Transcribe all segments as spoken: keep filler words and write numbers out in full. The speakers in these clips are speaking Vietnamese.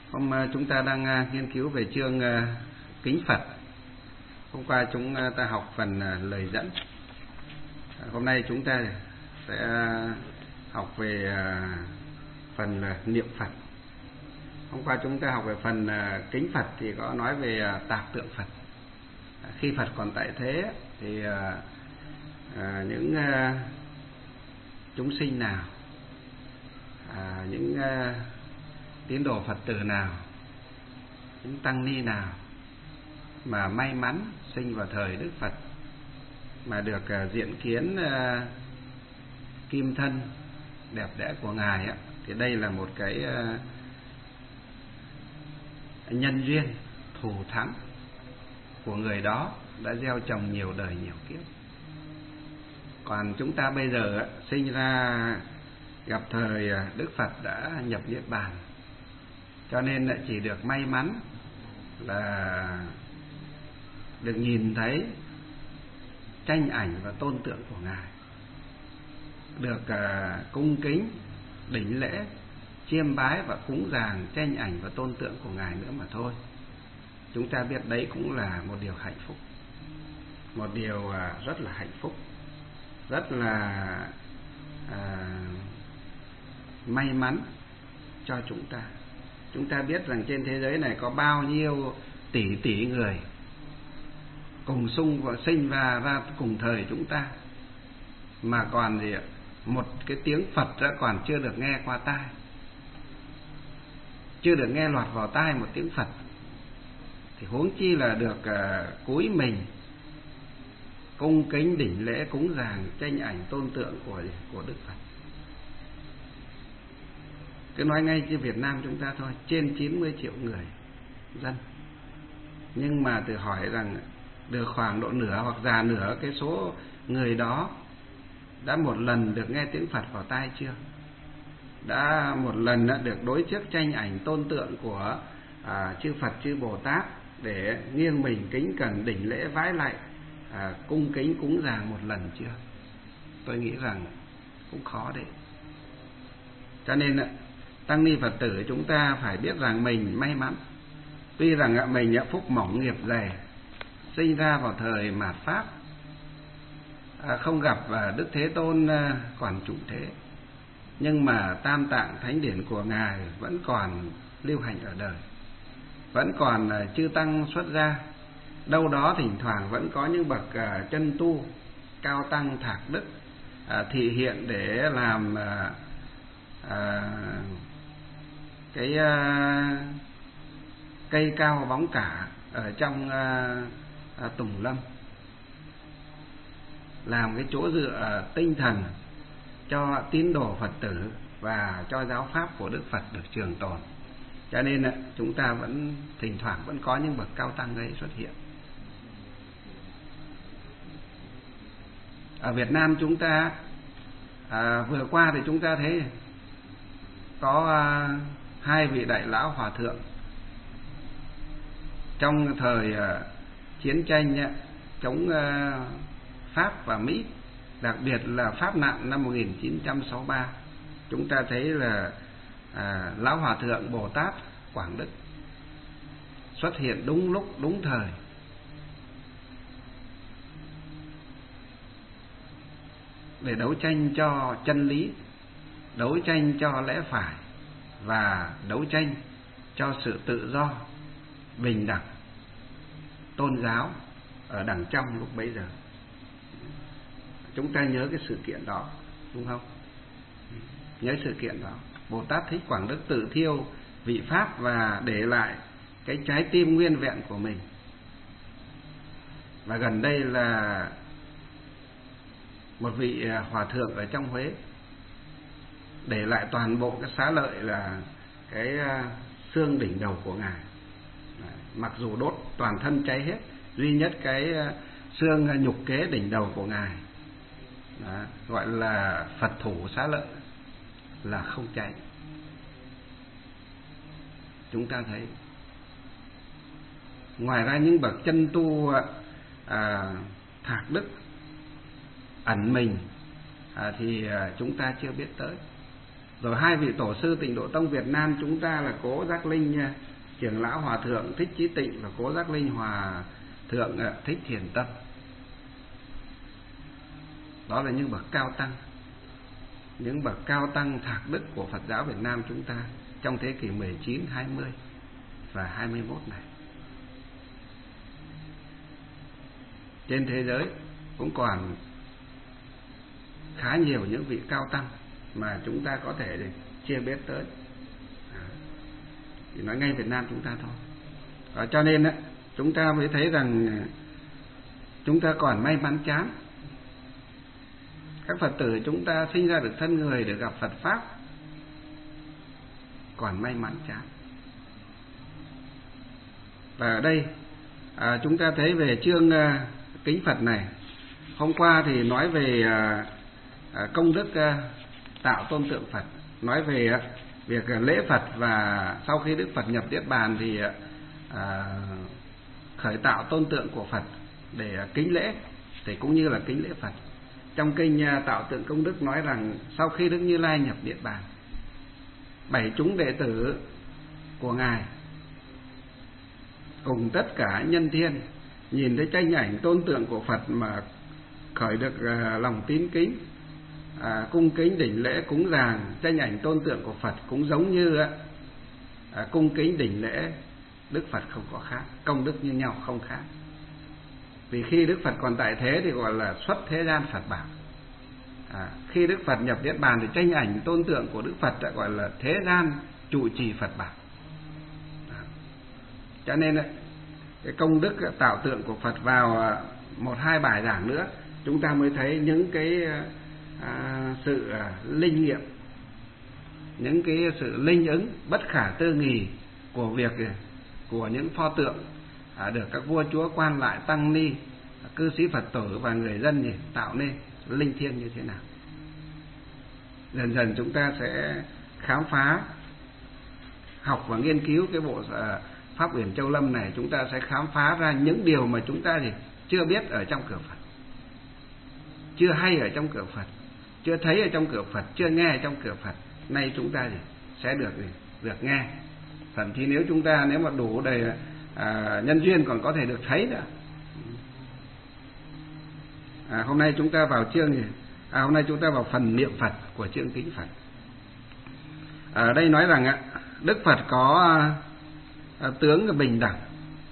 Hôm chúng ta đang nghiên cứu về chương Kính Phật. Hôm qua chúng ta học phần lời dẫn. Hôm nay chúng ta sẽ học về phần niệm Phật. Hôm qua chúng ta học về phần Kính Phật thì có nói về tạp tượng Phật. Khi Phật còn tại thế thì những chúng sinh nào, những tín đồ Phật tử nào, những tăng ni nào mà may mắn sinh vào thời Đức Phật mà được diện kiến kim thân đẹp đẽ của Ngài á, thì đây là một cái nhân duyên thù thắng của người đó đã gieo trồng nhiều đời nhiều kiếp. Còn chúng ta bây giờ sinh ra gặp thời Đức Phật đã nhập niết bàn, cho nên lại chỉ được may mắn là được nhìn thấy tranh ảnh và tôn tượng của Ngài, được uh, cung kính đảnh lễ chiêm bái và cúng dường tranh ảnh và tôn tượng của Ngài nữa mà thôi. Chúng ta biết đấy cũng là một điều hạnh phúc, một điều uh, rất là hạnh phúc, rất là uh, may mắn cho chúng ta. Chúng ta biết rằng trên thế giới này có bao nhiêu tỷ tỷ người cùng sung và sinh và ra cùng thời chúng ta, mà còn gì một cái tiếng Phật đã còn chưa được nghe qua tai, chưa được nghe lọt vào tai một tiếng Phật, thì huống chi là được uh, cúi mình cung kính đảnh lễ cúng dường tranh ảnh tôn tượng của của Đức Phật. Cứ nói ngay như Việt Nam chúng ta thôi, trên chín mươi triệu người dân, nhưng mà tự hỏi rằng được khoảng độ nửa hoặc già nửa cái số người đó đã một lần được nghe tiếng Phật vào tai chưa? Đã một lần đã được đối trước tranh ảnh tôn tượng của à, chư Phật chư Bồ Tát để nghiêng mình kính cẩn đảnh lễ vái lạy, à, cung kính cúng dường một lần chưa? Tôi nghĩ rằng cũng khó đấy. Cho nên tăng ni Phật tử chúng ta phải biết rằng mình may mắn. Tuy rằng mình phúc mỏng nghiệp dày, sinh ra vào thời mạt Pháp, không gặp Đức Thế Tôn còn trụ thế, nhưng mà tam tạng thánh điển của Ngài vẫn còn lưu hành ở đời, vẫn còn chư tăng xuất gia. Đâu đó thỉnh thoảng vẫn có những bậc chân tu cao tăng thạc đức thị hiện để làm à, cái uh, cây cao bóng cả ở trong uh, uh, tùng lâm, làm cái chỗ dựa uh, tinh thần cho tín đồ Phật tử và cho giáo pháp của Đức Phật được trường tồn. Cho nên uh, chúng ta vẫn thỉnh thoảng vẫn có những bậc cao tăng ấy xuất hiện. Ở Việt Nam chúng ta uh, vừa qua thì chúng ta thấy có uh, hai vị đại lão hòa thượng trong thời uh, chiến tranh uh, chống uh, Pháp và Mỹ, đặc biệt là Pháp nạn năm một nghìn chín trăm sáu mươi ba. Chúng ta thấy là uh, lão hòa thượng Bồ Tát Quảng Đức xuất hiện đúng lúc đúng thời, để đấu tranh cho chân lý, đấu tranh cho lẽ phải và đấu tranh cho sự tự do, bình đẳng, tôn giáo ở đằng trong lúc bấy giờ. Chúng ta nhớ cái sự kiện đó, đúng không? Nhớ sự kiện đó. Bồ Tát Thích Quảng Đức tự thiêu vị Pháp và để lại cái trái tim nguyên vẹn của mình. Và gần đây là một vị hòa thượng ở trong Huế để lại toàn bộ cái xá lợi là cái xương đỉnh đầu của Ngài. Mặc dù đốt toàn thân cháy hết, duy nhất cái xương nhục kế đỉnh đầu của Ngài đó, gọi là Phật thủ xá lợi, là không cháy. Chúng ta thấy ngoài ra những bậc chân tu à, thạc đức ẩn mình à, thì à, chúng ta chưa biết tới. Rồi hai vị tổ sư Tịnh Độ Tông Việt Nam chúng ta là Cố Giác Linh Trưởng lão Hòa thượng Thích Chí Tịnh và Cố Giác Linh Hòa thượng Thích Thiền Tâm. Đó là những bậc cao tăng, những bậc cao tăng thạc đức của Phật giáo Việt Nam chúng ta trong thế kỷ mười chín, hai mươi và hai mươi mốt này. Trên thế giới cũng còn khá nhiều những vị cao tăng mà chúng ta có thể chưa biết tới. À, chỉ nói ngay Việt Nam chúng ta thôi. À, cho nên á, chúng ta mới thấy rằng chúng ta còn may mắn chán. Các Phật tử chúng ta sinh ra được thân người để gặp Phật Pháp, còn may mắn chán. Và ở đây à, chúng ta thấy về chương à, kính Phật này. Hôm qua thì nói về à, à, công đức à, tạo tôn tượng Phật, nói về à, việc à, lễ Phật, và sau khi Đức Phật nhập Niết Bàn thì à, khởi tạo tôn tượng của Phật để à, kính lễ, thì cũng như là kính lễ Phật. Trong kinh à, Tạo Tượng Công Đức nói rằng sau khi Đức Như Lai nhập Niết Bàn, bảy chúng đệ tử của Ngài cùng tất cả nhân thiên nhìn thấy tranh ảnh tôn tượng của Phật mà khởi được à, lòng tín kính, à, cung kính đảnh lễ cúng dường tranh ảnh tôn tượng của Phật, cũng giống như à, cung kính đảnh lễ Đức Phật, không có khác, công đức như nhau không khác. Vì khi Đức Phật còn tại thế thì gọi là xuất thế gian Phật bảo. À, khi Đức Phật nhập Niết Bàn thì tranh ảnh tôn tượng của Đức Phật đã gọi là thế gian trụ trì Phật bảo. À, cho nên cái công đức tạo tượng của Phật vào một hai bài giảng nữa chúng ta mới thấy những cái à, sự à, linh nghiệm, những cái sự linh ứng bất khả tư nghì của việc của những pho tượng à, được các vua chúa quan lại tăng ni cư sĩ Phật tử và người dân gì tạo nên linh thiêng như thế nào. Dần dần chúng ta sẽ khám phá, học và nghiên cứu cái bộ à, Pháp Uyển Châu Lâm này, chúng ta sẽ khám phá ra những điều mà chúng ta gì chưa biết ở trong cửa Phật, chưa hay ở trong cửa Phật, chưa thấy ở trong cửa Phật, chưa nghe ở trong cửa Phật. Nay chúng ta gì sẽ được gì được nghe, thậm chí nếu chúng ta nếu mà đủ đầy à, nhân duyên còn có thể được thấy nữa. À, hôm nay chúng ta vào chương gì? À, hôm nay chúng ta vào phần niệm Phật của chương kính Phật. Ở đây nói rằng ạ, Đức Phật có à, tướng bình đẳng,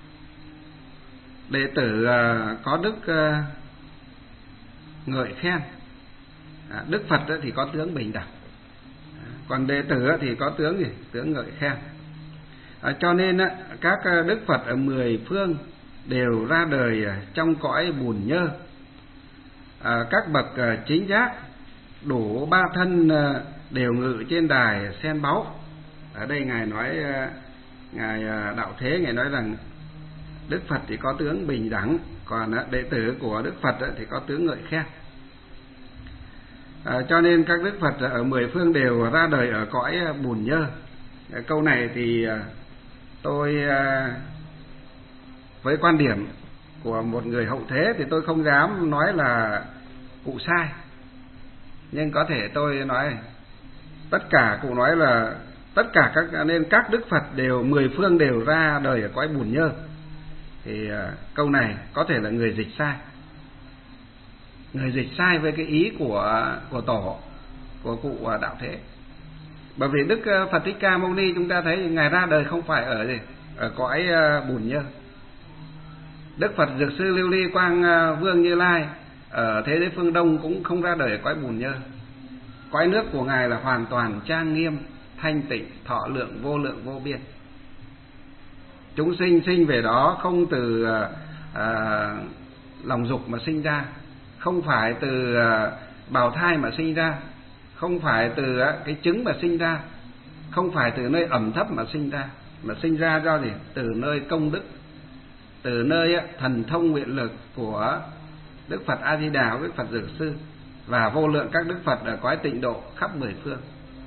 đệ tử à, có đức à, ngợi khen. À, Đức Phật thì có tướng bình đẳng, à, còn đệ tử thì có tướng gì? Tướng ngợi khen. À, cho nên á, các Đức Phật ở mười phương đều ra đời trong cõi bùn nhơ. À, các bậc chính giác đủ ba thân đều ngự trên đài sen báu. Ở đây ngài nói, ngài Đạo Thế ngài nói rằng Đức Phật thì có tướng bình đẳng, còn đệ tử của Đức Phật thì có tướng ngợi khen. À, cho nên các Đức Phật ở mười phương đều ra đời ở cõi bùn nhơ. À, câu này thì tôi với quan điểm của một người hậu thế thì tôi không dám nói là cụ sai, nhưng có thể tôi nói tất cả cụ nói là tất cả các nên các Đức Phật đều mười phương đều ra đời ở cõi bùn nhơ. Thì uh, câu này có thể là người dịch sai, người dịch sai với cái ý của của tổ của cụ uh, Đạo Thế. Bởi vì Đức uh, Phật Thích Ca Mâu Ni chúng ta thấy ngài ra đời không phải ở gì ở cõi uh, bùn nhơ. Đức Phật Dược Sư Lưu Ly Quang uh, Vương Như Lai ở thế giới phương Đông cũng không ra đời ở cõi bùn nhơ. Cõi nước của ngài là hoàn toàn trang nghiêm, thanh tịnh, thọ lượng vô lượng vô biên. Chúng sinh sinh về đó không từ à, lòng dục mà sinh ra, không phải từ à, bào thai mà sinh ra, không phải từ à, cái trứng mà sinh ra, không phải từ nơi ẩm thấp mà sinh ra, mà sinh ra do gì? Từ nơi công đức, từ nơi à, thần thông nguyện lực của Đức Phật A Di Đà, Đức Phật Dược Sư và vô lượng các Đức Phật ở cõi tịnh độ khắp mười phương.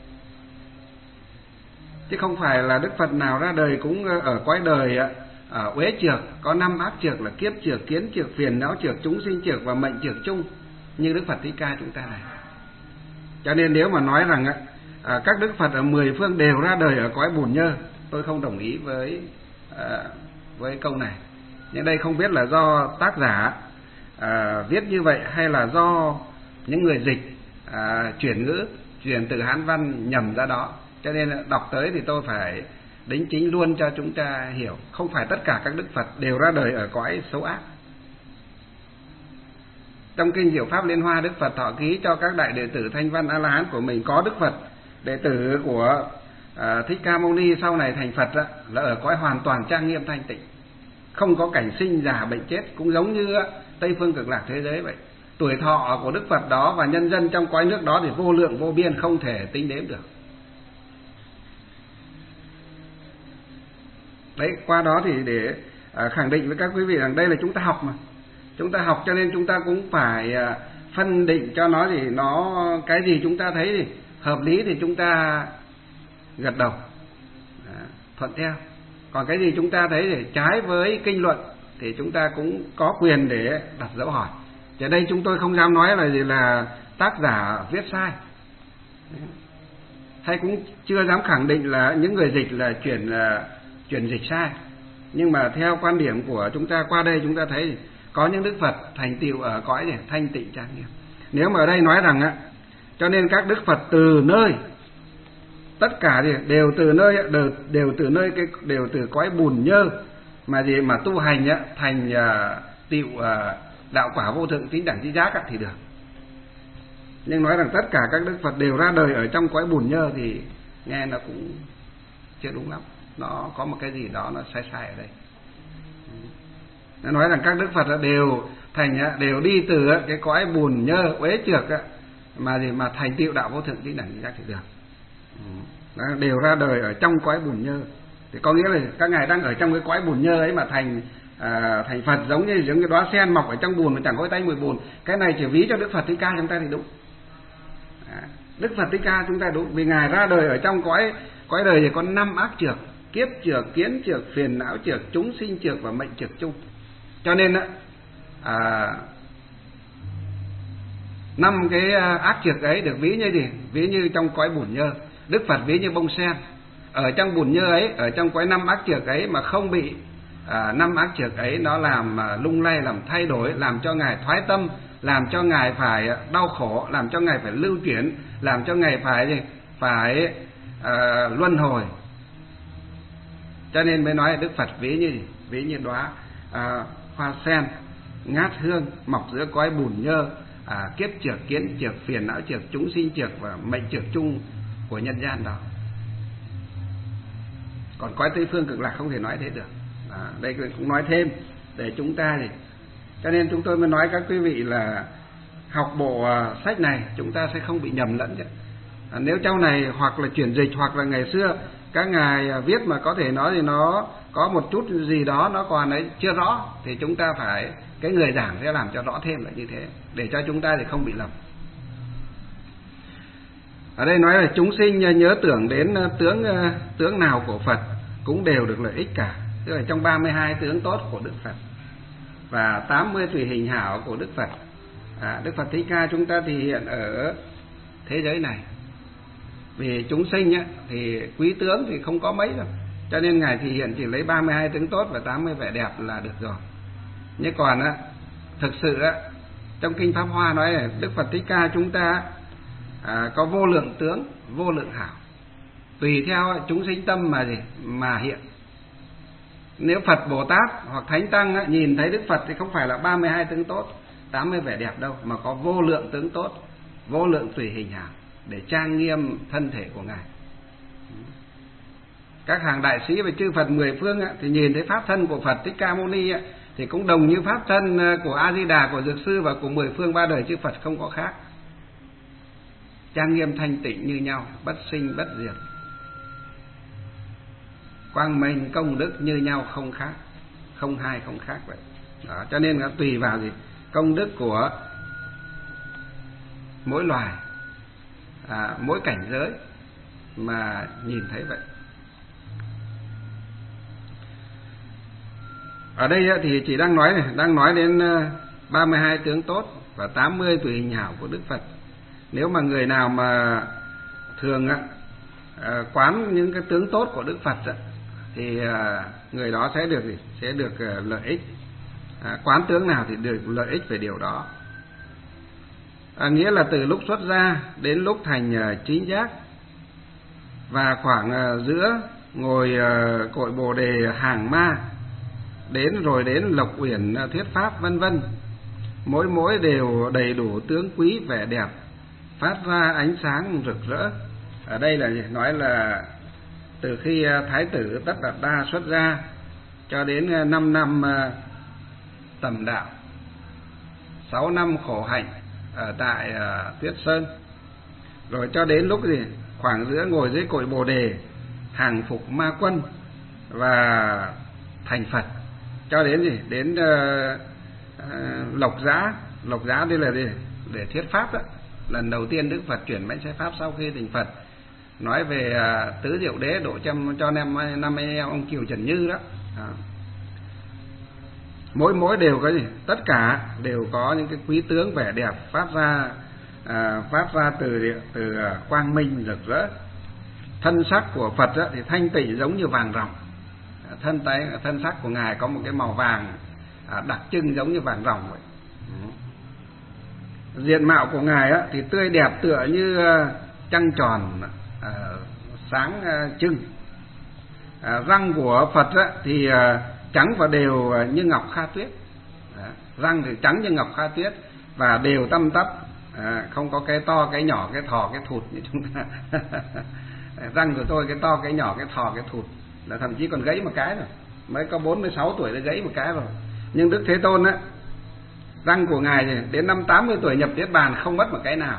Chứ không phải là Đức Phật nào ra đời cũng ở cõi đời ở uế trược, có năm ác trược là kiếp trược, kiến trược, phiền não trược, chúng sinh trược và mệnh trược chung như Đức Phật Thích Ca chúng ta này. Cho nên nếu mà nói rằng à, các đức Phật ở mười phương đều ra đời ở cõi bùn nhơ. Tôi không đồng ý với à, với câu này. Nhưng đây không biết là do tác giả à, viết như vậy hay là do những người dịch à, chuyển ngữ, chuyển từ Hán văn nhầm ra đó. Cho nên đọc tới thì tôi phải đính chính luôn cho chúng ta hiểu. Không phải tất cả các đức Phật đều ra đời ở cõi xấu ác. Trong kinh Diệu Pháp Liên Hoa, Đức Phật thọ ký cho các đại đệ tử Thanh Văn A La Hán của mình. Có Đức Phật đệ tử của à, Thích Ca Mâu Ni sau này thành Phật đó, là ở cõi hoàn toàn trang nghiêm thanh tịnh, không có cảnh sinh già bệnh chết, cũng giống như Tây Phương Cực Lạc thế giới vậy. Tuổi thọ của Đức Phật đó và nhân dân trong cõi nước đó thì vô lượng vô biên, không thể tính đếm được. Đấy, qua đó thì để à, khẳng định với các quý vị rằng đây là chúng ta học mà. Chúng ta học cho nên chúng ta cũng phải à, phân định cho nó thì nó cái gì chúng ta thấy thì hợp lý thì chúng ta gật đầu, à, thuận theo. Còn cái gì chúng ta thấy thì trái với kinh luận thì chúng ta cũng có quyền để đặt dấu hỏi. Ở đây chúng tôi không dám nói là gì là tác giả viết sai, hay cũng chưa dám khẳng định là những người dịch là chuyển là chuyển dịch sai. Nhưng mà theo quan điểm của chúng ta, qua đây chúng ta thấy có những đức Phật thành tựu ở cõi này thanh tịnh trang nghiêm. Nếu mà ở đây nói rằng á, cho nên các đức Phật từ nơi tất cả thì đều từ nơi đều, đều từ nơi cái đều từ cõi bùn nhơ mà gì mà tu hành á, thành uh, tựu uh, đạo quả vô thượng tín đẳng chí giác á, thì được. Nhưng nói rằng tất cả các đức Phật đều ra đời ở trong cõi bùn nhơ thì nghe nó cũng chưa đúng lắm. Nó có một cái gì đó nó sai sai ở đây. Nó nói rằng các đức Phật đều thành đều đi từ cái cõi bùn nhơ uế trượt mà gì mà thành tựu đạo vô thượng tín đẳng chí giác thì được. Đó, đều ra đời ở trong cõi bùn nhơ thì có nghĩa là các ngài đang ở trong cái cõi bùn nhơ ấy mà thành à, thành Phật, giống như giống cái đóa sen mọc ở trong bùn mà chẳng có tay mùi bùn. Cái này chỉ ví cho Đức Phật Thích Ca chúng ta thì đúng. À, Đức Phật Thích Ca chúng ta đúng vì ngài ra đời ở trong cõi cõi đời thì có năm ác trược: kiếp trược, kiến trược, phiền não trược, chúng sinh trược và mệnh trược chung. Cho nên á à, năm cái ác trược ấy được ví như gì? Ví như trong cõi bùn nhơ. Đức Phật ví như bông sen ở trong bùn nhơ ấy, ở trong cõi năm ác trược ấy mà không bị à, năm ác trược ấy nó làm à, lung lay, làm thay đổi, làm cho ngài thoái tâm, làm cho ngài phải đau khổ, làm cho ngài phải lưu chuyển, làm cho ngài phải gì? Phải à, luân hồi. Cho nên mới nói Đức Phật ví như gì? Ví như đóa à, hoa sen ngát hương mọc giữa cõi bùn nhơ, à, kiếp trược, kiến trược, phiền não trược, chúng sinh trược và mệnh trược chung của nhân gian đó. Còn cõi Tây Phương Cực Lạc không thể nói thế được. À, đây cũng nói thêm để chúng ta thì cho nên chúng tôi mới nói các quý vị là học bộ uh, sách này chúng ta sẽ không bị nhầm lẫn chứ. À, nếu trong này hoặc là chuyển dịch hoặc là ngày xưa các ngài viết mà có thể nói thì nó có một chút gì đó nó còn ấy chưa rõ thì chúng ta phải, cái người giảng sẽ làm cho rõ thêm là như thế để cho chúng ta thì không bị lầm. Ở đây nói là chúng sinh nhớ tưởng đến tướng tướng nào của Phật cũng đều được lợi ích cả. Tức là trong ba mươi hai tướng tốt của Đức Phật và tám mươi tùy hình hảo của Đức Phật. À, Đức Phật Thích Ca chúng ta thì hiện ở thế giới này. Vì chúng sinh á, thì quý tướng thì không có mấy đâu. Cho nên ngài thì hiện chỉ lấy ba mươi hai tướng tốt và tám mươi vẻ đẹp là được rồi. Nhưng còn á, thực sự á, trong kinh Pháp Hoa nói là Đức Phật Thích Ca chúng ta à, có vô lượng tướng, vô lượng hảo, tùy theo chúng sinh tâm mà gì mà hiện. Nếu Phật Bồ Tát hoặc Thánh Tăng á, nhìn thấy Đức Phật thì không phải là ba mươi hai tướng tốt, tám mươi vẻ đẹp đâu, mà có vô lượng tướng tốt, vô lượng tùy hình hảo để trang nghiêm thân thể của ngài. Các hàng đại sĩ và chư Phật mười phương á, thì nhìn thấy pháp thân của Phật Thích Ca Mâu Ni á, thì cũng đồng như pháp thân của A Di Đà, của Dược Sư và của mười phương ba đời chư Phật không có khác. Trang nghiêm thanh tịnh như nhau, bất sinh bất diệt, quang minh công đức như nhau, không khác, không hai không khác vậy. Đó, cho nên là tùy vào gì công đức của mỗi loài, à, mỗi cảnh giới mà nhìn thấy vậy. Ở đây thì chỉ đang nói này, đang nói đến ba mươi hai tướng tốt và tám mươi tùy hình hảo của Đức Phật. Nếu mà người nào mà thường á, quán những cái tướng tốt của Đức Phật á, thì người đó sẽ được gì? Sẽ được lợi ích. À, quán tướng nào thì được lợi ích về điều đó. À, nghĩa là từ lúc xuất gia đến lúc thành chính giác, và khoảng giữa ngồi cội Bồ đề hàng ma, đến rồi đến lộc uyển thuyết pháp vân vân, mỗi mỗi đều đầy đủ tướng quý vẻ đẹp, phát ra ánh sáng rực rỡ. Ở đây là gì? Nói là từ khi Thái tử Tất Đạt Đa xuất gia cho đến năm năm tầm đạo, sáu năm khổ hạnh ở tại Tuyết Sơn, rồi cho đến lúc gì khoảng giữa ngồi dưới cội Bồ đề hàng phục ma quân và thành Phật, cho đến gì đến uh, uh, Lộc Giã. Lộc Giã đây là gì? Để thuyết pháp đó. Lần đầu tiên Đức Phật chuyển mệnh sai pháp sau khi thành Phật, nói về uh, tứ diệu đế độ châm cho năm năm ông Kiều Trần Như đó. À. Mỗi mỗi đều có gì? Tất cả đều có những cái quý tướng vẻ đẹp phát ra à, phát ra từ từ quang minh rực rỡ. Thân sắc của Phật á, thì thanh tịnh giống như vàng ròng. Thân tay thân sắc của ngài có một cái màu vàng à, đặc trưng giống như vàng ròng vậy. Ừ. Diện mạo của ngài á, thì tươi đẹp tựa như trăng tròn à, sáng à, trưng. À, răng của Phật á, thì à, trắng và đều như ngọc kha tuyết. Đó. Răng thì trắng như ngọc kha tuyết và đều tăm tắp, à, không có cái to cái nhỏ cái thò cái thụt như chúng ta. Răng của tôi cái to cái nhỏ cái thò cái thụt, là thậm chí còn gãy một cái rồi, mới có bốn mươi sáu tuổi đã gãy một cái rồi. Nhưng Đức Thế Tôn á, răng của ngài thì đến năm tám mươi tuổi nhập niết bàn không mất một cái nào.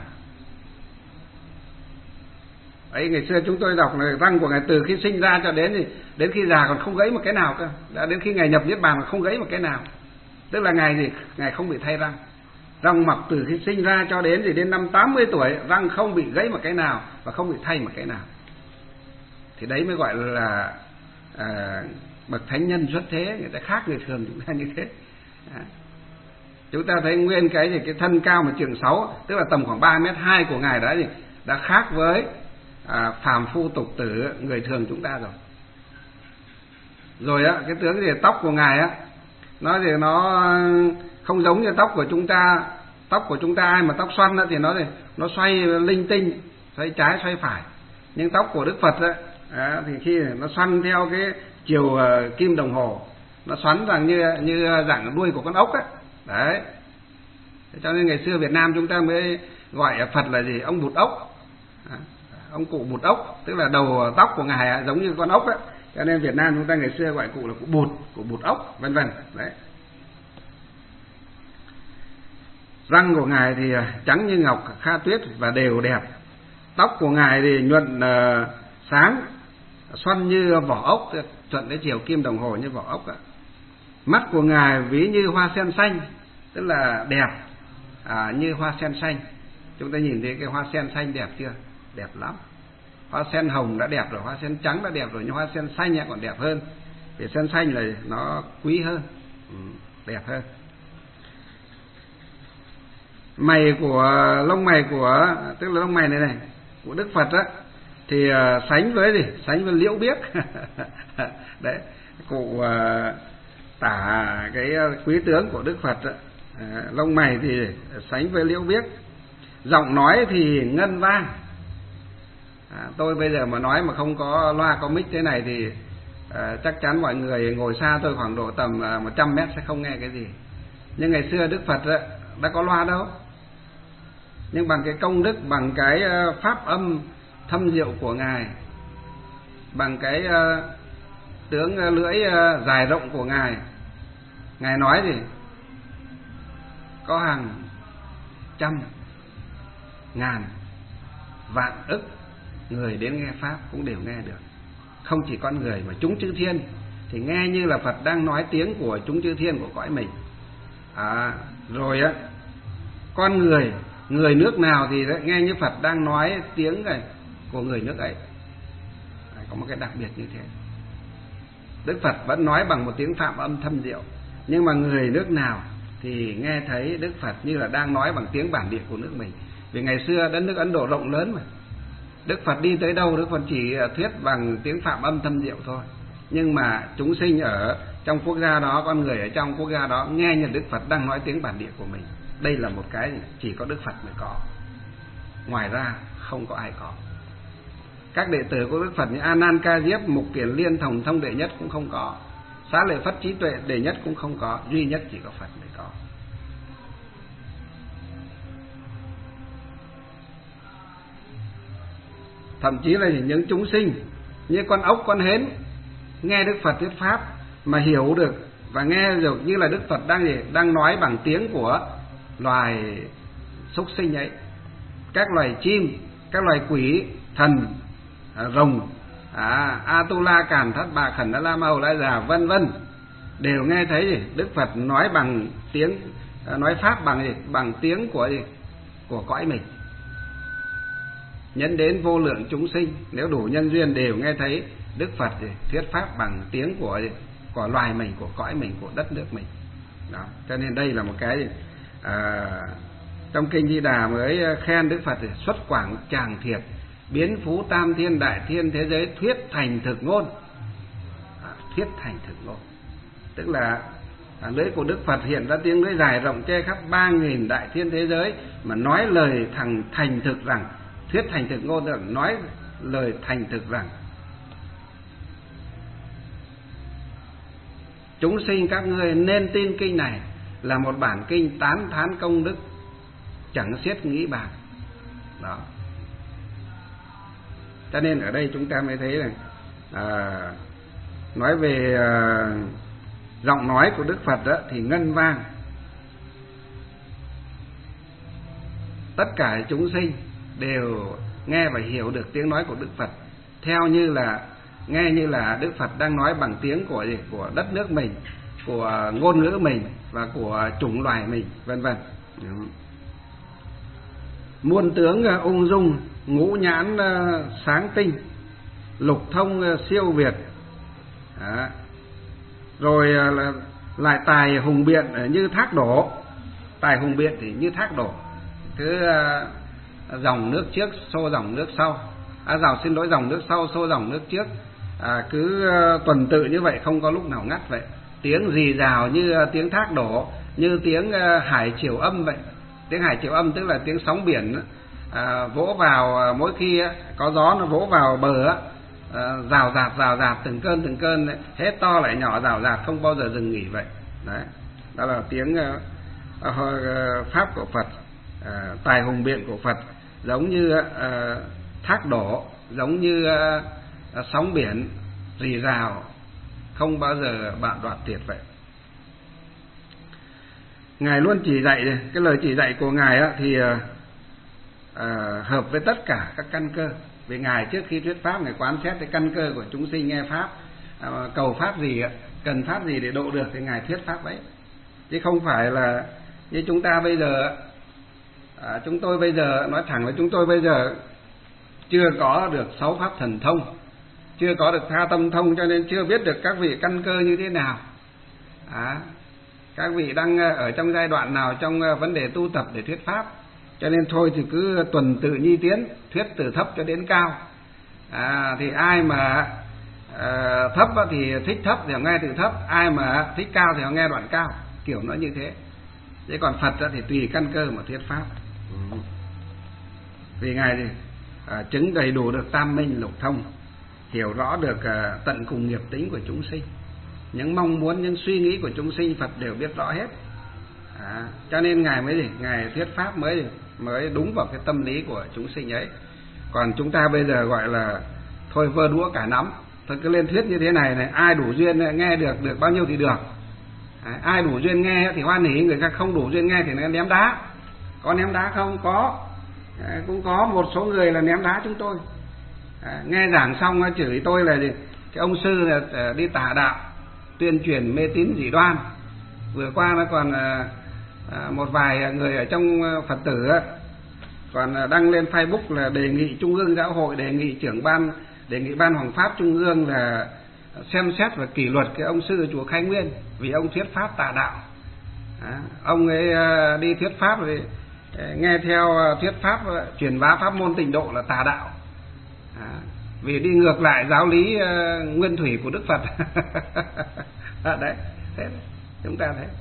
Ấy, ngày xưa chúng tôi đọc là răng của ngài từ khi sinh ra cho đến thì đến khi già còn không gãy một cái nào cơ, đã đến khi ngài nhập niết bàn còn không gãy một cái nào. Tức là ngài gì ngài không bị thay răng, răng mọc từ khi sinh ra cho đến thì đến năm tám mươi tuổi răng không bị gãy một cái nào và không bị thay một cái nào. Thì đấy mới gọi là à, bậc thánh nhân xuất thế, người ta khác người thường chúng ta như thế. À. Chúng ta thấy nguyên cái gì cái thân cao mà chừng sáu, tức là tầm khoảng ba mét hai của ngài đã gì đã khác với à, phàm phu tục tử người thường chúng ta rồi. Rồi á, cái tướng gì tóc của ngài á, nó thì nó không giống như tóc của chúng ta. Tóc của chúng ta ai mà tóc xoăn á thì nó thì nó xoay linh tinh, xoay trái xoay phải. Nhưng tóc của Đức Phật á, à, thì khi nó xoăn theo cái chiều uh, kim đồng hồ, nó xoắn rằng như như dạng đuôi của con ốc á. Đấy. Cho nên ngày xưa Việt Nam chúng ta mới gọi Phật là gì? Ông Bụt Ốc. À, ông cụ Bụt Ốc, tức là đầu tóc của ngài á, giống như con ốc á. Cho nên Việt Nam chúng ta ngày xưa gọi cụ là cụ Bụt, cụ Bụt Ốc, vân vân. Đấy. Răng của ngài thì trắng như ngọc kha tuyết và đều đẹp. Tóc của ngài thì nhuận uh, sáng, xoăn như vỏ ốc, thuận cái chiều kim đồng hồ như vỏ ốc ạ. Mắt của ngài ví như hoa sen xanh, tức là đẹp à, như hoa sen xanh. Chúng ta nhìn thấy cái hoa sen xanh đẹp chưa? Đẹp lắm. Hoa sen hồng đã đẹp rồi, hoa sen trắng đã đẹp rồi, nhưng hoa sen xanh còn đẹp hơn. Vì sen xanh là nó quý hơn, ừ, đẹp hơn. Mày của lông mày của tức là lông mày này này của Đức Phật á, thì uh, sánh với gì? Sánh với liễu biếc. Đấy, cụ uh, tả cái quý tướng của Đức Phật á. Uh, lông mày thì sánh với liễu biếc, giọng nói thì ngân vang. À, tôi bây giờ mà nói mà không có loa có mic thế này thì uh, chắc chắn mọi người ngồi xa tôi khoảng độ tầm uh, một trăm mét sẽ không nghe cái gì. Nhưng ngày xưa Đức Phật á, đã có loa đâu. Nhưng bằng cái công đức, bằng cái pháp âm thâm diệu của ngài, bằng cái uh, tướng uh, lưỡi uh, dài rộng của ngài, ngài nói gì có hàng trăm ngàn vạn ức người đến nghe pháp cũng đều nghe được. Không chỉ con người mà chúng chư thiên thì nghe như là Phật đang nói tiếng của chúng chư thiên của cõi mình. À, rồi á, con người người nước nào thì nghe như Phật đang nói tiếng này của người nước ấy. Đấy, có một cái đặc biệt như thế. Đức Phật vẫn nói bằng một tiếng phạm âm thâm diệu, nhưng mà người nước nào thì nghe thấy Đức Phật như là đang nói bằng tiếng bản địa của nước mình. Vì ngày xưa đất nước Ấn Độ rộng lớn mà, Đức Phật đi tới đâu Đức Phật chỉ thuyết bằng tiếng Phạm âm thâm diệu thôi. Nhưng mà chúng sinh ở trong quốc gia đó, con người ở trong quốc gia đó nghe như Đức Phật đang nói tiếng bản địa của mình. Đây là một cái chỉ có Đức Phật mới có, ngoài ra không có ai có. Các đệ tử của Đức Phật như A Nan Ca Diếp, Mục Kiền Liên, Thòng Thông đệ nhất cũng không có, Xá Lợi Phất Trí Tuệ đệ nhất cũng không có, duy nhất chỉ có Phật mới có. Thậm chí là những chúng sinh như con ốc, con hến nghe Đức Phật thuyết pháp mà hiểu được và nghe được như là Đức Phật đang gì đang nói bằng tiếng của loài súc sinh ấy, các loài chim, các loài quỷ, thần, à, rồng, à, Atula, Càn Thất, Bà Khẩn, La Ma, Hầu La Già, vân vân, đều nghe thấy gì Đức Phật nói bằng tiếng, nói pháp bằng gì bằng tiếng của gì của cõi mình. Nhấn đến vô lượng chúng sinh nếu đủ nhân duyên đều nghe thấy Đức Phật gì thuyết pháp bằng tiếng của gì của loài mình, của cõi mình, của đất nước mình. Đó, cho nên đây là một cái gì? À, trong kinh Di Đà mới khen Đức Phật xuất quảng tràng thiệt, biến phú tam thiên đại thiên thế giới, thuyết thành thực ngôn. À, thuyết thành thực ngôn tức là à, lưỡi của Đức Phật hiện ra tiếng lưỡi dài rộng che khắp ba nghìn đại thiên thế giới, mà nói lời thằng thành thực rằng, thuyết thành thực ngôn là nói lời thành thực rằng chúng sinh các ngươi nên tin kinh này là một bản kinh tán thán công đức chẳng xiết nghĩ bàn. Đó, cho nên ở đây chúng ta mới thấy là à, nói về à, giọng nói của Đức Phật đó, thì ngân vang, tất cả chúng sinh đều nghe và hiểu được tiếng nói của Đức Phật theo như là nghe như là Đức Phật đang nói bằng tiếng của gì của đất nước mình, của ngôn ngữ mình và của chủng loài mình, vân vân. Muôn tướng ung dung, ngũ nhãn sáng tinh, lục thông siêu việt. Đó. Rồi lại tài hùng biện như thác đổ. Tài hùng biện thì như thác đổ, cứ dòng nước trước xô dòng nước sau, à, dòng xin lỗi dòng nước sau xô dòng nước trước, à, cứ tuần tự như vậy, không có lúc nào ngắt vậy. Tiếng rì rào như tiếng thác đổ, như tiếng hải triều âm vậy. Tiếng hải triều âm tức là tiếng sóng biển à, vỗ vào, mỗi khi có gió nó vỗ vào bờ á, à, rào rạt rào rạt từng cơn từng cơn ấy, hết to lại nhỏ, rào rạt không bao giờ dừng nghỉ vậy. Đấy, đó là tiếng uh, uh, pháp của Phật, uh, tài hùng biện của Phật, giống như uh, thác đổ, giống như uh, sóng biển rì rào, không bao giờ bạn đoạt tuyệt vậy. Ngài luôn chỉ dạy, cái lời chỉ dạy của Ngài á, thì uh, uh, hợp với tất cả các căn cơ. Vì Ngài trước khi thuyết pháp, Ngài quán xét cái căn cơ của chúng sinh nghe pháp, uh, cầu pháp gì, cần pháp gì để độ được thì Ngài thuyết pháp ấy. Chứ không phải là như chúng ta bây giờ, à, chúng tôi bây giờ, nói thẳng là chúng tôi bây giờ chưa có được sáu pháp thần thông, chưa có được tha tâm thông, cho nên chưa biết được các vị căn cơ như thế nào. À, các vị đang ở trong giai đoạn nào trong vấn đề tu tập để thuyết pháp, cho nên thôi thì cứ tuần tự nhi tiến, thuyết từ thấp cho đến cao. À, thì ai mà à, thấp thì thích thấp thì họ nghe từ thấp, ai mà thích cao thì họ nghe đoạn cao, kiểu nó như thế. Thế còn Phật thì tùy căn cơ mà thuyết pháp. Ừ. Vì Ngài thì à, chứng đầy đủ được tam minh lục thông, hiểu rõ được à, tận cùng nghiệp tính của chúng sinh, những mong muốn, những suy nghĩ của chúng sinh Phật đều biết rõ hết. À, cho nên Ngài mới gì, Ngài thuyết pháp mới mới đúng vào cái tâm lý của chúng sinh ấy. Còn chúng ta bây giờ gọi là thôi vơ đũa cả nắm, thôi cứ lên thuyết như thế này này, ai đủ duyên nghe được được bao nhiêu thì được. À, ai đủ duyên nghe thì hoan hỉ, người ta không đủ duyên nghe thì nó ném đá. Có ném đá không? Có. À, cũng có một số người là ném đá chúng tôi. À, nghe giảng xong chửi tôi là gì? Cái ông sư là đi tà đạo, tuyên truyền mê tín dị đoan. Vừa qua nó còn à, à, một vài người ở trong Phật tử á, còn đăng lên Facebook là đề nghị Trung ương Giáo hội, đề nghị trưởng ban, đề nghị ban Hoàng pháp Trung ương là xem xét và kỷ luật cái ông sư chùa Khai Nguyên vì ông thuyết pháp tà đạo. À, ông ấy đi thuyết pháp rồi nghe theo thuyết pháp truyền bá pháp môn tịnh độ là tà đạo. À, vì đi ngược lại giáo lý uh, nguyên thủy của Đức Phật. À, đấy, thế chúng ta thấy.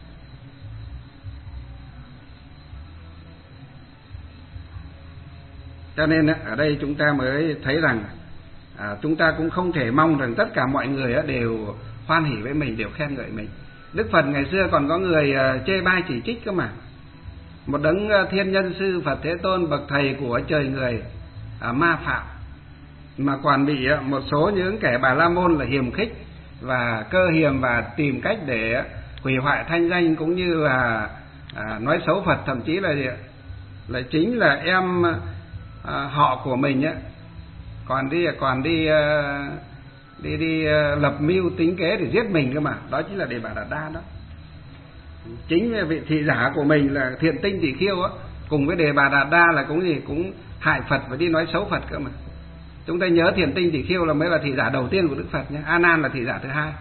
Cho nên ở đây chúng ta mới thấy rằng à, chúng ta cũng không thể mong rằng tất cả mọi người đều hoan hỉ với mình, đều khen ngợi mình. Đức Phật ngày xưa còn có người chê bai chỉ trích cơ mà. Một đấng thiên nhân sư Phật Thế Tôn, bậc thầy của trời người, à, ma phạm, mà còn bị một số những kẻ Bà La Môn là hiềm khích và cơ hiềm và tìm cách để hủy hoại thanh danh, cũng như là à, nói xấu Phật, thậm chí là là chính là em à, họ của mình á, còn đi còn đi đi đi lập mưu tính kế để giết mình cơ mà. Đó chính là Đề Bà Đạt Đa đó. Chính vị thị giả của mình là Thiện Tinh Tỳ Khưu á, cùng với Đề Bà Đạt Đa là cũng gì cũng hại Phật và đi nói xấu Phật cơ mà. Chúng ta nhớ Thiện Tinh Tỳ Khưu là mới là thị giả đầu tiên của Đức Phật nhé. A Nan là thị giả thứ hai,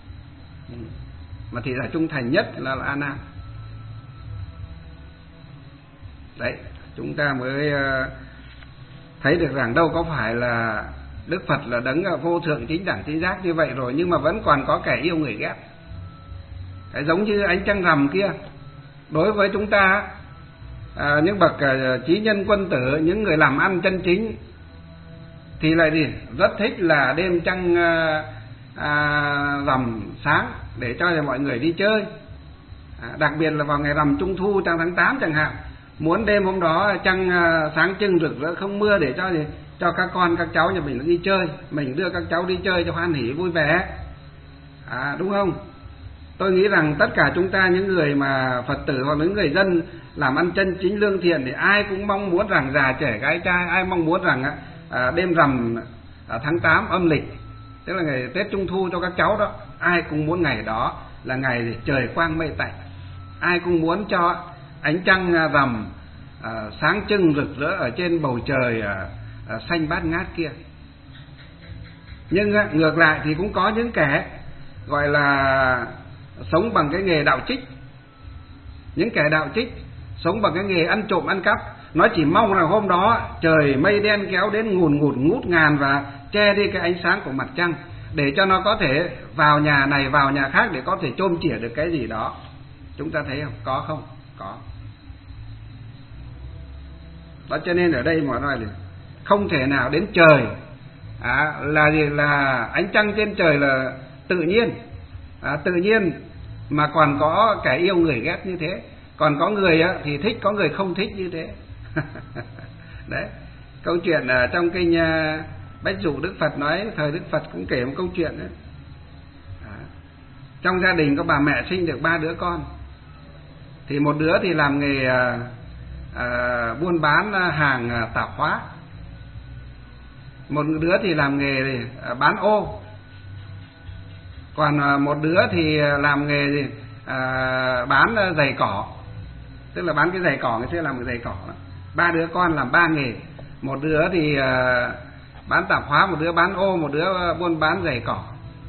mà thị giả trung thành nhất là, là A Nan. Đấy, chúng ta mới thấy được rằng đâu có phải là Đức Phật là đấng vô thượng chính đẳng chính giác như vậy rồi, nhưng mà vẫn còn có kẻ yêu người ghét. Cái giống như ánh trăng rằm kia, đối với chúng ta à, những bậc à, trí nhân quân tử, những người làm ăn chân chính thì lại gì rất thích là đêm trăng à, à, rằm sáng để cho mọi người đi chơi. À, đặc biệt là vào ngày rằm Trung Thu trong tháng tám chẳng hạn, muốn đêm hôm đó trăng à, sáng trưng rực rỡ không mưa để cho gì cho các con các cháu nhà mình đi chơi, mình đưa các cháu đi chơi cho hoan hỉ vui vẻ, à, đúng không? Tôi nghĩ rằng tất cả chúng ta, những người mà Phật tử hoặc những người dân làm ăn chân chính lương thiện, thì ai cũng mong muốn rằng già trẻ gái trai, ai mong muốn rằng à, đêm rằm à, tháng tám âm lịch, tức là ngày Tết Trung Thu cho các cháu đó, ai cũng muốn ngày đó là ngày trời quang mây tạnh, ai cũng muốn cho ánh trăng rằm à, sáng trưng rực rỡ ở trên bầu trời à, à, xanh bát ngát kia. Nhưng à, ngược lại thì cũng có những kẻ gọi là sống bằng cái nghề đạo trích. Những kẻ đạo trích sống bằng cái nghề ăn trộm ăn cắp, nó chỉ mong là hôm đó trời mây đen kéo đến ngùn ngụt ngút ngàn và che đi cái ánh sáng của mặt trăng, để cho nó có thể vào nhà này vào nhà khác để có thể chôm chỉa được cái gì đó. Chúng ta thấy không? Có không? Có. Đó, cho nên ở đây mà nói là không thể nào đến trời à, là gì là ánh trăng trên trời là tự nhiên, à, tự nhiên mà còn có kẻ yêu người ghét như thế, còn có người á, thì thích, có người không thích như thế. Đấy, câu chuyện ở trong kinh Bách Dụ Đức Phật nói, thời Đức Phật cũng kể một câu chuyện đấy. À, trong gia đình có bà mẹ sinh được ba đứa con, thì một đứa thì làm nghề à, à, buôn bán hàng tạp hóa, một đứa thì làm nghề à, bán ô, còn một đứa thì làm nghề gì à, bán giày cỏ, tức là bán cái giày cỏ, người sẽ làm cái giày cỏ đó. Ba đứa con làm ba nghề, một đứa thì à, bán tạp hóa, một đứa bán ô, một đứa buôn bán giày cỏ.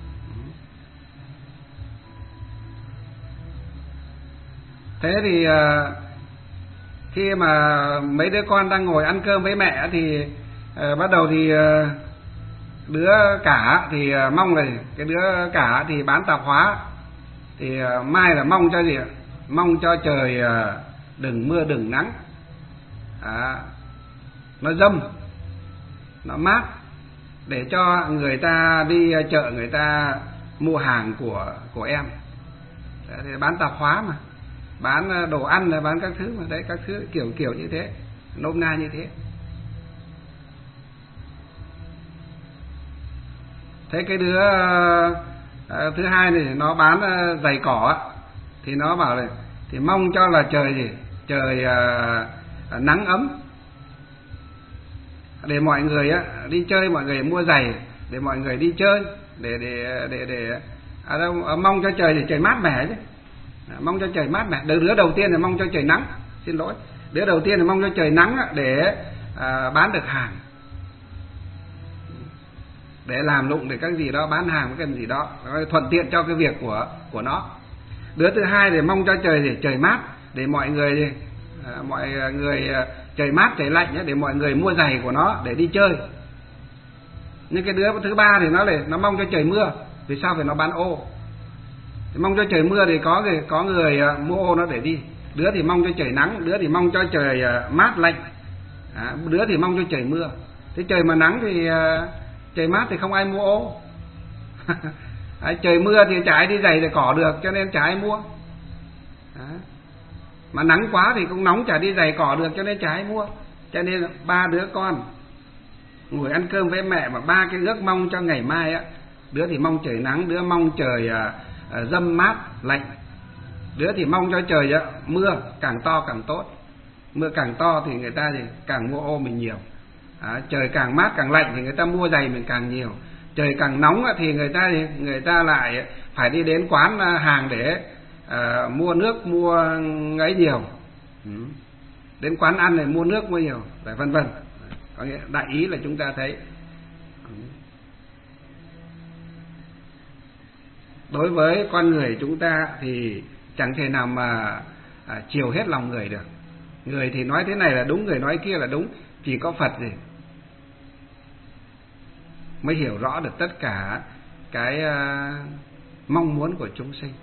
Thế thì à, khi mà mấy đứa con đang ngồi ăn cơm với mẹ thì à, bắt đầu thì à, đứa cả thì mong là cái đứa cả thì bán tạp hóa thì mai là mong cho gì ạ? Mong cho trời đừng mưa đừng nắng, à, nó dâm, nó mát, để cho người ta đi chợ người ta mua hàng của của em. Đấy, thì bán tạp hóa mà, bán đồ ăn, bán các thứ mà, đấy, các thứ kiểu kiểu như thế, nôm na như thế. Thế cái đứa uh, thứ hai này nó bán uh, giày cỏ, thì nó bảo là thì mong cho là trời gì trời uh, nắng ấm, để mọi người uh, đi chơi, mọi người mua giày để mọi người đi chơi, để để để để à, đâu, uh, mong cho trời thì trời mát mẻ chứ, à, mong cho trời mát mẻ. Đứa, đứa đầu tiên là mong cho trời nắng, xin lỗi, đứa đầu tiên là mong cho trời nắng để uh, bán được hàng, để làm lụng để các gì đó, bán hàng cái gì đó thuận tiện cho cái việc của của nó. Đứa thứ hai thì mong cho trời để trời mát, để mọi người mọi người trời mát trời lạnh để mọi người mua giày của nó để đi chơi. Nhưng cái đứa thứ ba thì nó lại nó mong cho trời mưa. Vì sao? Vì nó bán ô. Thì mong cho trời mưa thì có người có người mua ô nó để đi. Đứa thì mong cho trời nắng, đứa thì mong cho trời mát lạnh, à, đứa thì mong cho trời mưa. Thế trời mà nắng thì trời mát thì không ai mua ô. À, trời mưa thì chả ai đi giày để cỏ được, cho nên chả ai mua. À, mà nắng quá thì cũng nóng, chả đi giày cỏ được, cho nên chả ai mua. Cho nên là ba đứa con ngồi ăn cơm với mẹ mà ba cái ước mong cho ngày mai á, đứa thì mong trời nắng, đứa mong trời à, à, dâm mát lạnh, đứa thì mong cho trời á, mưa càng to càng tốt. Mưa càng to thì người ta thì càng mua ô mình nhiều. À, trời càng mát càng lạnh thì người ta mua giày mình càng nhiều. Trời càng nóng thì người ta thì người ta lại phải đi đến quán hàng để à, mua nước mua ấy nhiều. Ừ. Đến quán ăn này mua nước mua nhiều, và vân vân. Có nghĩa đại ý là chúng ta thấy đối với con người chúng ta thì chẳng thể nào mà à, chiều hết lòng người được. Người thì nói thế này là đúng, người nói kia là đúng. Chỉ có Phật gì mới hiểu rõ được tất cả cái uh, mong muốn của chúng sinh,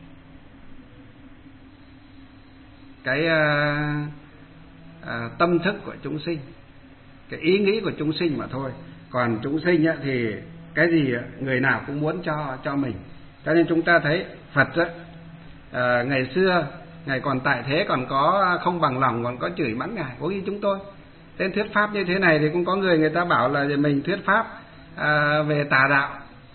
cái uh, uh, tâm thức của chúng sinh, cái ý nghĩ của chúng sinh mà thôi. Còn chúng sinh á, thì cái gì người nào cũng muốn cho cho mình. Cho nên chúng ta thấy Phật á, uh, ngày xưa Ngài còn tại thế còn có không bằng lòng, còn có chửi mắng Ngài. Có khi chúng tôi tên thuyết pháp như thế này thì cũng có người người ta bảo là mình thuyết pháp à, về tà đạo,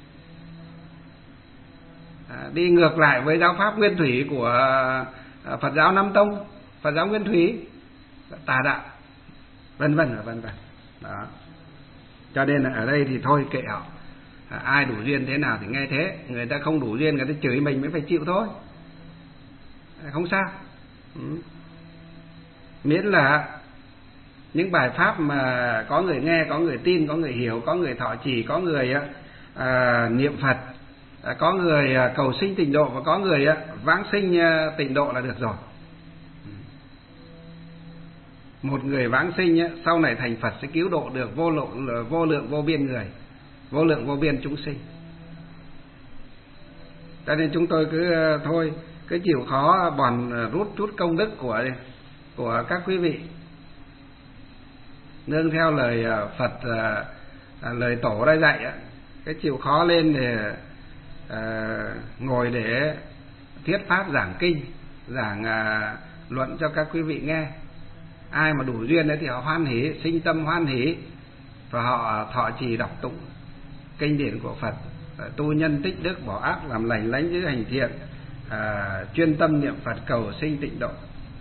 à, đi ngược lại với giáo pháp nguyên thủy của à, Phật giáo Nam Tông, Phật giáo nguyên thủy, tà đạo, vân vân vân vân. Đó. Cho nên là ở đây thì thôi kệ họ, à, ai đủ duyên thế nào thì nghe thế, người ta không đủ duyên người ta chửi mình mới phải chịu thôi, không sao. Ừ. Miễn là những bài pháp mà có người nghe, có người tin, có người hiểu, có người thọ trì, có người à, niệm Phật, à, có người à, cầu sinh tịnh độ và có người à, vãng sinh à, tịnh độ là được rồi. Một người vãng sinh á, sau này thành Phật sẽ cứu độ được vô lượng vô lượng vô biên người, vô lượng vô biên chúng sinh. Cho nên chúng tôi cứ à, thôi cứ chịu khó bòn rút chút công đức của của các quý vị, nương theo lời Phật, lời Tổ đã dạy, cái chịu khó lên để ngồi để thuyết pháp giảng kinh, giảng luận cho các quý vị nghe. Ai mà đủ duyên đấy thì họ hoan hỉ, sinh tâm hoan hỉ, và họ thọ trì đọc tụng kinh điển của Phật, tu nhân tích đức, bỏ ác làm lành, lánh giữ hành thiện, à, chuyên tâm niệm Phật cầu sinh tịnh độ.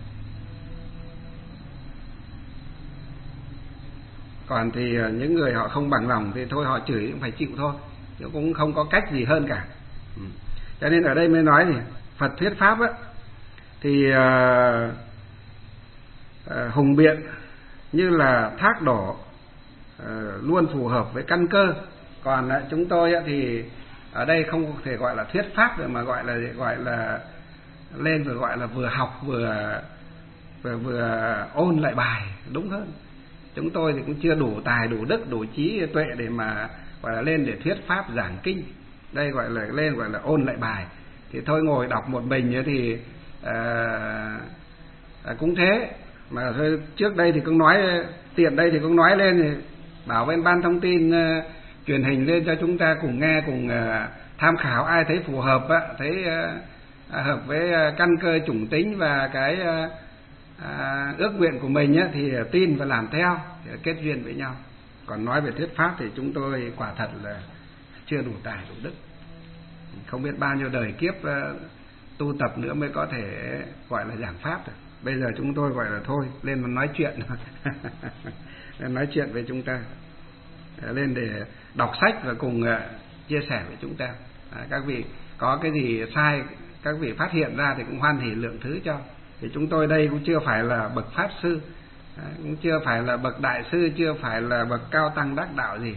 Còn thì những người họ không bằng lòng thì thôi họ chửi cũng phải chịu thôi, chứ cũng không có cách gì hơn cả. Ừ. Cho nên ở đây mới nói thì Phật thuyết pháp á, thì à, à, hùng biện như là thác đổ, à, luôn phù hợp với căn cơ. Còn à, chúng tôi á, thì ở đây không thể gọi là thuyết pháp được, mà gọi là gọi là lên vừa gọi là vừa học vừa vừa vừa ôn lại bài đúng hơn. Chúng tôi thì cũng chưa đủ tài, đủ đức, đủ trí tuệ để mà gọi là lên để thuyết pháp giảng kinh. Đây gọi là lên gọi là ôn lại bài. Thì thôi ngồi đọc một mình thì à, à, cũng thế. Mà thôi, trước đây thì cũng nói tiện đây thì cũng nói lên thì bảo bên ban thông tin uh, truyền hình lên cho chúng ta cùng nghe, cùng uh, tham khảo. Ai thấy phù hợp á, thấy uh, hợp với uh, căn cơ chủng tính và cái uh, À, ước nguyện của mình á, thì tin và làm theo thì kết duyên với nhau. Còn nói về thuyết pháp thì chúng tôi quả thật là chưa đủ tài đủ đức, không biết bao nhiêu đời kiếp uh, tu tập nữa mới có thể gọi là giảng pháp được. Bây giờ chúng tôi gọi là thôi lên mà nói chuyện lên nói chuyện với chúng ta, lên để đọc sách và cùng uh, chia sẻ với chúng ta. À, các vị có cái gì sai các vị phát hiện ra thì cũng hoan hỉ lượng thứ cho. Thì chúng tôi đây cũng chưa phải là bậc pháp sư, cũng chưa phải là bậc đại sư, chưa phải là bậc cao tăng đắc đạo gì.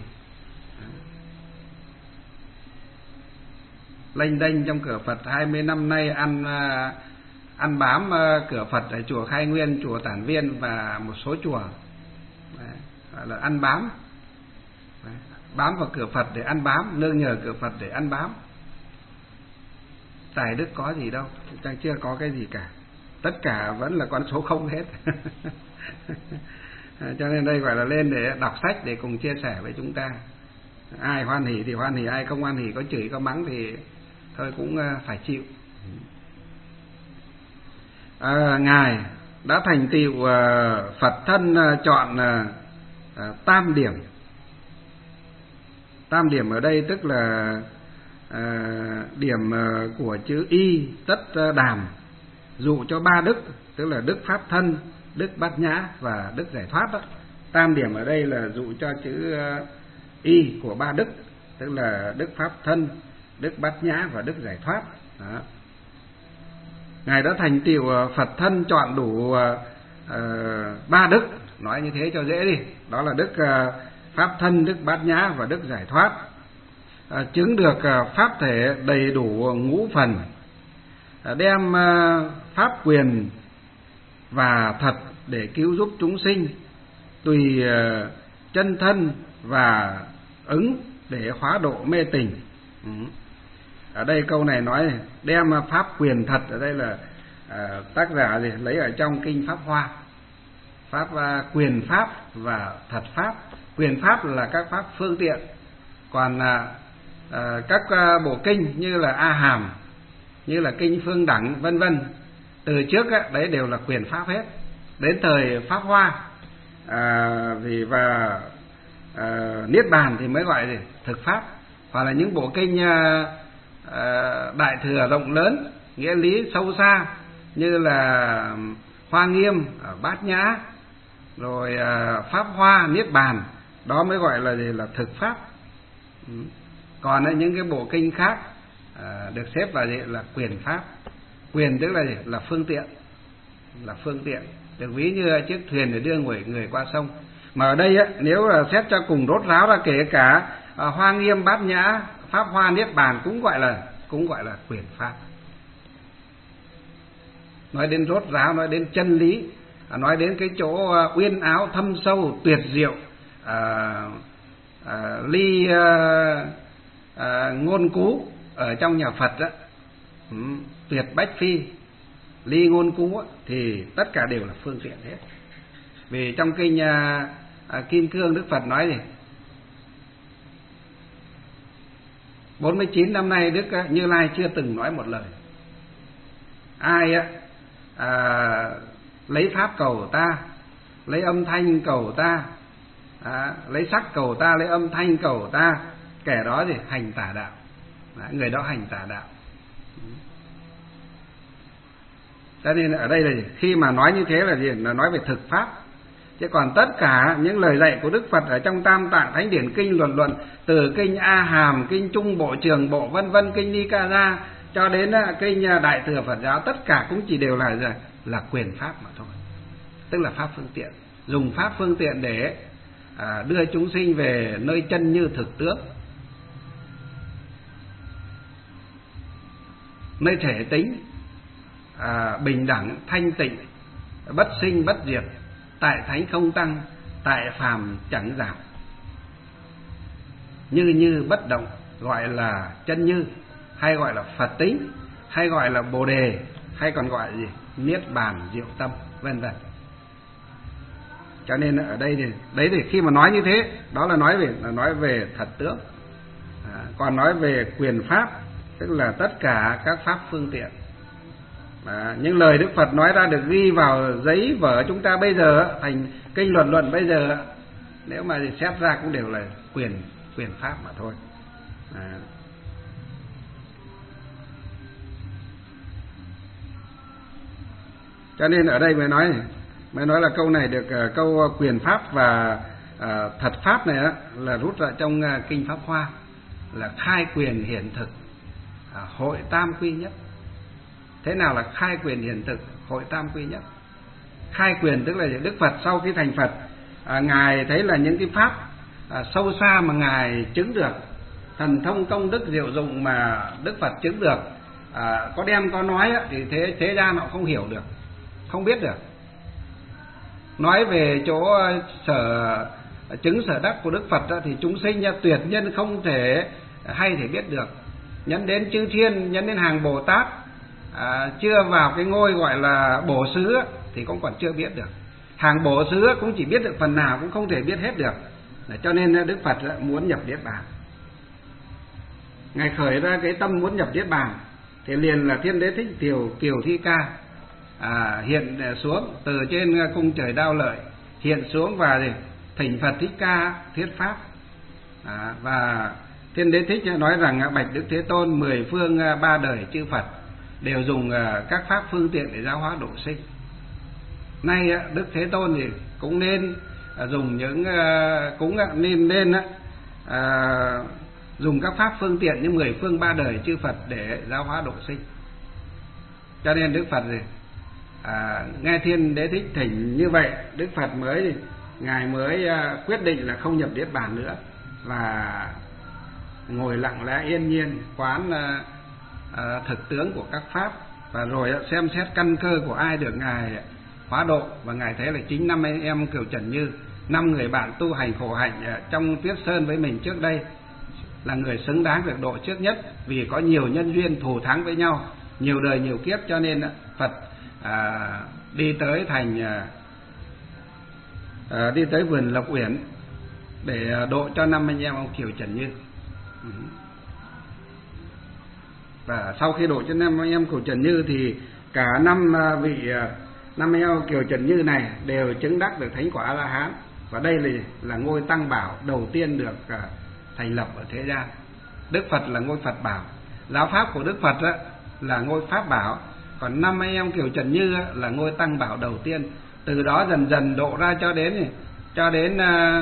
Lênh đênh trong cửa Phật hai mươi năm nay, ăn ăn bám cửa Phật ở chùa Khai Nguyên, chùa Tản Viên và một số chùa, gọi là ăn bám. bám vào cửa Phật để ăn bám, nương nhờ cửa Phật để ăn bám. Tài đức có gì đâu, chúng ta chưa có cái gì cả, tất cả vẫn là con số không hết. Cho nên đây gọi là lên để đọc sách để cùng chia sẻ với chúng ta. Ai hoan hỉ thì hoan hỉ, ai không hoan hỉ, có chửi có mắng thì thôi cũng phải chịu. À, Ngài đã thành tựu uh, Phật thân uh, chọn uh, uh, tam điểm. Tam điểm ở đây tức là uh, điểm uh, của chữ y tất uh, đàm, dụ cho ba đức, tức là đức pháp thân, đức bát nhã và đức giải thoát đó. Tam điểm ở đây là dụ cho chữ uh, y của ba đức, tức là đức pháp thân, đức bát nhã và đức giải thoát đó. Ngài đã thành tựu Phật thân chọn đủ uh, uh, ba đức, nói như thế cho dễ đi, đó là đức uh, pháp thân, đức bát nhã và đức giải thoát. Uh, chứng được uh, pháp thể đầy đủ ngũ phần, uh, đem uh, pháp quyền và thật để cứu giúp chúng sinh, tùy uh, chân thân và ứng để hóa độ mê tình. Ừ. Ở đây câu này nói đem pháp quyền thật, ở đây là à, tác giả gì lấy ở trong kinh Pháp Hoa. Pháp à, quyền pháp và thật pháp. Quyền pháp là các pháp phương tiện, còn à, à, các à, bộ kinh như là A Hàm, như là kinh Phương Đẳng vân vân, từ trước á, đấy đều là quyền pháp hết. Đến thời Pháp Hoa à, vì và à, Niết Bàn thì mới gọi là thực pháp, hoặc là những bộ kinh à, Đại Thừa rộng lớn, nghĩa lý sâu xa như là Hoa Nghiêm, Bát Nhã, rồi Pháp Hoa, Niết Bàn, đó mới gọi là gì là thực pháp. Còn những cái bộ kinh khác được xếp vào gì là quyền pháp. Quyền tức là gì? Là phương tiện, là phương tiện, được ví như chiếc thuyền để đưa người người qua sông. Mà ở đây á, nếu là xét cho cùng rốt ráo ra, kể cả Hoa Nghiêm, Bát Nhã, Pháp Hoa, Niết Bàn cũng gọi là cũng gọi là quyền pháp. Nói đến rốt ráo, nói đến chân lý, nói đến cái chỗ uyên áo thâm sâu tuyệt diệu, à, à, ly à, à, ngôn cú ở trong nhà Phật đó, ừ, tuyệt bách phi, ly ngôn cú đó, thì tất cả đều là phương tiện hết. Vì trong kinh à, à, Kim Cương Đức Phật nói gì? bốn mươi chín năm nay Đức Như Lai chưa từng nói một lời. Ai á à, lấy pháp cầu ta, lấy âm thanh cầu ta, à, lấy sắc cầu ta, lấy âm thanh cầu ta, kẻ đó thì hành tà đạo. Đó, người đó hành tà đạo. Cho nên ở đây là khi mà nói như thế là gì? Là nói về thực pháp. Chứ còn tất cả những lời dạy của Đức Phật ở trong Tam Tạng Thánh Điển Kinh luận luận, từ kinh A Hàm, kinh Trung Bộ, Trường Bộ vân vân, kinh Nikaya cho đến kinh Đại Thừa Phật giáo, tất cả cũng chỉ đều là là quyền pháp mà thôi. Tức là pháp phương tiện, dùng pháp phương tiện để à, đưa chúng sinh về nơi chân như thực tướng, nơi thể tính à, bình đẳng, thanh tịnh, bất sinh bất diệt, tại thánh không tăng, tại phàm chẳng giảm, như như bất động, gọi là chân như, hay gọi là Phật tính, hay gọi là Bồ đề, hay còn gọi là gì? Niết bàn diệu tâm, vân vân. Cho nên ở đây thì đấy thì khi mà nói như thế, đó là nói về là nói về thật tướng. À, còn nói về quyền pháp, tức là tất cả các pháp phương tiện. À, những lời Đức Phật nói ra được ghi vào giấy vở chúng ta bây giờ thành kinh luận luận bây giờ, nếu mà xét ra cũng đều là quyền quyền pháp mà thôi. À. Cho nên ở đây mới nói mới nói là câu này được uh, câu quyền pháp và uh, thật pháp này đó, là rút ra trong uh, kinh Pháp Hoa, là khai quyền hiển thực, uh, hội tam quy nhất. Thế nào là khai quyền hiển thực, hội tam quy nhất? Khai quyền tức là Đức Phật sau khi thành Phật, à, Ngài thấy là những cái pháp à, sâu xa mà Ngài chứng được, thần thông công đức diệu dụng mà Đức Phật chứng được, à, có đem có nói á, thì thế thế gian họ không hiểu được, không biết được. Nói về chỗ sở chứng sở đắc của Đức Phật thì chúng sinh tuyệt nhân không thể hay thể biết được. Nhấn đến chư thiên, nhấn đến hàng Bồ Tát, à, chưa vào cái ngôi gọi là bổ xứ thì cũng còn chưa biết được. Hàng bổ xứ cũng chỉ biết được phần nào, cũng không thể biết hết được. Cho nên Đức Phật muốn nhập Niết Bàn. Ngài khởi ra cái tâm muốn nhập Niết Bàn thì liền là Thiên Đế Thích Kiều Kiều Thi Ca à, hiện xuống từ trên cung trời Đao Lợi, hiện xuống và thỉnh Phật Thích Ca thuyết pháp. à, và Thiên Đế Thích nói rằng bạch Đức Thế Tôn, mười phương ba đời chư Phật đều dùng các pháp phương tiện để giáo hóa độ sinh. Nay Đức Thế Tôn thì cũng nên dùng những cũng nên nên à, dùng các pháp phương tiện như mười phương ba đời chư Phật để giáo hóa độ sinh. Cho nên Đức Phật gì à, nghe Thiên Đế Thích thỉnh như vậy, Đức Phật mới ngài mới quyết định là không nhập Niết Bàn nữa, và ngồi lặng lẽ yên nhiên quán à, à, thực tướng của các pháp, và rồi xem xét căn cơ của ai được ngài hóa độ. Và ngài thấy là chính năm anh em Kiều Trần Như, năm người bạn tu hành khổ hạnh trong Tuyết Sơn với mình trước đây, là người xứng đáng được độ trước nhất, vì có nhiều nhân duyên thù thắng với nhau, nhiều đời nhiều kiếp, cho nên Phật à, đi tới thành à, đi tới vườn Lộc Uyển để độ cho năm anh em ông Kiều Trần Như. Và sau khi độ cho năm anh em Kiều Trần Như thì cả năm vị năm anh em Kiều Trần Như này đều chứng đắc được thánh quả A La Hán, và đây là là ngôi Tăng Bảo đầu tiên được thành lập ở thế gian. Đức Phật là ngôi Phật Bảo, giáo pháp của Đức Phật là ngôi Pháp Bảo, còn năm anh em Kiều Trần Như là ngôi Tăng Bảo đầu tiên. Từ đó dần dần độ ra cho đến cho đến à,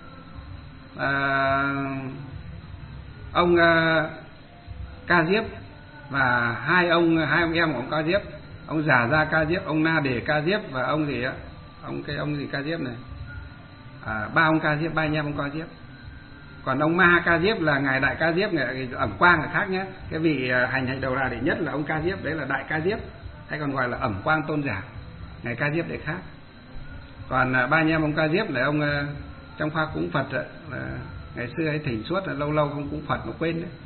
à, ông à, Ca Diếp, và hai ông hai ông em của ông Ca Diếp, ông Già Gia Ca Diếp, ông Na Đề Ca Diếp, và ông gì á, ông cái ông gì Ca Diếp này, à, ba ông Ca Diếp, ba anh em ông Ca Diếp. Còn ông Ma Ca Diếp là ngài Đại Ca Diếp, ngài Ẩm Quang là khác nhé. Cái vị hành hạnh đầu đà đệ nhất là ông Ca Diếp, đấy là Đại Ca Diếp, hay còn gọi là Ẩm Quang Tôn Giả. Ngài Ca Diếp đấy khác. Còn ba anh em ông Ca Diếp là ông trong khoa cúng Phật là ngày xưa ấy thỉnh suốt, là lâu lâu không cúng Phật mà quên đấy.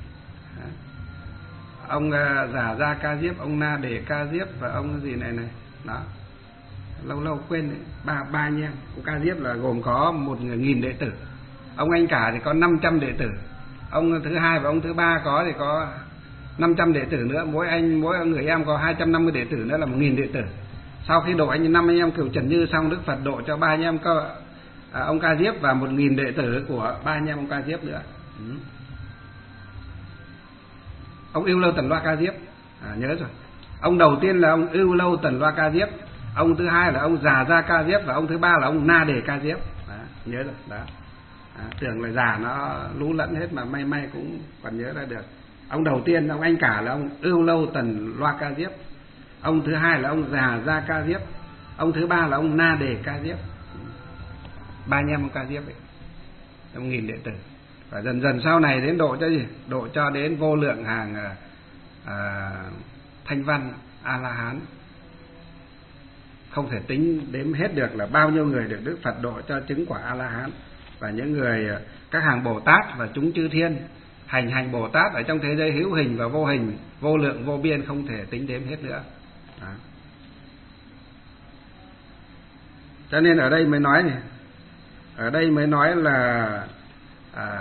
Ông Già Gia Ca Diếp, ông Na Đề Ca Diếp, và ông gì này này đó, lâu lâu quên đấy. ba ba anh em ông Ca Diếp là gồm có một nghìn đệ tử. Ông anh cả thì có năm trăm đệ tử. Ông thứ hai và ông thứ ba có thì có năm trăm đệ tử nữa. Mỗi anh mỗi người em có hai trăm năm mươi đệ tử nữa là một nghìn đệ tử. Sau khi độ anh năm anh em Kiều Trần Như xong, Đức Phật độ cho ba anh em cơ, à, ông Ca Diếp và một nghìn đệ tử của ba anh em ông Ca Diếp nữa. Ừ. Ông Ưu Lâu Tần Loa Ca Diếp, à, nhớ rồi. Ông đầu tiên là ông Ưu Lâu Tần Loa Ca Diếp, ông thứ hai là ông Già Gia Ca Diếp, và ông thứ ba là ông Na Đề Ca Diếp. Đó, nhớ rồi đó. À, tưởng là già nó lú lẫn hết mà may may cũng còn nhớ ra được. Ông đầu tiên ông anh cả là ông Ưu Lâu Tần Loa Ca Diếp, ông thứ hai là ông Già Gia Ca Diếp, ông thứ ba là ông Na Đề Ca Diếp. Ba anh em ông Ca Diếp ấy, ông nghìn đệ tử. Và dần dần sau này đến độ cho gì? Độ cho đến vô lượng hàng à, thanh văn A La Hán, không thể tính đếm hết được là bao nhiêu người được Đức Phật độ cho chứng quả A La Hán. Và những người các hàng Bồ Tát và chúng chư thiên hành hành Bồ Tát ở trong thế giới hữu hình và vô hình, vô lượng vô biên, không thể tính đếm hết nữa. Đó. Cho nên ở đây mới nói này, ở đây mới nói là à,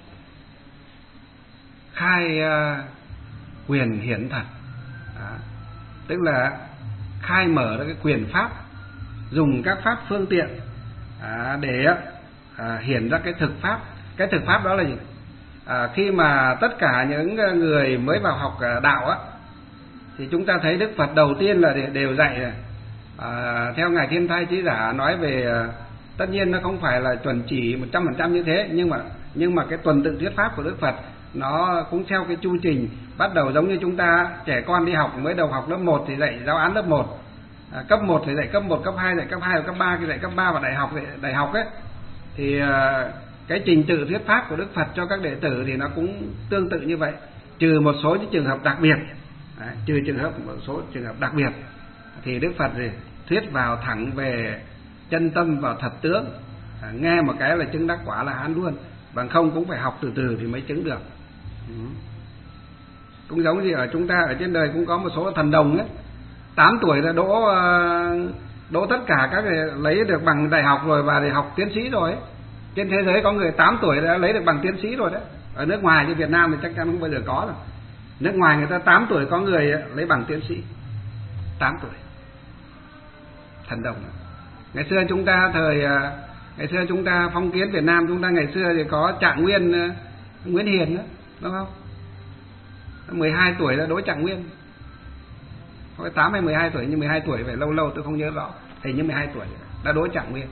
khai à, quyền hiển thật. Đó. Tức là khai mở ra cái quyền pháp, dùng các pháp phương tiện à, để à, hiển ra cái thực pháp. Cái thực pháp đó là gì? À, khi mà tất cả những người mới vào học đạo á, thì chúng ta thấy Đức Phật đầu tiên là đều dạy à, theo ngài Thiên Thai Chí Giả nói về, tất nhiên nó không phải là chuẩn chỉ một trăm phần trăm như thế, nhưng mà nhưng mà cái tuần tự thuyết pháp của Đức Phật nó cũng theo cái chu trình. Bắt đầu giống như chúng ta trẻ con đi học, mới đầu học lớp một thì dạy giáo án lớp một, à, cấp một thì dạy cấp một, cấp hai dạy cấp hai, cấp ba thì dạy cấp ba, và đại học dạy đại học ấy, thì à, cái trình tự thuyết pháp của Đức Phật cho các đệ tử thì nó cũng tương tự như vậy, trừ một số những trường hợp đặc biệt. Đấy, trừ trường hợp một số trường hợp đặc biệt thì Đức Phật thì thuyết vào thẳng về chân tâm, vào thật tướng, à, nghe một cái là chứng đắc quả là hán luôn, bằng không cũng phải học từ từ thì mới chứng được. Ừ. Cũng giống như ở chúng ta ở trên đời cũng có một số thần đồng ấy, tám tuổi là đỗ đỗ tất cả các lấy được bằng đại học rồi và để học tiến sĩ rồi ấy. Trên thế giới có người tám tuổi đã lấy được bằng tiến sĩ rồi đấy. Ở nước ngoài như Việt Nam thì chắc chắn không bao giờ có rồi. Nước ngoài người ta tám tuổi có người lấy bằng tiến sĩ. tám tuổi. Thần đồng. Ngày xưa chúng ta thời ngày xưa chúng ta phong kiến Việt Nam, chúng ta ngày xưa thì có Trạng Nguyên, Nguyễn Hiền đó, đúng không? mười hai tuổi đã đỗ Trạng Nguyên. Có tám hay mười hai tuổi, nhưng mười hai tuổi phải lâu lâu tôi không nhớ rõ. Hình như mười hai tuổi đã đỗ Trạng Nguyên.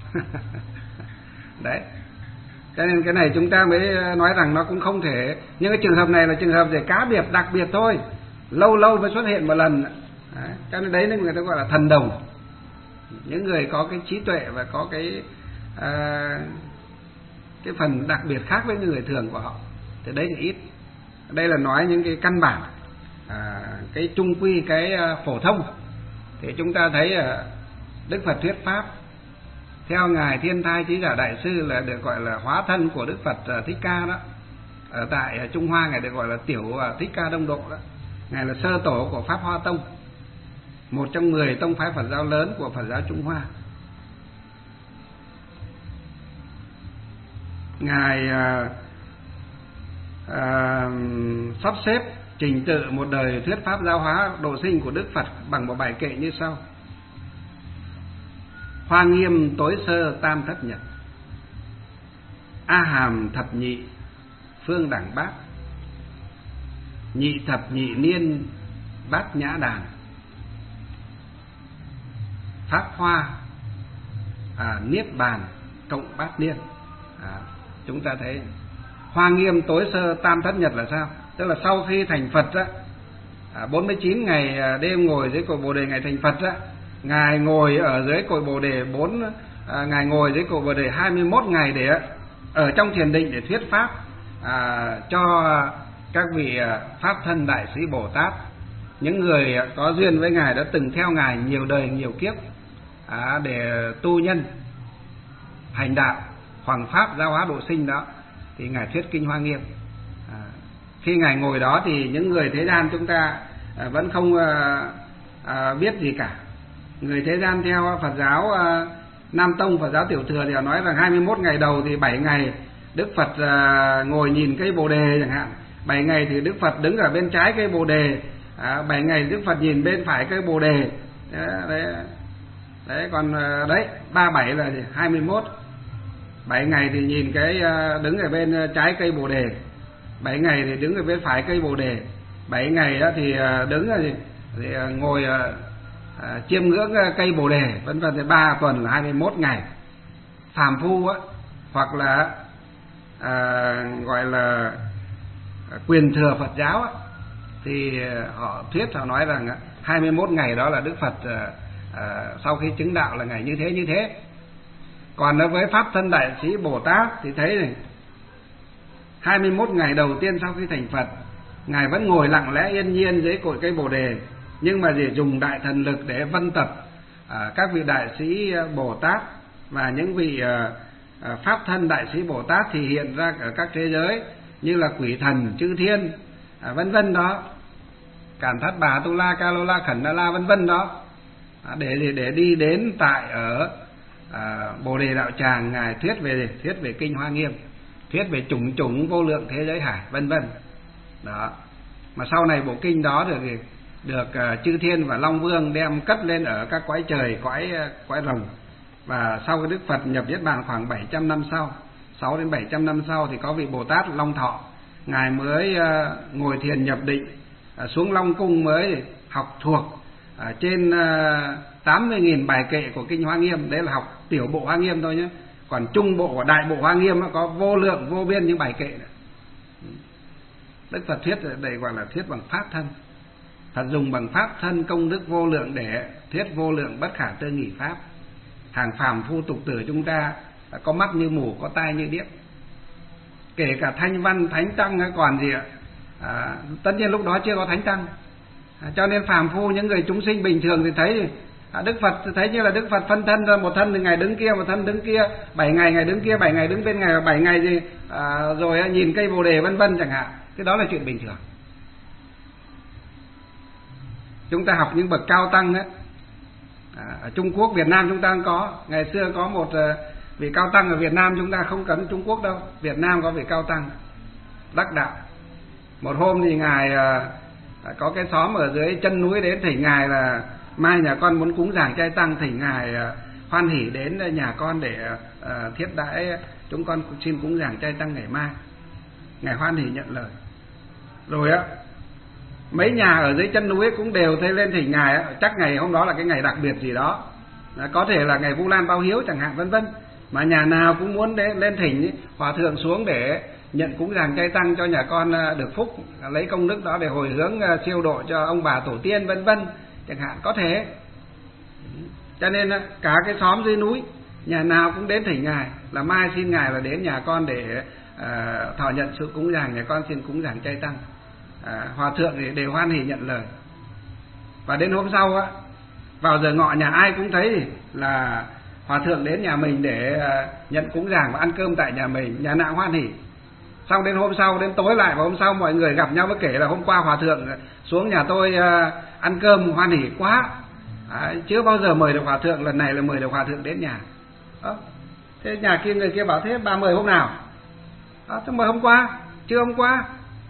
Đấy. Cho nên cái này chúng ta mới nói rằng nó cũng không thể, nhưng cái trường hợp này là trường hợp về cá biệt đặc biệt thôi, lâu lâu mới xuất hiện một lần. Đấy. Cho nên đấy nên người ta gọi là thần đồng. Những người có cái trí tuệ và có cái à, cái phần đặc biệt khác với những người thường của họ thì đấy là ít. Đây là nói những cái căn bản, à, cái trung quy, cái phổ thông. Thì chúng ta thấy Đức Phật thuyết pháp theo ngài Thiên Thai Chí Giả Đại Sư là được gọi là hóa thân của Đức Phật Thích Ca đó. Ở tại Trung Hoa ngài được gọi là Tiểu Thích Ca Đông Độ đó. Ngài là sơ tổ của Pháp Hoa Tông, một trong mười tông phái Phật giáo lớn của Phật giáo Trung Hoa. Ngài à, à, sắp xếp trình tự một đời thuyết pháp giáo hóa độ sinh của Đức Phật bằng một bài kệ như sau: Hoa nghiêm tối sơ tam thất nhật, A hàm thập nhị phương đẳng bát, nhị thập nhị niên bát nhã đàn, pháp hoa à, niết bàn cộng bát niên. À, chúng ta thấy Hoa nghiêm tối sơ tam thất nhật là sao? Tức là sau khi thành Phật á, à, bốn mươi chín ngày đêm ngồi dưới cội Bồ Đề ngày thành Phật á, ngài ngồi ở dưới cội Bồ Đề bốn à, ngài ngồi dưới cội Bồ Đề hai mươi mốt ngày để ở trong thiền định để thuyết pháp à, cho các vị pháp thân đại sĩ Bồ Tát, những người có duyên với ngài đã từng theo ngài nhiều đời nhiều kiếp à, để tu nhân hành đạo hoằng pháp giáo hóa độ sinh đó, thì ngài thuyết kinh Hoa Nghiêm. À, khi ngài ngồi đó thì những người thế gian chúng ta à, vẫn không à, à, biết gì cả. Người thế gian theo Phật giáo à, Nam Tông, Phật giáo Tiểu Thừa thì họ nói rằng hai mươi mốt ngày đầu thì bảy ngày Đức Phật à, ngồi nhìn cây Bồ Đề chẳng hạn, bảy ngày thì Đức Phật đứng ở bên trái cây Bồ Đề, à, bảy ngày Đức Phật nhìn bên phải cây Bồ Đề. Đấy, đấy còn đấy ba bảy là hai mươi mốt. Bảy ngày thì nhìn cái đứng ở bên trái cây Bồ Đề, bảy ngày thì đứng ở bên phải cây Bồ Đề, bảy ngày thì đứng thì, thì ngồi à, chiêm ngưỡng cây Bồ Đề, vân vân. Thì ba tuần là hai mươi mốt ngày. Phàm phu á, hoặc là à, gọi là quyền thừa Phật giáo á, thì họ thuyết họ nói rằng hai mươi mốt ngày đó là Đức Phật à, à, sau khi chứng đạo là ngày như thế như thế. Còn đối với pháp thân đại sĩ Bồ Tát thì thấy này, hai mươi mốt ngày đầu tiên sau khi thành Phật, ngài vẫn ngồi lặng lẽ yên nhiên dưới cội cây Bồ Đề, nhưng mà để dùng đại thần lực để vân tập à, các vị đại sĩ Bồ Tát và những vị à, à, pháp thân đại sĩ Bồ Tát thì hiện ra ở các thế giới như là quỷ thần, chư thiên, à, vân vân đó, Cản Thắt Bà Tu La, Ca Lô La, Khẩn Na La vân vân đó, à, để để đi đến tại ở À, Bồ Đề Đạo Tràng, ngài thuyết về thuyết về kinh Hoa Nghiêm, thuyết về chủng chủng vô lượng thế giới hải vân vân đó. Mà sau này bộ kinh đó được được uh, chư thiên và Long Vương đem cất lên ở các cõi trời, cõi uh, cõi rồng. Và sau cái Đức Phật nhập niết bàn khoảng bảy trăm năm sau, sáu đến bảy trăm năm sau thì có vị Bồ Tát Long Thọ, ngài mới uh, ngồi thiền nhập định, uh, xuống Long Cung mới học thuộc uh, trên uh, tám mươi nghìn bài kệ của kinh Hoa Nghiêm. Đấy là học tiểu bộ Hoa Nghiêm thôi nhé. Còn trung bộ và đại bộ Hoa Nghiêm nó có vô lượng vô biên những bài kệ nữa. Đức Phật thuyết đây gọi là thuyết bằng pháp thân. Phật dùng bằng pháp thân công đức vô lượng để thuyết vô lượng bất khả tư nghị pháp. Hàng phàm phu tục tử chúng ta có mắt như mù, có tai như điếc. Kể cả thanh văn thánh tăng còn gì ạ? À, tất nhiên lúc đó chưa có thánh tăng. À, cho nên phàm phu, những người chúng sinh bình thường thì thấy À, Đức Phật thấy như là Đức Phật phân thân ra, một thân thì ngày đứng kia, một thân đứng kia, bảy ngày ngày đứng kia, bảy ngày đứng bên ngày, bảy ngày gì à, rồi nhìn cây Bồ đề vân vân chẳng hạn. Cái đó là chuyện bình thường. Chúng ta học những bậc cao tăng ấy, à, ở Trung Quốc, Việt Nam chúng ta cũng có. Ngày xưa có một uh, vị cao tăng ở Việt Nam, chúng ta không cần Trung Quốc đâu. Việt Nam có vị cao tăng đắc đạo. Một hôm thì ngài uh, có cái xóm ở dưới chân núi đến thỉnh ngài là mai nhà con muốn cúng giảng trai tăng, thỉnh ngài uh, hoan hỉ đến nhà con để uh, thiết đãi chúng con xin cúng giảng trai tăng ngày mai. Ngài hoan hỉ nhận lời. Rồi á, mấy nhà ở dưới chân núi cũng đều thấy lên thỉnh ngài á, chắc ngày hôm đó là cái ngày đặc biệt gì đó, có thể là ngày Vu Lan báo hiếu chẳng hạn vân vân, mà nhà nào cũng muốn đến lên thỉnh hòa thượng xuống để nhận cúng giảng trai tăng cho nhà con được phúc, lấy công đức đó để hồi hướng siêu độ cho ông bà tổ tiên vân vân chẳng hạn, có thể. Cho nên cả cái xóm dưới núi nhà nào cũng đến thỉnh ngài là mai xin ngài là đến nhà con để uh, thọ nhận sự cúng giảng, nhà con xin cúng giảng trai tăng. À, hòa thượng thì đều hoan hỉ nhận lời. Và đến hôm sau á, vào giờ ngọ nhà ai cũng thấy là hòa thượng đến nhà mình để uh, nhận cúng giảng và ăn cơm tại nhà mình, nhà nào hoan hỉ. Xong đến hôm sau, đến tối lại và hôm sau mọi người gặp nhau mới kể là hôm qua hòa thượng xuống nhà tôi uh, ăn cơm hoan hỉ quá, à, chưa bao giờ mời được hòa thượng, lần này là mời được hòa thượng đến nhà. Đó. Thế nhà kia người kia bảo thế bà mời hôm nào? Đó, tôi mời hôm qua, chưa hôm qua.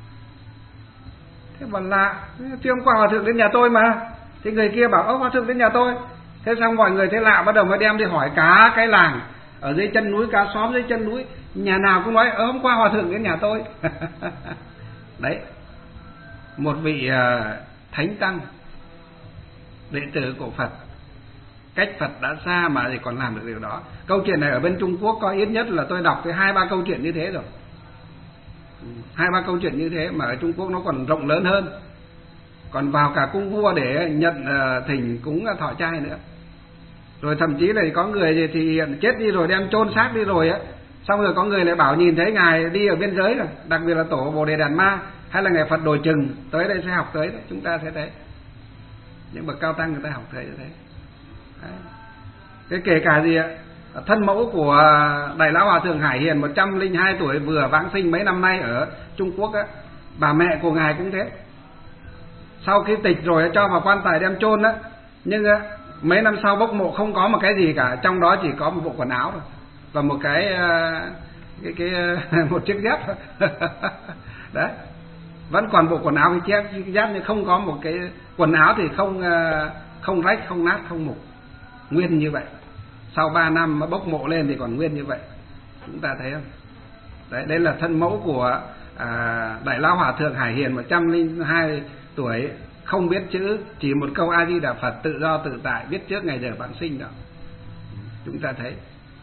Thế bảo lạ, chứ hôm qua hòa thượng đến nhà tôi mà. Thì người kia bảo ơ hòa thượng đến nhà tôi. Thế xong mọi người thấy lạ, bắt đầu mới đem đi hỏi cả cái làng ở dưới chân núi, cả xóm dưới chân núi, nhà nào cũng nói ơ hôm qua hòa thượng đến nhà tôi. Đấy, một vị uh, thánh tăng đệ tử của Phật, cách Phật đã xa mà thì còn làm được điều đó. Câu chuyện này ở bên Trung Quốc có ít nhất là tôi đọc tới hai ba câu chuyện như thế rồi, hai ba câu chuyện như thế, mà ở Trung Quốc nó còn rộng lớn hơn, còn vào cả cung vua để nhận uh, thỉnh cúng thọ trai nữa. Rồi thậm chí là có người thì chết đi rồi đem chôn xác đi rồi á, xong rồi có người lại bảo nhìn thấy ngài đi ở biên giới rồi, đặc biệt là tổ Bồ Đề Đạt Ma hay là ngài Phật Đồi Chừng tới đây sẽ học tới đấy, chúng ta sẽ thấy những bậc cao tăng người ta học thấy như thế. Đấy. Cái kể cả gì ạ, thân mẫu của Đại Lão Hòa Thượng Hải Hiền một trăm lẻ hai tuổi vừa vãng sinh mấy năm nay ở Trung Quốc á, bà mẹ của ngài cũng thế. Sau khi tịch rồi cho vào quan tài đem chôn á, nhưng á, mấy năm sau bốc mộ không có một cái gì cả, trong đó chỉ có một bộ quần áo thôi và một cái cái cái một chiếc dép. Đấy, vẫn còn bộ quần áo với chiếc dép nhưng không có một cái quần áo, thì không không rách, không nát, không mục, nguyên như vậy. Sau ba năm mà bốc mộ lên thì còn nguyên như vậy, chúng ta thấy không? Đấy, đây là thân mẫu của à, Đại Lão Hòa Thượng Hải Hiền một trăm lẻ hai tuổi, không biết chữ, chỉ một câu A Di Đà Phật tự do tự tại, biết trước ngày giờ vãng sinh đó. Chúng ta thấy.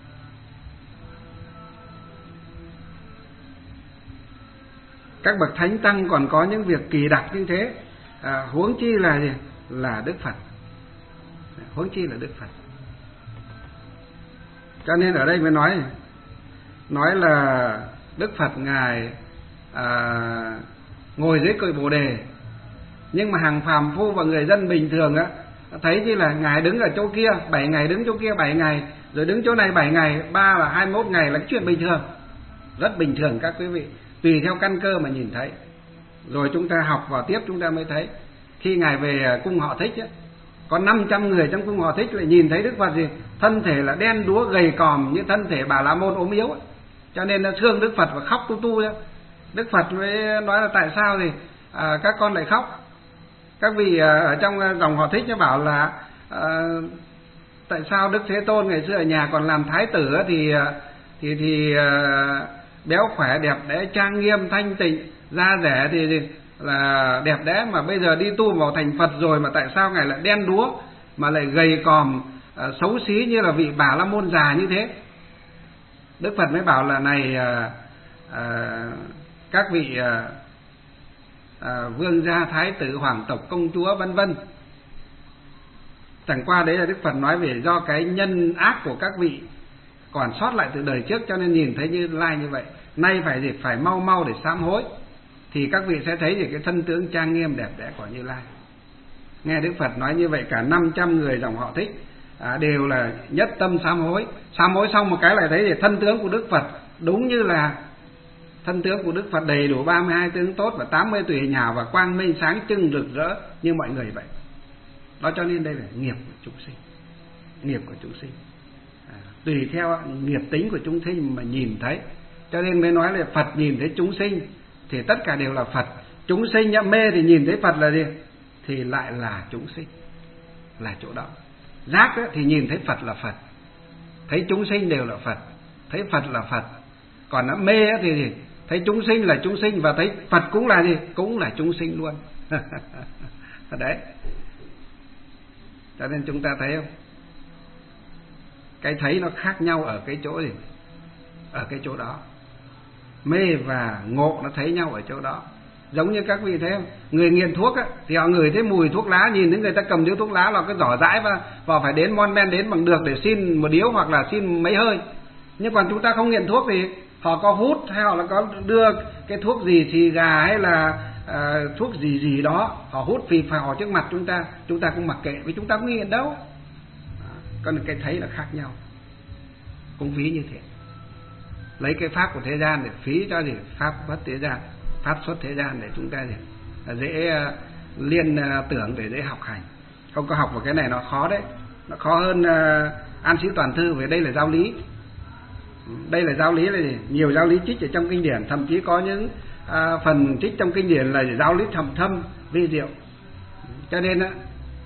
Các bậc thánh tăng còn có những việc kỳ đặc như thế, à, huống chi là gì? Là Đức Phật. Huống chi là Đức Phật. Cho nên ở đây mới nói nói là Đức Phật ngài à, ngồi dưới cội Bồ Đề, nhưng mà hàng phàm phu và người dân bình thường á thấy như là ngài đứng ở chỗ kia bảy ngày, đứng chỗ kia bảy ngày, rồi đứng chỗ này bảy ngày, ba là hai mươi mốt ngày là cái chuyện bình thường, rất bình thường các quý vị, tùy theo căn cơ mà nhìn thấy. Rồi chúng ta học vào tiếp chúng ta mới thấy, khi ngài về cung Họ Thích á, có năm trăm người trong cung Họ Thích lại nhìn thấy Đức Phật gì thân thể là đen đúa gầy còm như thân thể Bà La Môn ốm yếu ấy. Cho nên nó thương Đức Phật và khóc tu tu đó. Đức Phật mới nói là tại sao thì à, các con lại khóc. Các vị ở trong dòng Họ Thích nó bảo là à, tại sao Đức Thế Tôn ngày xưa ở nhà còn làm thái tử thì thì thì à, béo khỏe đẹp đẽ trang nghiêm thanh tịnh, da rẻ thì, thì là đẹp đẽ, mà bây giờ đi tu vào thành Phật rồi mà tại sao ngài lại đen đúa mà lại gầy còm à, xấu xí như là vị Bà La Môn già như thế. Đức Phật mới bảo là này à, à, các vị à, à, vương gia thái tử hoàng tộc công chúa vân vân, chẳng qua đấy là Đức Phật nói về do cái nhân ác của các vị còn sót lại từ đời trước cho nên nhìn thấy Như Lai như vậy. Nay phải gì phải mau mau để sám hối thì các vị sẽ thấy về cái thân tướng trang nghiêm đẹp đẽ của Như Lai. Nghe Đức Phật nói như vậy, cả năm trăm người dòng họ Thích à, đều là nhất tâm sám hối. Sám hối xong một cái lại thấy thì thân tướng của Đức Phật đúng như là thân tướng của Đức Phật, đầy đủ ba mươi hai tướng tốt và tám mươi tùy hình hảo và quang minh sáng trưng rực rỡ như mọi người vậy. Đó, cho nên đây là nghiệp của chúng sinh. Nghiệp của chúng sinh à, tùy theo nghiệp tính của chúng sinh mà nhìn thấy. Cho nên mới nói là Phật nhìn thấy chúng sinh thì tất cả đều là Phật. Chúng sinh nhậm mê thì nhìn thấy Phật là gì? Thì lại là chúng sinh, là chỗ đó. Giác thì nhìn thấy Phật là Phật, thấy chúng sinh đều là Phật, thấy Phật là Phật. Còn nó mê thì thấy chúng sinh là chúng sinh và thấy Phật cũng là gì? Cũng là chúng sinh luôn. Đấy. Cho nên chúng ta thấy không? Cái thấy nó khác nhau ở cái chỗ gì? Ở cái chỗ đó. Mê và ngộ nó thấy nhau ở chỗ đó. Giống như các vị thấy không? Người nghiện thuốc á, thì họ ngửi thấy mùi thuốc lá, nhìn thấy người ta cầm điếu thuốc lá là cái giỏ dãi và, và phải đến mon men đến bằng được để xin một điếu hoặc là xin mấy hơi. Nhưng còn chúng ta không nghiện thuốc thì họ có hút hay họ là có đưa cái thuốc gì, xì gà hay là à, thuốc gì gì đó, họ hút phì phào trước mặt chúng ta, chúng ta cũng mặc kệ vì chúng ta không nghiện đâu. Còn cái thấy là khác nhau. Cũng ví như thế. Lấy cái pháp của thế gian để phí cho gì? Pháp bất thế gian, pháp xuất thế gian để chúng ta dễ liên tưởng, để dễ học hành. Không có học vào cái này nó khó đấy. Nó khó hơn uh, An Sĩ Toàn Thư, vì đây là giáo lý. Đây là giáo lý là gì? Nhiều giáo lý trích ở trong kinh điển, thậm chí có những uh, phần trích trong kinh điển là giáo lý thầm thâm, vi diệu. Cho nên á,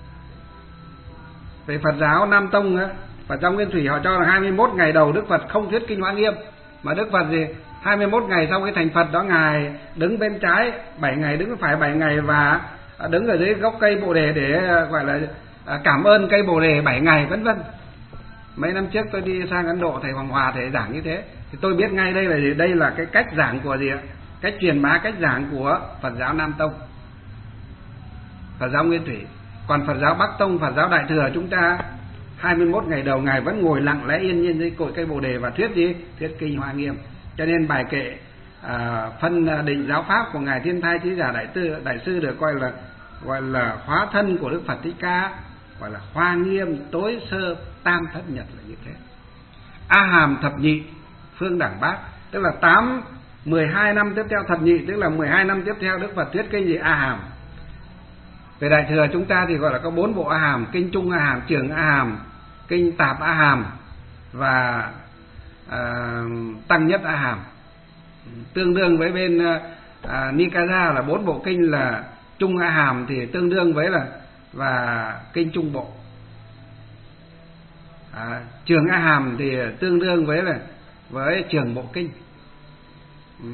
về Phật giáo Nam Tông á, Phật giáo Nguyên Thủy họ cho là hai mươi mốt ngày đầu Đức Phật không thuyết kinh Hoa Nghiêm, mà Đức Phật gì? hai mươi mốt ngày sau cái thành Phật đó, Ngài đứng bên trái, bảy ngày đứng bên phải bảy ngày, và đứng ở dưới gốc cây Bồ Đề để gọi là cảm ơn cây Bồ Đề bảy ngày, vân vân. Mấy năm trước tôi đi sang Ấn Độ, thầy Hoàng Hòa thầy giảng như thế, thì tôi biết ngay đây là gì? Đây là cái cách giảng của gì ạ? Cách truyền bá, cách giảng của Phật giáo Nam Tông, Phật giáo Nguyên Thủy. Còn Phật giáo Bắc Tông, Phật giáo Đại Thừa chúng ta hai mươi mốt ngày đầu Ngài vẫn ngồi lặng lẽ yên nhiên dưới cội cây Bồ Đề và thuyết gì? Thuyết kinh Hoa Nghiêm. Cho nên bài kệ à, phân định giáo pháp của Ngài Thiên Thai Trí Giả Đại Tư Đại sư được coi là gọi là hóa thân của Đức Phật Thích Ca, gọi là Hoa Nghiêm tối sơ tam thất nhật là như thế. A Hàm thập nhị phương đẳng bát, tức là tám mười hai năm tiếp theo, thập nhị tức là mười hai năm tiếp theo Đức Phật thuyết kinh gì? A Hàm. Về Đại Thừa chúng ta thì gọi là có bốn bộ A Hàm: kinh Trung A Hàm, Trường A Hàm, kinh Tạp A Hàm và à, Tăng Nhất A Hàm. Tương đương với bên à, Nikaya là bốn bộ kinh là Trung A Hàm thì tương đương với là và kinh Trung Bộ. À, Trường A Hàm thì tương đương với là với Trường Bộ Kinh. Ừ.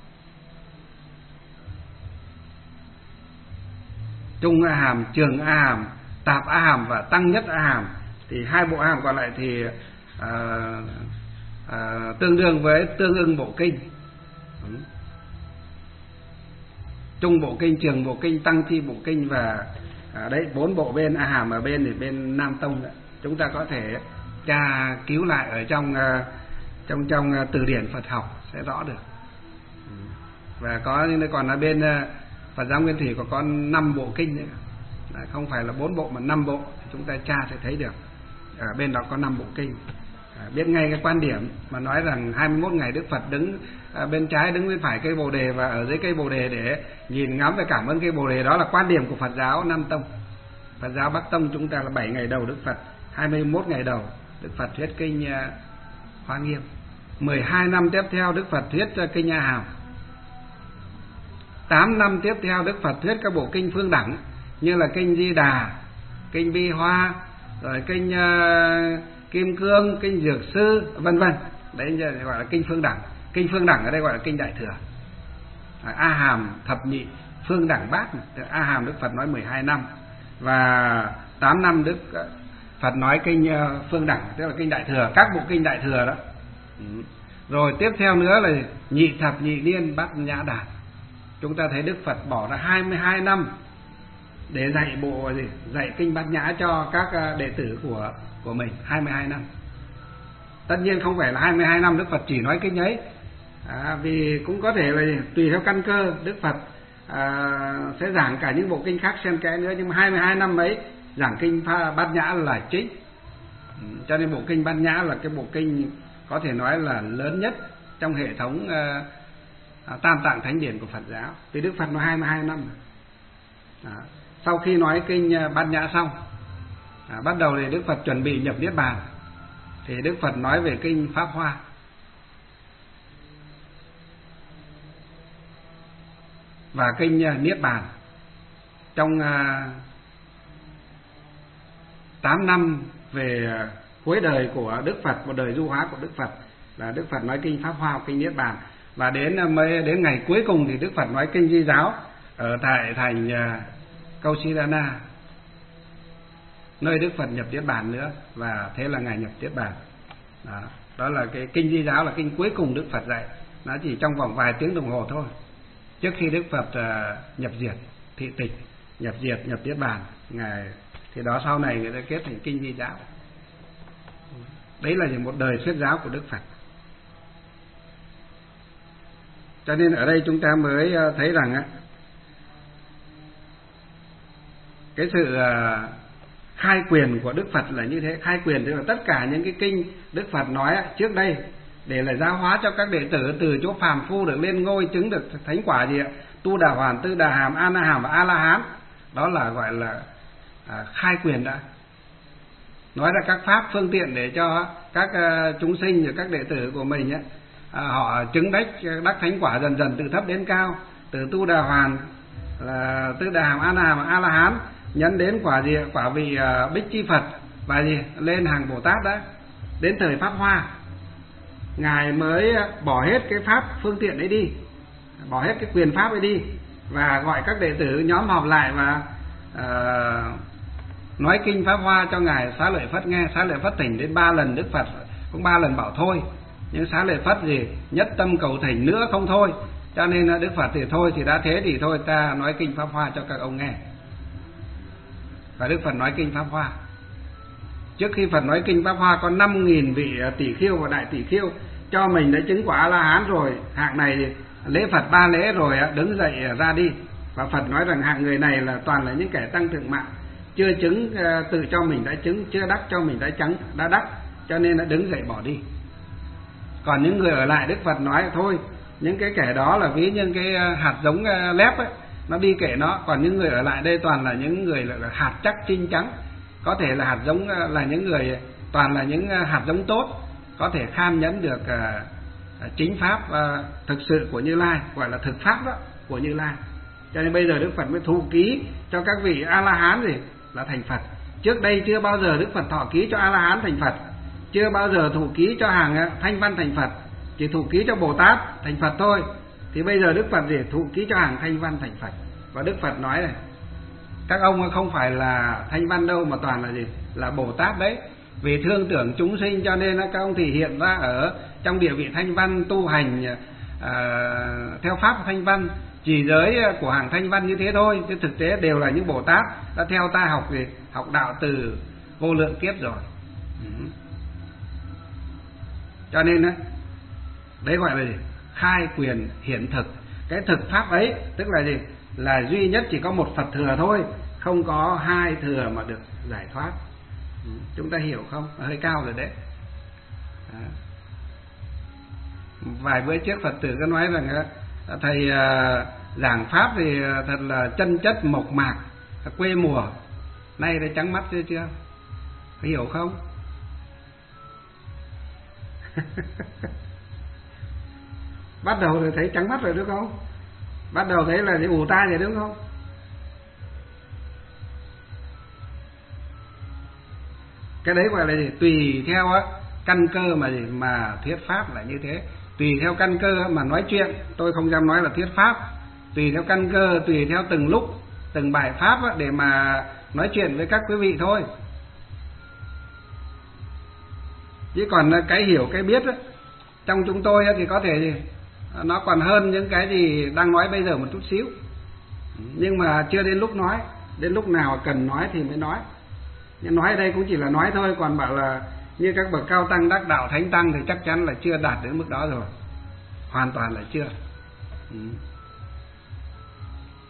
Trung A Hàm, Trường A Hàm, Tạp A Hàm và Tăng Nhất A Hàm, thì hai bộ A Hàm còn lại thì à, à, tương đương với tương ưng bộ kinh. Ừ. Trung bộ kinh, Trường bộ kinh, Tăng chi bộ kinh và à, đấy bốn bộ bên A Hàm ở bên thì bên Nam Tông đó. Chúng ta có thể tra cứu lại ở trong uh, trong trong uh, từ điển Phật học sẽ rõ được. Ừ. Và có nhưng còn ở bên uh, Phật giáo Nguyên Thủy có có năm bộ kinh nữa. À, không phải là bốn bộ mà năm bộ, chúng ta tra sẽ thấy được. Ở bên đó có năm bộ kinh. À, biết ngay cái quan điểm mà nói rằng hai mươi mốt ngày Đức Phật đứng à, bên trái, đứng bên phải cây Bồ Đề và ở dưới cây Bồ Đề để nhìn ngắm và cảm ơn cây Bồ Đề, đó là quan điểm của Phật giáo Nam Tông. Phật giáo Bắc Tông chúng ta là bảy ngày đầu Đức Phật, hai mươi mốt ngày đầu Đức Phật thuyết kinh uh, Hoa Nghiêm, mười hai năm tiếp theo Đức Phật thuyết uh, kinh A Hàm, tám năm tiếp theo Đức Phật thuyết các bộ kinh phương đẳng như là kinh Di Đà, kinh Bi Hoa, rồi kinh uh, Kim Cương, kinh Dược Sư, vân vân. Đấy gọi là kinh phương đẳng. Kinh phương đẳng ở đây gọi là kinh Đại Thừa. À, A Hàm thập nhị phương đẳng bát. A Hàm Đức Phật nói mười hai năm và tám năm Đức Phật nói kinh phương đẳng, tức là kinh Đại Thừa, các bộ kinh Đại Thừa đó. Ừ. Rồi tiếp theo nữa là nhị thập nhị niên bát nhã đàn. Chúng ta thấy Đức Phật bỏ ra hai mươi hai năm để dạy bộ gì? Dạy kinh bát nhã cho các đệ tử của của mình, hai mươi hai năm. Tất nhiên không phải là hai mươi hai năm Đức Phật chỉ nói kinh ấy. À, vì cũng có thể là tùy theo căn cơ Đức Phật à, sẽ giảng cả những bộ kinh khác xen kẽ nữa, nhưng mà hai mươi hai năm ấy giảng kinh Bát Nhã là chính. Cho nên bộ kinh Bát Nhã là cái bộ kinh có thể nói là lớn nhất trong hệ thống à, à, Tam Tạng Thánh Điển của Phật giáo. Vì Đức Phật nói hai mươi hai năm. À, sau khi nói kinh Bát Nhã xong, à, bắt đầu thì Đức Phật chuẩn bị nhập Niết Bàn, thì Đức Phật nói về kinh Pháp Hoa. Và kinh Niết Bàn. Trong à, tám năm về cuối đời của Đức Phật, một đời du hóa của Đức Phật, là Đức Phật nói kinh Pháp Hoa, kinh Niết Bàn. Và đến mới đến ngày cuối cùng thì Đức Phật nói kinh Di Giáo ở tại thành uh, Câu Si Đa Na, nơi Đức Phật nhập Niết Bàn nữa. Và thế là ngày nhập Niết Bàn. Đó, đó là cái kinh Di Giáo, là kinh cuối cùng Đức Phật dạy. Nó chỉ trong vòng vài tiếng đồng hồ thôi, trước khi Đức Phật uh, nhập diệt, thị tịch, nhập diệt, nhập Niết Bàn. Ngài thì đó sau này người ta kết thành kinh Di Giáo. Đấy là một đời thuyết giáo của Đức Phật. Cho nên ở đây chúng ta mới thấy rằng á, cái sự khai quyền của Đức Phật là như thế. Khai quyền tức là tất cả những cái kinh Đức Phật nói trước đây để là giáo hóa cho các đệ tử từ chỗ phàm phu được lên ngôi chứng được thánh quả gì ạ, Tu Đà Hoàn, Tư Đà Hàm, A Na Hàm và A La Hán. Đó là gọi là à, khai quyền đã. Nói ra các pháp phương tiện để cho các uh, chúng sinh và các đệ tử của mình ấy, à, họ chứng đắc đắc thánh quả dần dần từ thấp đến cao, từ Tu Đà Hoàn là Tư Đà Hàm, A Na Hàm, A La Hán, nhấn đến quả gì, quả vị uh, Bích Chi Phật và gì lên hàng Bồ Tát đó. Đến thời Pháp Hoa, ngài mới bỏ hết cái pháp phương tiện ấy đi, bỏ hết cái quyền pháp ấy đi, và gọi các đệ tử nhóm họp lại và uh, nói kinh Pháp Hoa cho ngài Xá Lợi Phất nghe. Xá Lợi Phất thỉnh đến ba lần, Đức Phật cũng ba lần bảo thôi, nhưng Xá Lợi Phất gì nhất tâm cầu thỉnh nữa không thôi. Cho nên Đức Phật thì thôi, thì đã thế thì thôi, ta nói kinh Pháp Hoa cho các ông nghe. Và Đức Phật nói kinh Pháp Hoa. Trước khi Phật nói kinh Pháp Hoa có năm nghìn vị tỷ khiêu và đại tỷ khiêu cho mình đã chứng quả A La Hán rồi, hạng này lễ Phật ba lễ rồi đứng dậy ra đi. Và Phật nói rằng hạng người này là toàn là những kẻ tăng thượng mạng, chưa chứng tự cho mình đã chứng, chưa đắc cho mình đã chứng, đã đắc, cho nên đã đứng dậy bỏ đi. Còn những người ở lại, Đức Phật nói thôi, những cái kẻ đó là ví như cái hạt giống lép ấy, nó đi kệ nó. Còn những người ở lại đây toàn là những người là hạt chắc chinh trắng, có thể là hạt giống, là những người toàn là những hạt giống tốt, có thể kham nhẫn được chính pháp thực sự của Như Lai, gọi là thực pháp đó của Như Lai. Cho nên bây giờ Đức Phật mới thụ ký cho các vị A La Hán gì là thành Phật. Trước đây chưa bao giờ Đức Phật thọ ký cho A La Hán thành Phật, chưa bao giờ thụ ký cho hàng Thanh Văn thành Phật, chỉ thụ ký cho Bồ Tát thành Phật thôi. Thì bây giờ Đức Phật gì thụ ký cho hàng Thanh Văn thành Phật. Và Đức Phật nói này, các ông không phải là Thanh Văn đâu, mà toàn là gì, là Bồ Tát đấy. Vì thương tưởng chúng sinh cho nên các ông thì hiện ra ở trong địa vị Thanh Văn, tu hành à, theo pháp Thanh Văn, chỉ giới của hàng Thanh Văn như thế thôi, chứ thực tế đều là những Bồ Tát đã theo ta học gì, học đạo từ vô lượng kiếp rồi. Ừ. Cho nên đấy, đấy gọi là gì? Khai quyền hiển thực. Cái thực pháp ấy tức là gì? Là duy nhất chỉ có một Phật thừa thôi, không có hai thừa mà được giải thoát. Ừ. Chúng ta hiểu không? Hơi cao rồi đấy. À. Vài bữa trước Phật tử có nói rằng thầy uh, giảng pháp thì thật là chân chất mộc mạc, quê mùa. Nay đã trắng mắt chưa chưa? Có hiểu không? Bắt đầu thì thấy trắng mắt rồi đúng không? Bắt đầu thấy là ù tai rồi đúng không? Cái đấy gọi là gì? Tùy theo á, căn cơ mà gì mà thuyết pháp là như thế. Tùy theo căn cơ mà nói chuyện, tôi không dám nói là thuyết pháp. Tùy theo căn cơ, tùy theo từng lúc, từng bài pháp để mà nói chuyện với các quý vị thôi. Chứ còn cái hiểu, cái biết trong chúng tôi thì có thể gì nó còn hơn những cái gì đang nói bây giờ một chút xíu. Nhưng mà chưa đến lúc nói, đến lúc nào cần nói thì mới nói. Nhưng nói ở đây cũng chỉ là nói thôi, còn bảo là như các bậc cao tăng đắc đạo thánh tăng thì chắc chắn là chưa đạt đến mức đó rồi, hoàn toàn là chưa. Ừ.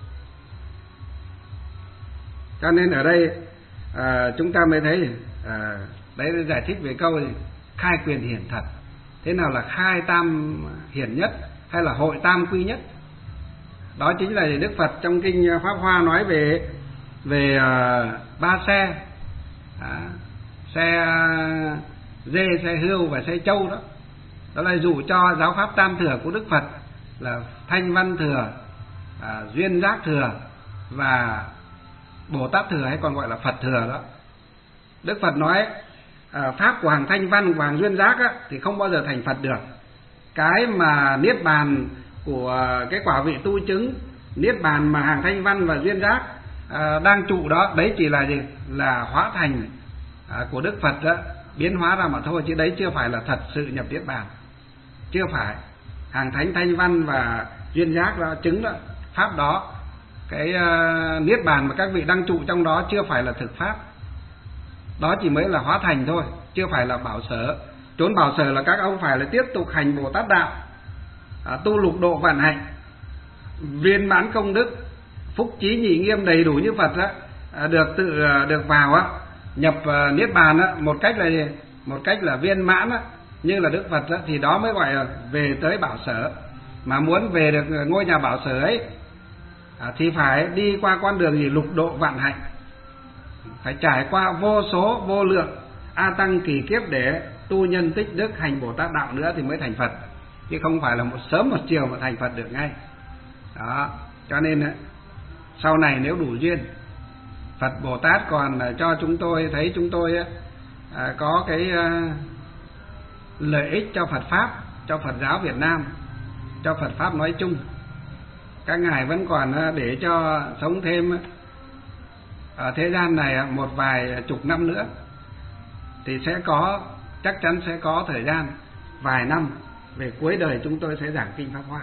Cho nên ở đây à, chúng ta mới thấy à, đấy là giải thích về câu gì? Khai quyền hiển thật. Thế nào là khai tam hiển nhất hay là hội tam quy nhất? Đó chính là Đức Phật trong kinh Pháp Hoa nói về về uh, ba xe, à, xe dê, xe hươu và xe trâu đó. Đó là dụ cho giáo pháp tam thừa của Đức Phật là Thanh Văn thừa, à, Duyên Giác thừa và Bồ Tát thừa, hay còn gọi là Phật thừa đó. Đức Phật nói à, pháp của hàng Thanh Văn, của hàng Duyên Giác á, thì không bao giờ thành Phật được. Cái mà niết bàn của cái quả vị tu chứng, niết bàn mà hàng Thanh Văn và Duyên Giác à, đang trụ đó, đấy chỉ là gì? Là hóa thành à, của Đức Phật đó, biến hóa ra mà thôi, chứ đấy chưa phải là thật sự nhập niết bàn. Chưa phải. Hàng Thánh Thanh Văn và Duyên Giác đó chứng đó, pháp đó, cái uh, niết bàn mà các vị đang trụ trong đó chưa phải là thực pháp. Đó chỉ mới là hóa thành thôi, chưa phải là bảo sở. Chốn bảo sở là các ông phải là tiếp tục hành Bồ Tát đạo, à, tu lục độ vạn hạnh, viên mãn công đức, phúc trí nhị nghiêm đầy đủ như Phật á, à, được tự à, được vào á, nhập à, niết bàn á, một cách là gì? Một cách là viên mãn á, như là Đức Phật á, thì đó mới gọi là về tới bảo sở. Mà muốn về được ngôi nhà bảo sở ấy à, thì phải đi qua con đường gì? Lục độ vạn hạnh, phải trải qua vô số vô lượng a tăng kỳ kiếp để tu nhân tích đức, hành Bồ Tát đạo nữa thì mới thành Phật, chứ không phải là một sớm một chiều mà thành Phật được ngay. Đó, cho nên sau này nếu đủ duyên, Phật Bồ Tát còn cho chúng tôi thấy chúng tôi à, có cái à, lợi ích cho Phật pháp, cho Phật giáo Việt Nam, cho Phật pháp nói chung. Các ngài vẫn còn để cho sống thêm ở thế gian này một vài chục năm nữa, thì sẽ có, chắc chắn sẽ có thời gian vài năm về cuối đời chúng tôi sẽ giảng kinh Pháp Hoa.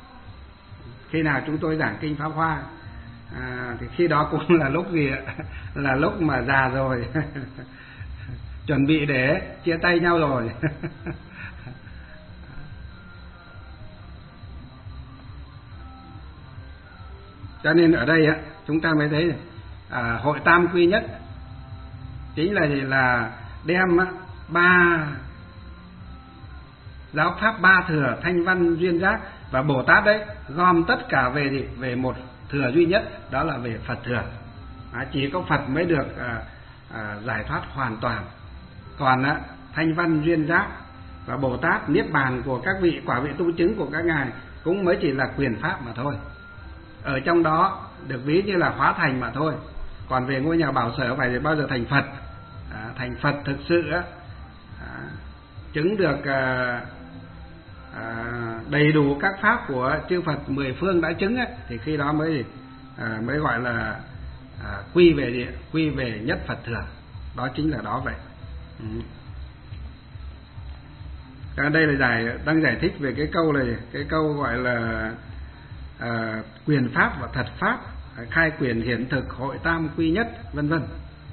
Khi nào chúng tôi giảng kinh Pháp Hoa à, thì khi đó cũng là lúc gì ạ? Là lúc mà già rồi chuẩn bị để chia tay nhau rồi. Cho nên ở đây á, chúng ta mới thấy à, hội tam quy nhất chính là gì? Là đem á, ba giáo pháp ba thừa Thanh Văn Duyên Giác và Bồ Tát đấy, gom tất cả về gì? Về một thừa duy nhất, đó là về Phật thừa. À, chỉ có Phật mới được à, à, giải thoát hoàn toàn. Còn á, Thanh Văn Duyên Giác và Bồ Tát, niết bàn của các vị, quả vị tu chứng của các ngài cũng mới chỉ là quyền pháp mà thôi. Ở trong đó được ví như là hóa thành mà thôi. Còn về ngôi nhà bảo sở phải bao giờ thành Phật, à, thành Phật thực sự á, à, chứng được à, à, đầy đủ các pháp của chư Phật mười phương đã chứng ấy, thì khi đó mới à, mới gọi là à, quy về địa, quy về nhất Phật thừa. Đó chính là đó vậy. Ừ. Ở đây là giải đang giải thích về cái câu này, cái câu gọi là à, quyền pháp và thật pháp, khai quyền hiển thực, hội tam quy nhất, vân vân.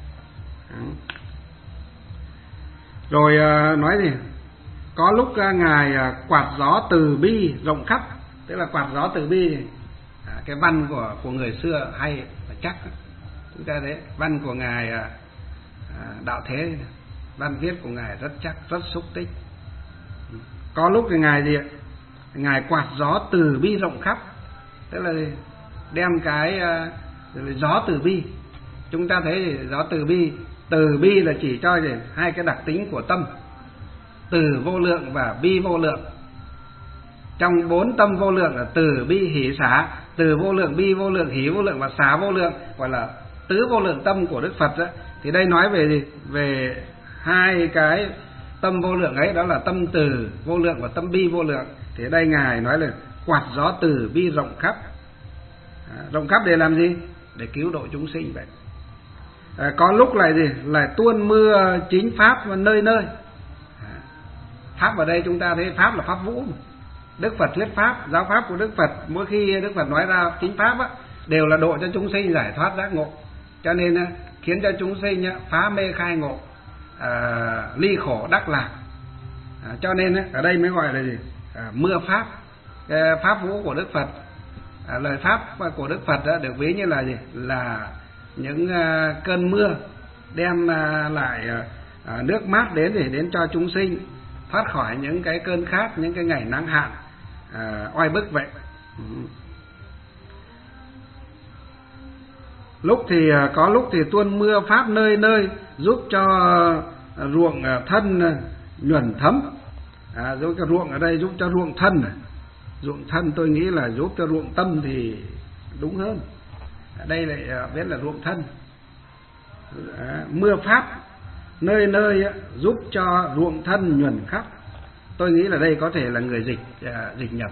Rồi à, nói gì? Có lúc à, ngài à, quạt gió từ bi rộng khắp, tức là quạt gió từ bi, à, cái văn của của người xưa hay và chắc. Chúng ta thấy văn của ngài à, à, Đạo Thế, văn viết của ngài rất chắc, rất xúc tích. Có lúc thì ngài gì? Ngài quạt gió từ bi rộng khắp, tức là đem cái uh, gió từ bi. Chúng ta thấy thì gió từ bi, từ bi là chỉ cho gì? Hai cái đặc tính của tâm, từ vô lượng và bi vô lượng. Trong bốn tâm vô lượng là từ bi hỷ xả, từ vô lượng, bi vô lượng, hỷ vô lượng và xả vô lượng, gọi là tứ vô lượng tâm của Đức Phật đó. Thì đây nói về gì? Về hai cái tâm vô lượng ấy, đó là tâm từ vô lượng và tâm bi vô lượng. Thì ở đây ngài nói là quạt gió từ bi rộng khắp. À, rộng khắp để làm gì? Để cứu độ chúng sinh vậy. À, có lúc lại gì? Lại tuôn mưa chính pháp nơi nơi. À, pháp ở đây chúng ta thấy pháp là pháp vũ. Đức Phật thuyết pháp, giáo pháp của Đức Phật, mỗi khi Đức Phật nói ra chính pháp á, đều là độ cho chúng sinh giải thoát giác ngộ. Cho nên á, khiến cho chúng sinh á, phá mê khai ngộ, à, ly khổ đắc lạc. À, cho nên á, ở đây mới gọi là gì? À, mưa pháp, cái pháp vũ của Đức Phật. À, lời pháp của Đức Phật đó được ví như là gì? Là những cơn mưa, đem lại nước mát đến để đến cho chúng sinh thoát khỏi những cái cơn khát, những cái ngày nắng hạn oai bức vậy. Lúc thì có lúc thì tuôn mưa pháp nơi nơi, giúp cho ruộng thân nhuần thấm. À, giúp cho ruộng ở đây giúp cho ruộng thân này. Ruộng thân tôi nghĩ là giúp cho ruộng tâm thì đúng hơn. Ở đây lại biết là ruộng thân. À, mưa pháp nơi nơi giúp cho ruộng thân nhuần khắp. Tôi nghĩ là đây có thể là người dịch à, dịch nhầm.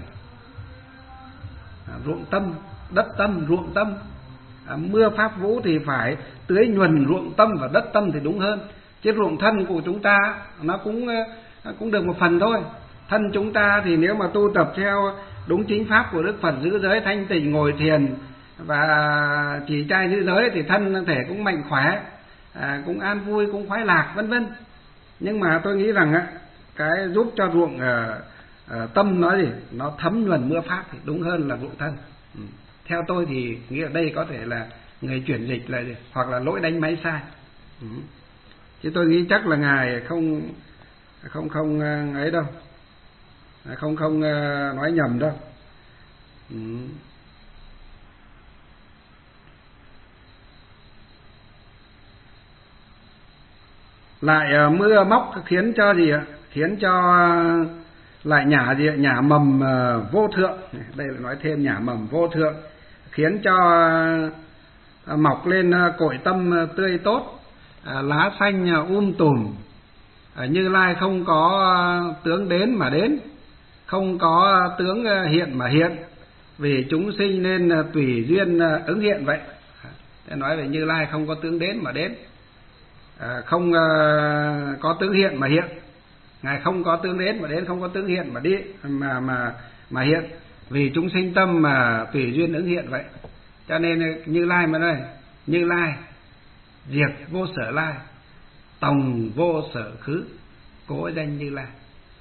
À, ruộng tâm, đất tâm, ruộng tâm. À, mưa pháp vũ thì phải tưới nhuần ruộng tâm và đất tâm thì đúng hơn. Chứ ruộng thân của chúng ta nó cũng cũng được một phần thôi. Thân chúng ta thì nếu mà tu tập theo đúng chính pháp của Đức Phật, giữ giới thanh tịnh, ngồi thiền và chỉ trai giữ giới thì thân thể cũng mạnh khỏe, à, cũng an vui, cũng khoái lạc vân vân. Nhưng mà tôi nghĩ rằng á, cái giúp cho ruộng à, à, tâm nó gì nó thấm nhuần mưa pháp thì đúng hơn là ruộng thân. Ừ. Theo tôi thì nghĩ ở đây có thể là người chuyển dịch là gì? Hoặc là lỗi đánh máy sai. Ừ. Chứ tôi nghĩ chắc là ngài không không không ấy đâu, không không nói nhầm đâu. Ừ. Lại mưa móc khiến cho gì ạ? Khiến cho lại nhả gì ạ? Nhả mầm vô thượng. Đây là nói thêm nhả mầm vô thượng, khiến cho mọc lên cội tâm tươi tốt, lá xanh um tùm. Như Lai không có tướng đến mà đến, không có tướng hiện mà hiện, vì chúng sinh nên tùy duyên ứng hiện vậy. Để nói về Như Lai không có tướng đến mà đến, không có tướng hiện mà hiện. Ngài không có tướng đến mà đến, không có tướng hiện mà đi mà mà mà hiện, vì chúng sinh tâm mà tùy duyên ứng hiện vậy. Cho nên Như Lai mà đây, Như Lai diệt vô sở lai, tòng vô sở khứ, cố danh Như Lai.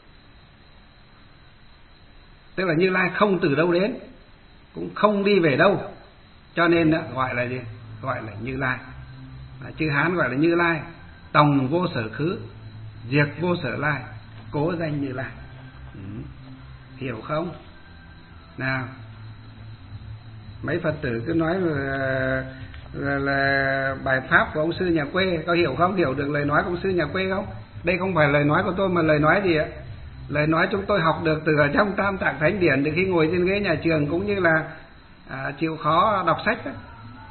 Tức là Như Lai không từ đâu đến, cũng không đi về đâu, cho nên gọi là gì? Gọi là Như Lai. Chữ Hán gọi là Như Lai, tòng vô sở khứ, diệt vô sở lai, cố danh Như Lai. Ừ. Hiểu không? Nào, mấy Phật tử cứ nói là, là, là bài pháp của ông sư nhà quê, có hiểu không? Hiểu được lời nói của ông sư nhà quê không? Đây không phải lời nói của tôi mà lời nói gì ạ? Lời nói chúng tôi học được từ ở trong Tam Tạng Thánh Điển, từ khi ngồi trên ghế nhà trường, cũng như là à, chịu khó đọc sách đó.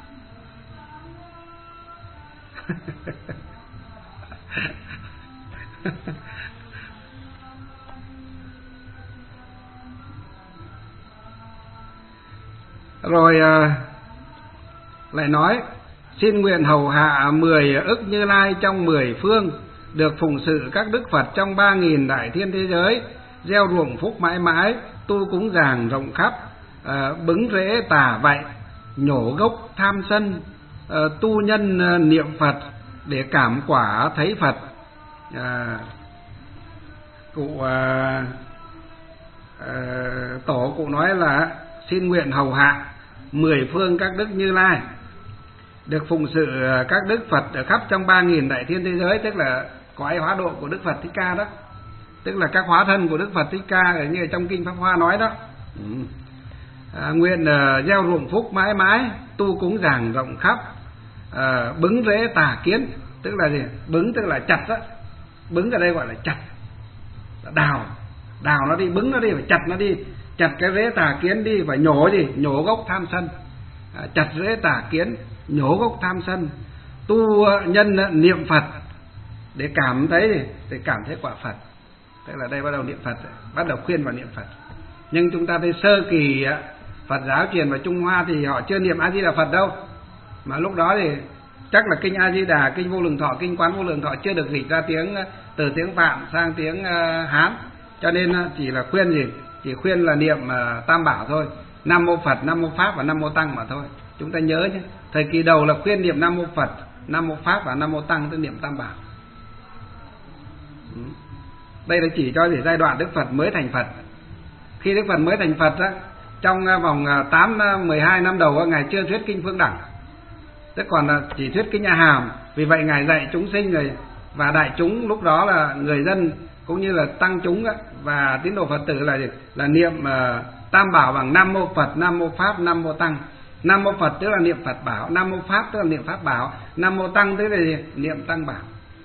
Rồi à, lại nói xin nguyện hầu hạ mười ức Như Lai trong mười phương, được phụng sự các đức Phật trong ba nghìn đại thiên thế giới, gieo ruộng phúc mãi mãi, tu cúng dường rộng khắp, à, bứng rễ tà vậy, nhổ gốc tham sân, à, tu nhân niệm Phật để cảm quả thấy Phật. À, cụ à, à, tổ cụ nói là xin nguyện hầu hạ mười phương các đức Như Lai, được phụng sự các đức Phật ở khắp trong ba nghìn đại thiên thế giới, tức là cõi hóa độ của Đức Phật Thích Ca đó, tức là các hóa thân của Đức Phật Thích Ca ở như trong kinh Pháp Hoa nói đó. Ừ. À, nguyện uh, gieo ruộng phúc mãi mãi, tu cúng dường rộng khắp, uh, bứng rễ tà kiến, tức là gì? Bứng tức là chặt đó, bứng ở đây gọi là chặt, đào, đào nó đi, bứng nó đi, phải chặt nó đi, chặt cái rễ tà kiến đi, và nhổ gì? Nhổ gốc tham sân. À, chặt rễ tà kiến, nhổ gốc tham sân, tu nhân niệm Phật để cảm thấy để cảm thấy quả Phật. Tức là đây bắt đầu niệm Phật, bắt đầu khuyên vào niệm Phật. Nhưng chúng ta thấy sơ kỳ Phật giáo truyền vào Trung Hoa thì họ chưa niệm A Di Đà Phật đâu, mà lúc đó thì chắc là kinh A Di Đà, kinh Vô Lượng Thọ, kinh Quán Vô Lượng Thọ chưa được dịch ra tiếng từ tiếng Phạm sang tiếng Hán, cho nên chỉ là khuyên gì? Chỉ khuyên là niệm Tam Bảo thôi, Nam Mô Phật, Nam Mô Pháp và Nam Mô Tăng mà thôi. Chúng ta nhớ nhé, thời kỳ đầu là khuyên niệm Nam Mô Phật, Nam Mô Pháp và Nam Mô Tăng, tức niệm Tam Bảo. Đây là chỉ cho giai đoạn Đức Phật mới thành Phật. Khi Đức Phật mới thành Phật á, trong vòng tám mười hai năm đầu Ngài chưa thuyết kinh Phương Đẳng, Tức còn là chỉ thuyết kinh A Hàm. Vì vậy ngài dạy chúng sinh rồi và đại chúng lúc đó là người dân cũng như là tăng chúng và tín đồ Phật tử là là niệm uh, Tam Bảo bằng Nam Mô Phật, Nam Mô Pháp, Nam Mô Tăng. Nam Mô Phật tức là niệm Phật bảo, Nam Mô Pháp tức là niệm Pháp bảo, Nam Mô Tăng tức là gì? Niệm Tăng bảo.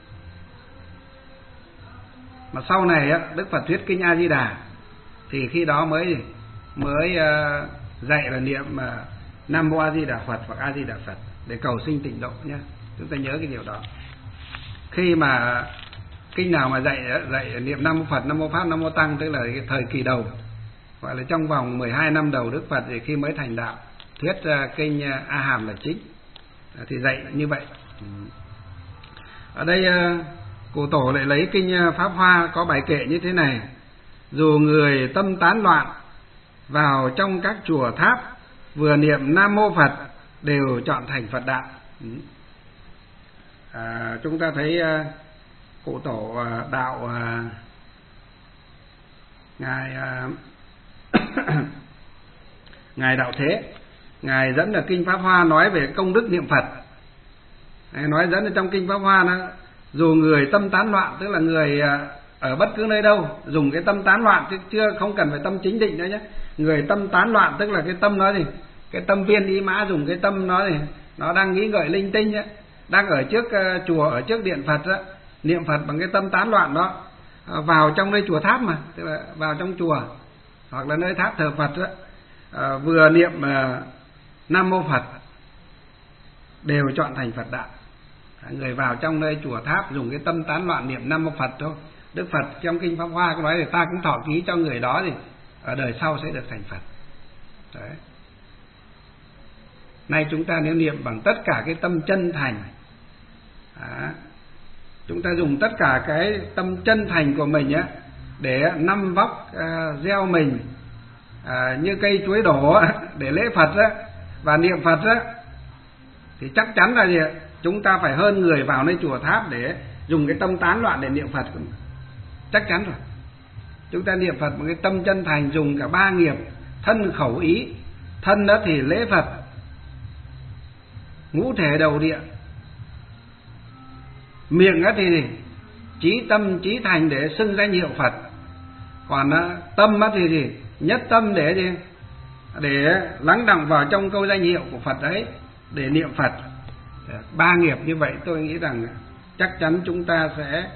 Mà sau này á, Đức Phật thuyết kinh A Di Đà thì khi đó mới mới uh, dạy là niệm uh, Nam Mô A Di Đà Phật hoặc A Di Đà Phật để cầu sinh tịnh độ nhé. Chúng ta nhớ cái điều đó. Khi mà kinh nào mà dạy dạy niệm Nam Mô Phật, Nam Mô Pháp, Nam Mô Tăng tức là cái thời kỳ đầu, gọi là trong vòng mười hai năm đầu Đức Phật thì khi mới thành đạo thuyết uh, kinh uh, A Hàm là chính, uh, thì dạy như vậy. Ở đây uh, Cụ Tổ lại lấy kinh uh, Pháp Hoa có bài kệ như thế này: dù người tâm tán loạn vào trong các chùa tháp vừa niệm Nam Mô Phật đều chọn thành Phật đạo. À, chúng ta thấy uh, Cụ Tổ uh, đạo uh, ngài uh, ngài Đạo Thế, ngài dẫn ở kinh Pháp Hoa nói về công đức niệm Phật. Ngài nói dẫn ở trong kinh Pháp Hoa đó, dù người tâm tán loạn tức là người uh, ở bất cứ nơi đâu dùng cái tâm tán loạn chứ chưa không cần phải tâm chính định nữa nhé. Người tâm tán loạn tức là cái tâm nó gì, cái tâm viên ý mã, dùng cái tâm nó gì, nó đang nghĩ ngợi linh tinh ấy, đang ở trước uh, chùa, ở trước điện Phật đó, niệm Phật bằng cái tâm tán loạn đó, uh, vào trong nơi chùa tháp mà, tức là vào trong chùa hoặc là nơi tháp thờ Phật đó, uh, vừa niệm uh, Nam Mô Phật đều chọn thành Phật đạo. uh, người vào trong nơi chùa tháp dùng cái tâm tán loạn niệm Nam Mô Phật thôi, Đức Phật trong kinh Pháp Hoa có nói là ta cũng thọ ký cho người đó thì ở đời sau sẽ được thành Phật. Đấy. Nay chúng ta nếu niệm bằng tất cả cái tâm chân thành, à, chúng ta dùng tất cả cái tâm chân thành của mình á, để năm vóc à, gieo mình à, như cây chuối đổ á, để lễ Phật á, và niệm Phật á, thì chắc chắn là gì? Chúng ta phải hơn người vào nơi chùa tháp để dùng cái tâm tán loạn để niệm Phật. Chắc chắn rồi. Chúng ta niệm Phật bằng cái tâm chân thành, dùng cả ba nghiệp thân khẩu ý. Thân đó thì lễ Phật, ngũ thể đầu địa. Miệng đó thì chí tâm chí thành để xưng danh hiệu Phật. Còn tâm đó thì gì? Nhất tâm để gì? Để lắng đọng vào trong câu danh hiệu của Phật đấy, để niệm Phật. Ba nghiệp như vậy tôi nghĩ rằng chắc chắn chúng ta sẽ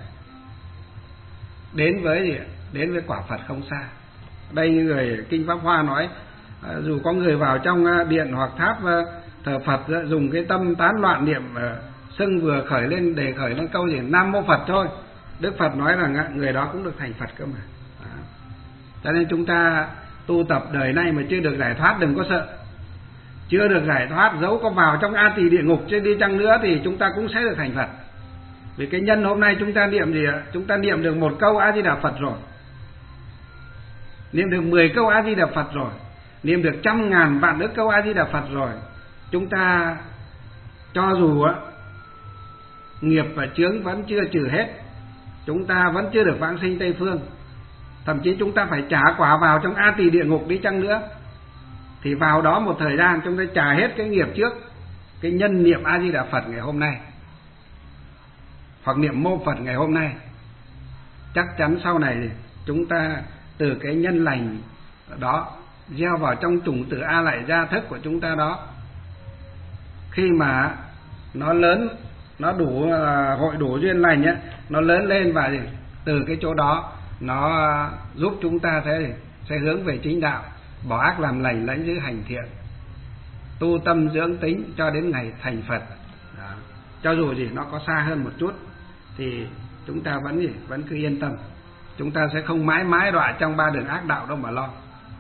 đến với gì? Đến với quả Phật không xa. Đây như người kinh Pháp Hoa nói, dù có người vào trong điện hoặc tháp thờ Phật dùng cái tâm tán loạn niệm xưng vừa khởi lên để khởi lên câu gì Nam Mô Phật thôi, Đức Phật nói rằng người đó cũng được thành Phật cơ mà. Đó. Cho nên chúng ta tu tập đời nay mà chưa được giải thoát đừng có sợ. Chưa được giải thoát dẫu có vào trong A Tỳ địa ngục chứ đi chăng nữa thì chúng ta cũng sẽ được thành Phật. Vì cái nhân hôm nay chúng ta niệm gì ạ? Chúng ta niệm được một câu A Di Đà Phật rồi, niệm được mười câu A Di Đà Phật rồi, niệm được trăm ngàn vạn ức câu A Di Đà Phật rồi, chúng ta cho dù á nghiệp và chướng vẫn chưa trừ hết, chúng ta vẫn chưa được vãng sinh Tây Phương, thậm chí chúng ta phải trả quả vào trong A Tỳ địa ngục đi chăng nữa, thì vào đó một thời gian chúng ta trả hết cái nghiệp trước, cái nhân niệm A Di Đà Phật ngày hôm nay hoặc niệm Mô Phật ngày hôm nay, chắc chắn sau này chúng ta từ cái nhân lành đó gieo vào trong chủng tử A Lại Gia thức của chúng ta đó, khi mà nó lớn, nó đủ hội đủ duyên lành á, nó lớn lên và từ cái chỗ đó nó giúp chúng ta sẽ sẽ hướng về chính đạo, bỏ ác làm lành, lãnh giữ hành thiện, tu tâm dưỡng tính cho đến ngày thành Phật. Đó. Cho dù gì nó có xa hơn một chút thì chúng ta vẫn gì vẫn cứ yên tâm, chúng ta sẽ không mãi mãi đọa trong ba đường ác đạo đâu mà lo.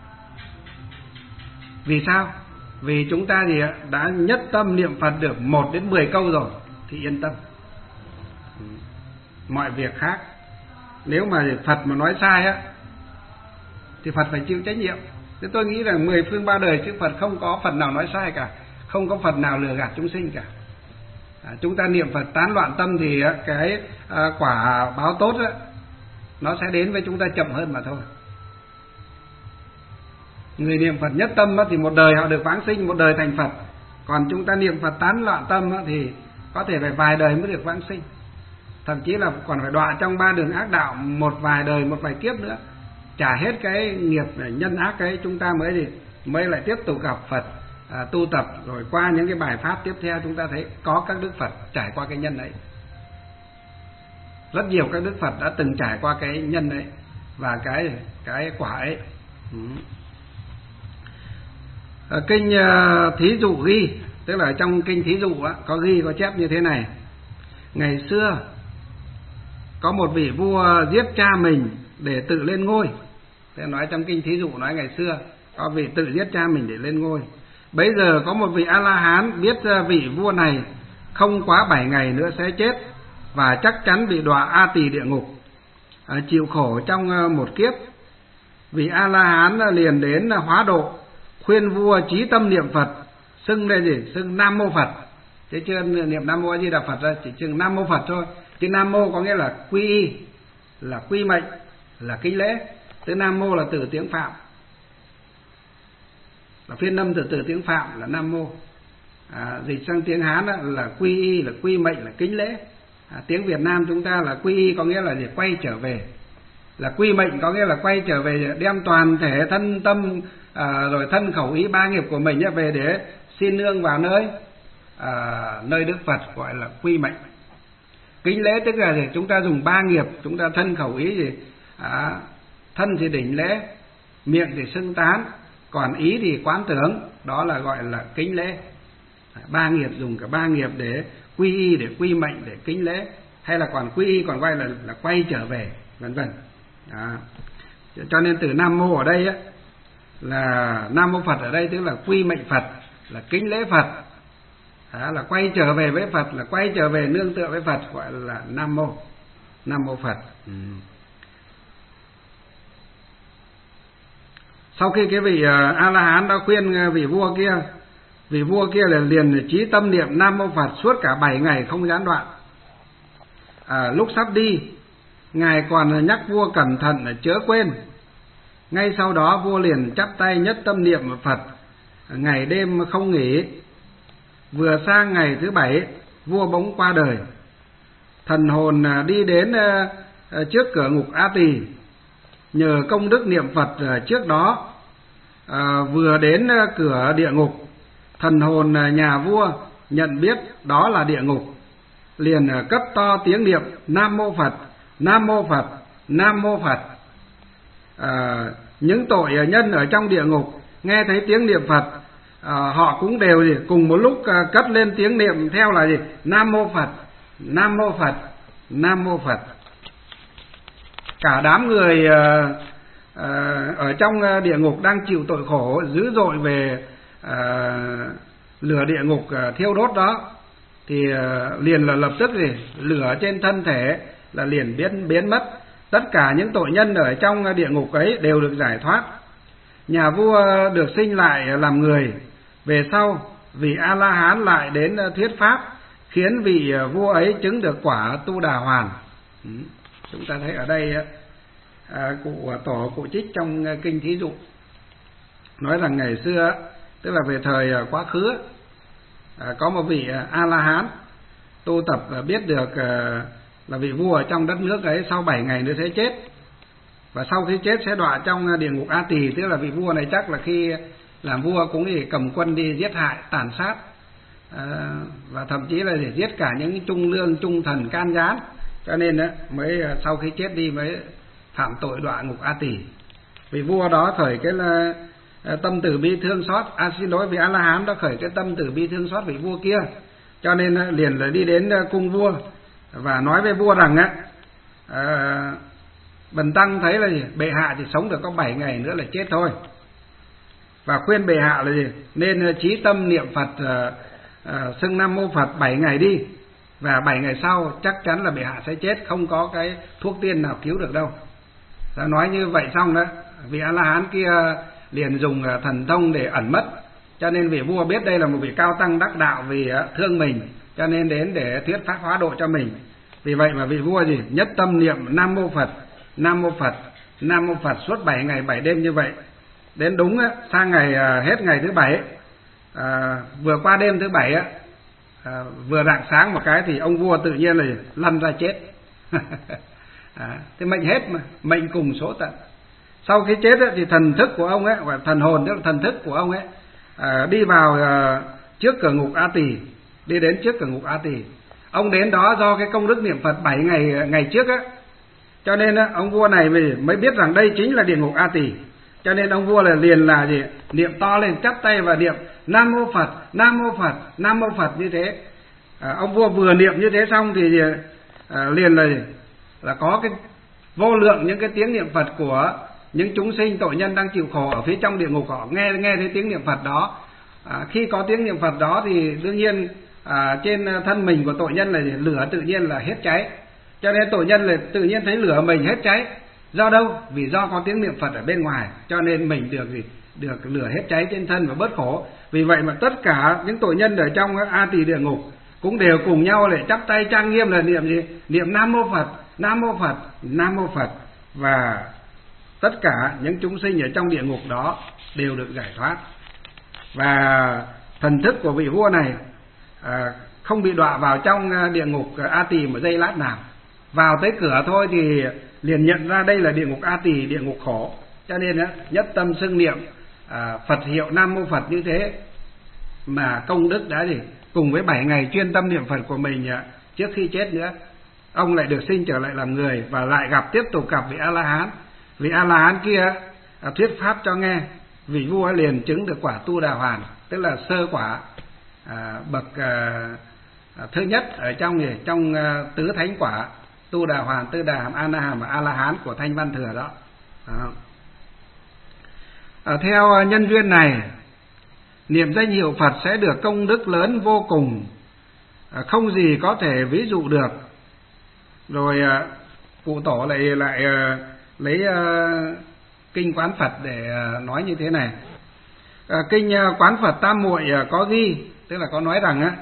Vì sao? Vì chúng ta thì đã nhất tâm niệm Phật được một đến mười câu rồi thì yên tâm. Mọi việc khác, nếu mà Phật mà nói sai á thì Phật phải chịu trách nhiệm. Thế tôi nghĩ rằng mười phương ba đời chư Phật không có Phật nào nói sai cả, không có Phật nào lừa gạt chúng sinh cả. À, chúng ta niệm Phật tán loạn tâm thì cái à, quả báo tốt á, nó sẽ đến với chúng ta chậm hơn mà thôi. Người niệm Phật nhất tâm á, thì một đời họ được vãng sinh, một đời thành Phật. Còn chúng ta niệm Phật tán loạn tâm thì có thể phải vài đời mới được vãng sinh, thậm chí là còn phải đọa trong ba đường ác đạo một vài đời, một vài kiếp nữa, trả hết cái nghiệp nhân ác ấy chúng ta mới gì mới lại tiếp tục gặp Phật, à, tu tập. Rồi qua những cái bài pháp tiếp theo chúng ta thấy có các đức Phật trải qua cái nhân ấy, rất nhiều các đức Phật đã từng trải qua cái nhân ấy và cái cái quả ấy. Ừ. Ở kinh uh, Thí Dụ ghi, tức là trong kinh Thí Dụ á, có ghi có chép như thế này: ngày xưa có một vị vua giết cha mình để tự lên ngôi. Thế nói trong kinh Thí Dụ nói ngày xưa có vị tự giết cha mình để lên ngôi. Bấy giờ có một vị A La Hán biết vị vua này không quá bảy ngày nữa sẽ chết và chắc chắn bị đọa A Tỳ địa ngục, à, chịu khổ trong một kiếp. Vị A La Hán liền đến hóa độ, khuyên vua chí tâm niệm Phật, xưng lên gì xưng Nam Mô Phật. Thế chưa niệm Nam Mô A Di Đà Phật ra, chỉ chừng Nam Mô Phật thôi. Chứ Nam Mô có nghĩa là quy y, là quy mệnh, là kính lễ. Từ Nam Mô là từ tiếng Phạm, là phiên âm từ từ tiếng Phạm là Nam Mô. À, dịch sang tiếng Hán là quy y, là quy mệnh, là kính lễ. À, tiếng Việt Nam chúng ta là quy y có nghĩa là gì quay trở về, là quy mệnh có nghĩa là quay trở về, đem toàn thể thân tâm à, rồi thân khẩu ý ba nghiệp của mình về để xin nương vào nơi à, nơi Đức Phật, gọi là quy mệnh. Kính lễ tức là gì? Chúng ta dùng ba nghiệp, chúng ta thân khẩu ý gì à, thân thì đỉnh lễ, miệng thì xưng tán, còn ý thì quán tưởng, đó là gọi là kính lễ. Ba nghiệp, dùng cả ba nghiệp để quy y, để quy mệnh, để kính lễ, hay là còn quy y còn quay là là quay trở về, vân vân. Cho nên từ Nam Mô ở đây á, là Nam Mô Phật ở đây tức là quy mệnh Phật, là kính lễ Phật, đó, là quay trở về với Phật, là quay trở về nương tựa với Phật, gọi là Nam Mô, Nam Mô Phật. Ừ. Sau khi cái vị A La Hán đã khuyên vị vua kia, vị vua kia là liền chí tâm niệm Nam Mô Phật suốt cả bảy ngày không gián đoạn. À, lúc sắp đi, ngài còn nhắc vua cẩn thận chớ quên. Ngay sau đó vua liền chắp tay nhất tâm niệm Phật, ngày đêm không nghỉ. Vừa sang ngày thứ bảy, vua bỗng qua đời. Thần hồn đi đến trước cửa ngục A Tỳ, nhờ công đức niệm Phật trước đó, à, vừa đến cửa địa ngục, thần hồn nhà vua nhận biết đó là địa ngục, liền cất to tiếng niệm Nam Mô Phật, Nam Mô Phật, Nam Mô Phật. À, những tội nhân ở trong địa ngục nghe thấy tiếng niệm Phật, à, họ cũng đều gì cùng một lúc cất lên tiếng niệm theo là gì Nam Mô Phật, Nam Mô Phật, Nam Mô Phật. Cả đám người à, à, ở trong địa ngục đang chịu tội khổ dữ dội về à, lửa địa ngục à, thiêu đốt đó, thì à, liền là lập tức gì lửa trên thân thể là liền biến biến mất. Tất cả những tội nhân ở trong địa ngục ấy đều được giải thoát. Nhà vua được sinh lại làm người. Về sau vị A La Hán lại đến thuyết pháp, khiến vị vua ấy chứng được quả Tu Đà Hoàn. Ừ. Chúng ta thấy ở đây à, cụ tổ cụ trích trong kinh Thí Dụ nói rằng ngày xưa, tức là về thời quá khứ, à, có một vị A La Hán tu tập biết được à, là vị vua ở trong đất nước ấy sau bảy ngày nữa sẽ chết, và sau khi chết sẽ đọa trong địa ngục A Tỳ. Tức là vị vua này chắc là khi làm vua cũng thì cầm quân đi giết hại tàn sát, à, và thậm chí là để giết cả những trung lương trung thần can gián, cho nên đó, mới sau khi chết đi mới phạm tội đọa ngục A Tỳ. Vị vua đó khởi cái là tâm từ bi thương xót, à xin lỗi, vị A La Hán đó khởi cái tâm từ bi thương xót vị vua kia, cho nên liền là đi đến cung vua và nói với vua rằng á, à, bần tăng thấy là gì? Bệ hạ thì sống được có bảy ngày nữa là chết thôi, và khuyên bệ hạ là gì? Nên chí tâm niệm Phật, à, à, xưng Nam Mô Phật bảy ngày đi, và bảy ngày sau chắc chắn là bệ hạ sẽ chết, không có cái thuốc tiên nào cứu được đâu. Đã nói như vậy xong đó, vị A La Hán kia liền dùng thần thông để ẩn mất, cho nên vị vua biết đây là một vị cao tăng đắc đạo vì thương mình, cho nên đến để thuyết pháp hóa độ cho mình. Vì vậy mà vị vua gì nhất tâm niệm Nam Mô Phật, Nam Mô Phật, Nam Mô Phật suốt bảy ngày bảy đêm như vậy. Đến đúng sang ngày hết ngày thứ bảy à, vừa qua đêm thứ bảy á, à, vừa rạng sáng một cái thì ông vua tự nhiên là lăn ra chết. À, thế mệnh hết mà, mệnh cùng số tận. Sau khi chết ấy, thì thần thức của ông ấy, và thần hồn tức là thần thức của ông ấy, à, đi vào à, trước cửa ngục A Tỳ, đi đến trước cửa ngục A Tỳ. Ông đến đó do cái công đức niệm Phật bảy ngày ngày trước á, cho nên á, ông vua này mới biết rằng đây chính là địa ngục A Tỳ. Cho nên ông vua là liền là gì, niệm to lên, chắp tay và niệm Nam Mô Phật, Nam Mô Phật, Nam Mô Phật như thế. À, ông vua vừa niệm như thế xong thì à, liền là là có cái vô lượng những cái tiếng niệm Phật của những chúng sinh tội nhân đang chịu khổ ở phía trong địa ngục, họ nghe nghe thấy tiếng niệm Phật đó. À, khi có tiếng niệm Phật đó thì đương nhiên à, trên thân mình của tội nhân là lửa tự nhiên là hết cháy. Cho nên tội nhân là tự nhiên thấy lửa mình hết cháy. Do đâu? Vì do có tiếng niệm Phật ở bên ngoài, cho nên mình được gì? Được lửa hết cháy trên thân và bớt khổ. Vì vậy mà tất cả những tội nhân ở trong A Tỳ địa ngục cũng đều cùng nhau lại chắp tay trang nghiêm là niệm gì? Niệm Nam Mô Phật, Nam Mô Phật, Nam Mô Phật. Và tất cả những chúng sinh ở trong địa ngục đó đều được giải thoát. Và thần thức của vị vua này à, không bị đọa vào trong địa ngục A Tỳ một giây lát nào. Vào tới cửa thôi thì liền nhận ra đây là địa ngục A Tỳ, địa ngục khổ. Cho nên á, nhất tâm xưng niệm à, Phật hiệu Nam Mô Phật như thế mà công đức đã gì cùng với bảy ngày chuyên tâm niệm Phật của mình à, trước khi chết nữa, ông lại được sinh trở lại làm người và lại gặp tiếp tục gặp vị A La Hán. Vị A La Hán kia à, thuyết pháp cho nghe, vị vua liền chứng được quả Tu Đà Hoàn, tức là sơ quả à, bậc à, à, thứ nhất ở trong gì trong à, tứ thánh quả Tu Đà Hoàn, Tư Đà Hàm, A Na Hàm và A La Hán của Thanh Văn Thừa đó. À. À, theo nhân duyên này, niệm danh hiệu Phật sẽ được công đức lớn vô cùng, à, không gì có thể ví dụ được. Rồi à, cụ tổ lại lại à, lấy à, kinh Quán Phật để à, nói như thế này. À, kinh à, Quán Phật Tam Muội à, có ghi, tức là có nói rằng á,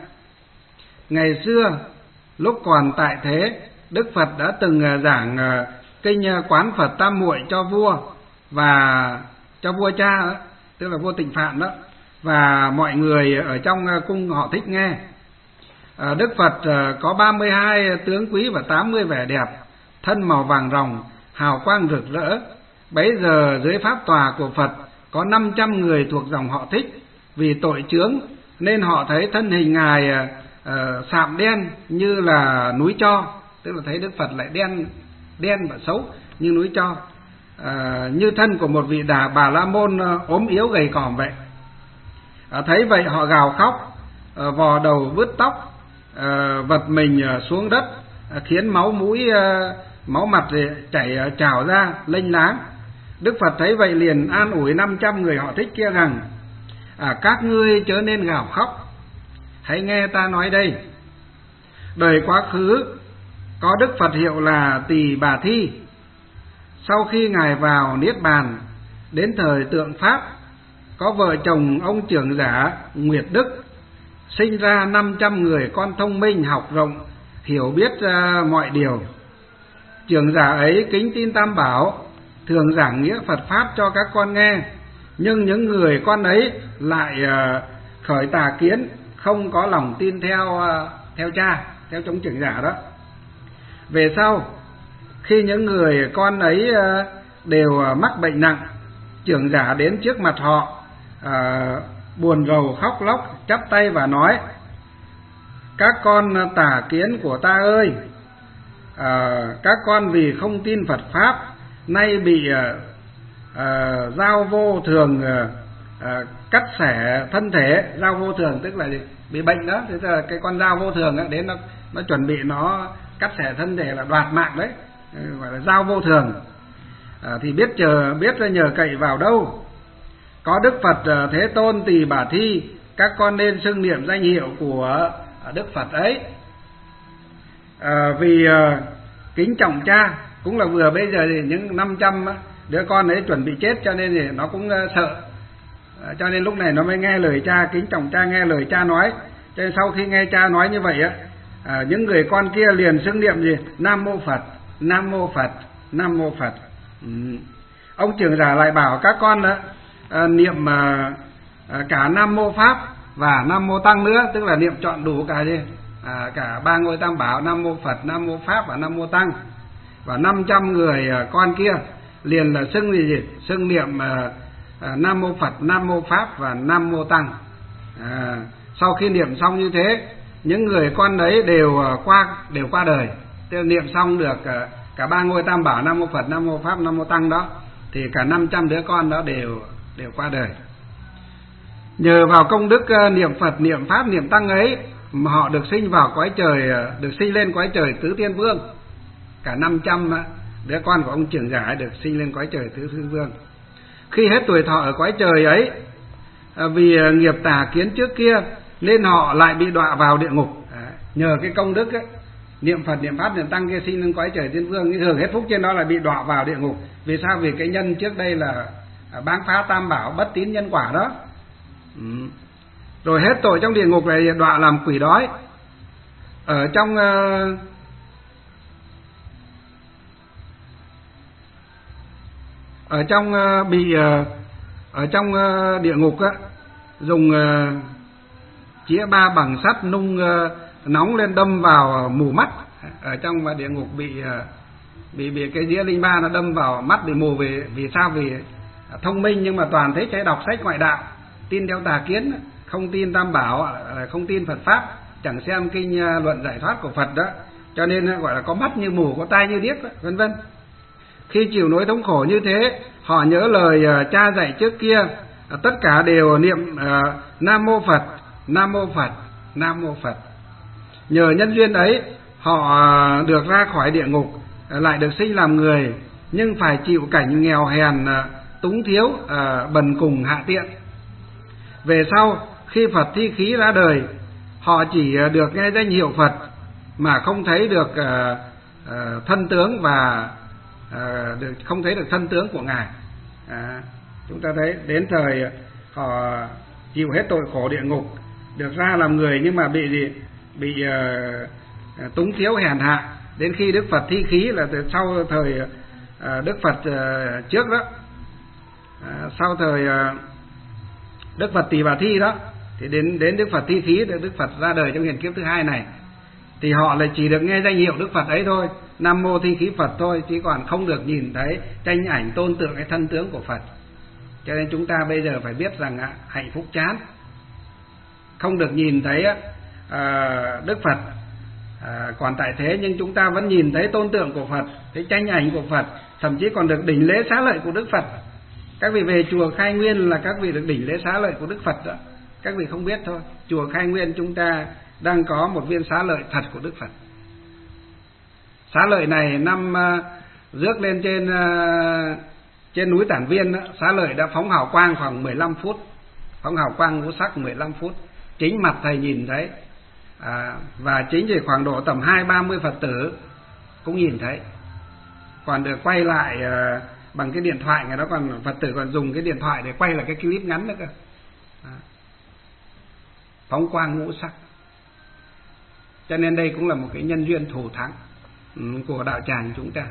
ngày xưa lúc còn tại thế, Đức Phật đã từng giảng kinh Quán Phật Tam Muội cho vua và cho vua cha đó, tức là vua Tịnh Phạn đó, và mọi người ở trong cung họ thích nghe. Đức Phật có ba mươi hai tướng quý và tám mươi vẻ đẹp, thân màu vàng ròng, hào quang rực rỡ. Bấy giờ dưới pháp tòa của Phật có năm trăm người thuộc dòng họ thích, vì tội chướng nên họ thấy thân hình ngài uh, sạm đen như là núi tro, tức là thấy Đức Phật lại đen đen và xấu như núi tro, à, như thân của một vị đà Bà La Môn ốm yếu gầy còm vậy. À, thấy vậy họ gào khóc, à, vò đầu vứt tóc, à, vật mình xuống đất, à, khiến máu mũi à, máu mặt chảy trào ra lênh láng. Đức Phật thấy vậy liền an ủi năm trăm người họ thích kia rằng, à, các ngươi chớ nên gào khóc, hãy nghe ta nói đây. Đời quá khứ có Đức Phật hiệu là Tỳ Bà Thi. Sau khi ngài vào niết bàn, đến thời tượng pháp, có vợ chồng ông trưởng giả Nguyệt Đức, sinh ra năm trăm người con thông minh, học rộng, hiểu biết uh, mọi điều. Trưởng giả ấy kính tin Tam Bảo, thường giảng nghĩa Phật pháp cho các con nghe, nhưng những người con ấy lại uh, khởi tà kiến, không có lòng tin theo uh, theo cha, theo trong trưởng giả đó. Về sau, khi những người con ấy đều mắc bệnh nặng, trưởng giả đến trước mặt họ, à, buồn rầu khóc lóc, chắp tay và nói, các con tà kiến của ta ơi, à, các con vì không tin Phật pháp, nay bị à, à, giao vô thường à, cắt xẻ thân thể. Giao vô thường tức là gì? Bị bệnh đó, tức là cái con dao vô thường đó, đến nó, nó chuẩn bị nó cắt xẻ thân thể là đoạt mạng đấy, gọi là giao vô thường. À, thì biết chờ biết nhờ cậy vào đâu? Có Đức Phật Thế Tôn Tỳ Bà Thi, các con nên xưng niệm danh hiệu của Đức Phật ấy. À, vì à, kính trọng cha, cũng là vừa bây giờ thì những năm trăm đứa con ấy chuẩn bị chết, cho nên thì nó cũng sợ, à, cho nên lúc này nó mới nghe lời cha, kính trọng cha, nghe lời cha nói. Cho nên sau khi nghe cha nói như vậy á, à, những người con kia liền xưng niệm gì? Nam Mô Phật, Nam Mô Phật, Nam Mô Phật. Ừ. Ông trưởng giả lại bảo các con đó, à, niệm à, à, cả Nam Mô Pháp và Nam Mô Tăng nữa, tức là niệm trọn đủ cả gì à, cả ba ngôi Tam Bảo, Nam Mô Phật, Nam Mô Pháp và Nam Mô Tăng. Và năm trăm người con kia liền là xưng gì gì xưng niệm à, à, Nam Mô Phật, Nam Mô Pháp và Nam Mô Tăng. À, sau khi niệm xong như thế, những người con đấy đều qua đều qua đời. Tức là niệm xong được à, cả ba ngôi Tam Bảo, Nam Mô Phật, Nam Mô Pháp, Nam Mô Tăng đó, thì cả năm trăm đứa con đó đều đều qua đời. Nhờ vào công đức uh, niệm Phật, niệm Pháp, niệm Tăng ấy mà họ được sinh vào cõi trời, uh, được sinh lên cõi trời Tứ Thiên Vương. Cả năm trăm uh, đứa con của ông Trưởng Giải được sinh lên cõi trời Tứ Thiên Vương. Khi hết tuổi thọ ở cõi trời ấy, uh, vì uh, nghiệp tà kiến trước kia nên họ lại bị đọa vào địa ngục. À, nhờ cái công đức ấy, niệm Phật, niệm Pháp, niệm Tăng kia sinh lên cõi trời Thiên Vương, nhưng hưởng hết phúc trên đó là bị đọa vào địa ngục. Vì sao? Vì cái nhân trước đây là uh, báng phá Tam Bảo, bất tín nhân quả đó. Ừ. Rồi hết tội trong địa ngục này đọa làm quỷ đói. Ở trong uh, ở trong uh, bị uh, ở trong uh, địa ngục á, dùng uh, chĩa ba bằng sắt nung uh, nóng lên đâm vào uh, mù mắt. Ở trong uh, địa ngục bị uh, bị bị cái dĩa linh ba nó đâm vào mắt bị mù. Vì vì sao? Vì uh, thông minh nhưng mà toàn thấy trái đọc sách ngoại đạo, tin theo tà kiến, không tin Tam Bảo, không tin Phật Pháp, chẳng xem kinh luận giải thoát của Phật đó, cho nên gọi là có mắt như mù, có tai như điếc, vân vân. Khi chịu nỗi thống khổ như thế, họ nhớ lời cha dạy trước kia, tất cả đều niệm uh, Nam Mô Phật, Nam Mô Phật, Nam Mô Phật. Nhờ nhân duyên ấy, họ được ra khỏi địa ngục, lại được sinh làm người, nhưng phải chịu cảnh nghèo hèn, túng thiếu, uh, bần cùng hạ tiện. Về sau, khi Phật thi khí ra đời, họ chỉ được nghe danh hiệu Phật mà không thấy được uh, uh, thân tướng và uh, được, không thấy được thân tướng của Ngài. À, chúng ta thấy đến thời họ chịu hết tội khổ địa ngục, được ra làm người nhưng mà bị gì? Bị uh, túng thiếu hèn hạ. Đến khi Đức Phật thi khí là từ sau thời uh, Đức Phật uh, trước đó, uh, sau thời uh, Đức Phật Tỳ Bà Thi đó, thì đến đến Đức Phật thi khí, Đức Phật ra đời trong hiện kiếp thứ hai này, thì họ lại chỉ được nghe danh hiệu Đức Phật ấy thôi, Nam Mô Thi Khí Phật thôi, chứ còn không được nhìn thấy tranh ảnh tôn tượng cái thân tướng của Phật. Cho nên chúng ta bây giờ phải biết rằng à, hạnh phúc chán, không được nhìn thấy à, Đức Phật à, còn tại thế, nhưng chúng ta vẫn nhìn thấy tôn tượng của Phật, thấy tranh ảnh của Phật, thậm chí còn được đỉnh lễ xá lợi của Đức Phật. Các vị về chùa Khai Nguyên là các vị được đỉnh lễ xá lợi của Đức Phật đó. Các vị không biết thôi, chùa Khai Nguyên chúng ta đang có một viên xá lợi thật của Đức Phật. Xá lợi này năm uh, rước lên trên uh, trên núi Tản Viên đó, xá lợi đã phóng hào quang khoảng mười lăm phút, phóng hào quang ngũ sắc mười lăm phút, chính mặt thầy nhìn thấy, à, và chính vì khoảng độ tầm hai ba mươi Phật tử cũng nhìn thấy, còn được quay lại uh, bằng cái điện thoại. Ngày đó còn Phật tử còn dùng cái điện thoại để quay lại cái clip ngắn nữa cơ. À, phóng quang ngũ sắc. Cho nên đây cũng là một cái nhân duyên thù thắng của đạo tràng chúng ta.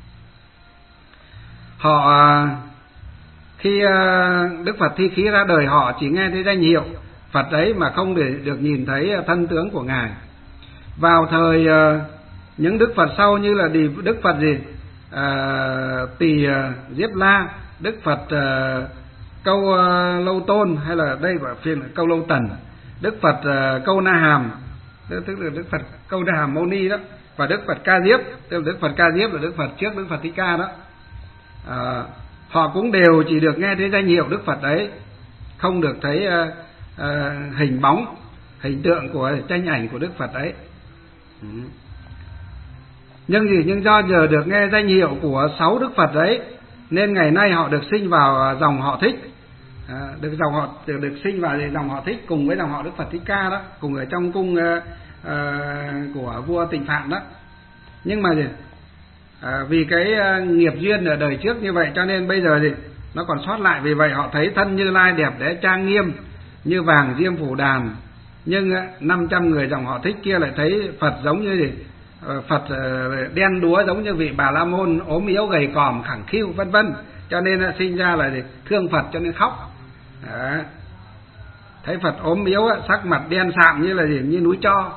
Họ khi Đức Phật thi khí ra đời, họ chỉ nghe thấy danh hiệu Phật ấy mà không để được nhìn thấy thân tướng của Ngài. Vào thời những Đức Phật sau như là Đức Phật gì à, Tỳ Diếp La, Đức Phật à, Câu à, Lâu Tôn, hay là đây gọi phiên Câu Lâu Tần, Đức Phật à, Câu Na Hàm, tức là Đức Phật Câu Na Hàm Mâu Ni đó, và Đức Phật Ca Diếp, tức là Đức Phật Ca Diếp là Đức Phật trước Đức Phật Thích Ca đó. À, họ cũng đều chỉ được nghe thấy danh hiệu Đức Phật ấy, không được thấy à, à, hình bóng, hình tượng của tranh ảnh của Đức Phật ấy. Ừ. Nhưng gì? Nhưng do giờ được nghe danh hiệu của sáu Đức Phật ấy, nên ngày nay họ được sinh vào dòng họ Thích, à, được dòng họ được, được sinh vào dòng họ Thích cùng với dòng họ Đức Phật Thích Ca đó, cùng ở trong cung uh, uh, của vua Tịnh Phạn đó. Nhưng mà gì? À, vì cái uh, nghiệp duyên ở đời trước như vậy, cho nên bây giờ gì? Nó còn sót lại. Vì vậy họ thấy thân Như Lai đẹp đẽ trang nghiêm như vàng diêm phủ đàn, nhưng uh, năm trăm người dòng họ Thích kia lại thấy Phật giống như gì? Phật đen đúa giống như vị Bà La Môn, ốm yếu gầy còm khẳng khiu vân vân, cho nên sinh ra là thương Phật cho nên khóc. Đó. thấy Phật ốm yếu sắc mặt đen sạm như là gì, như núi tro.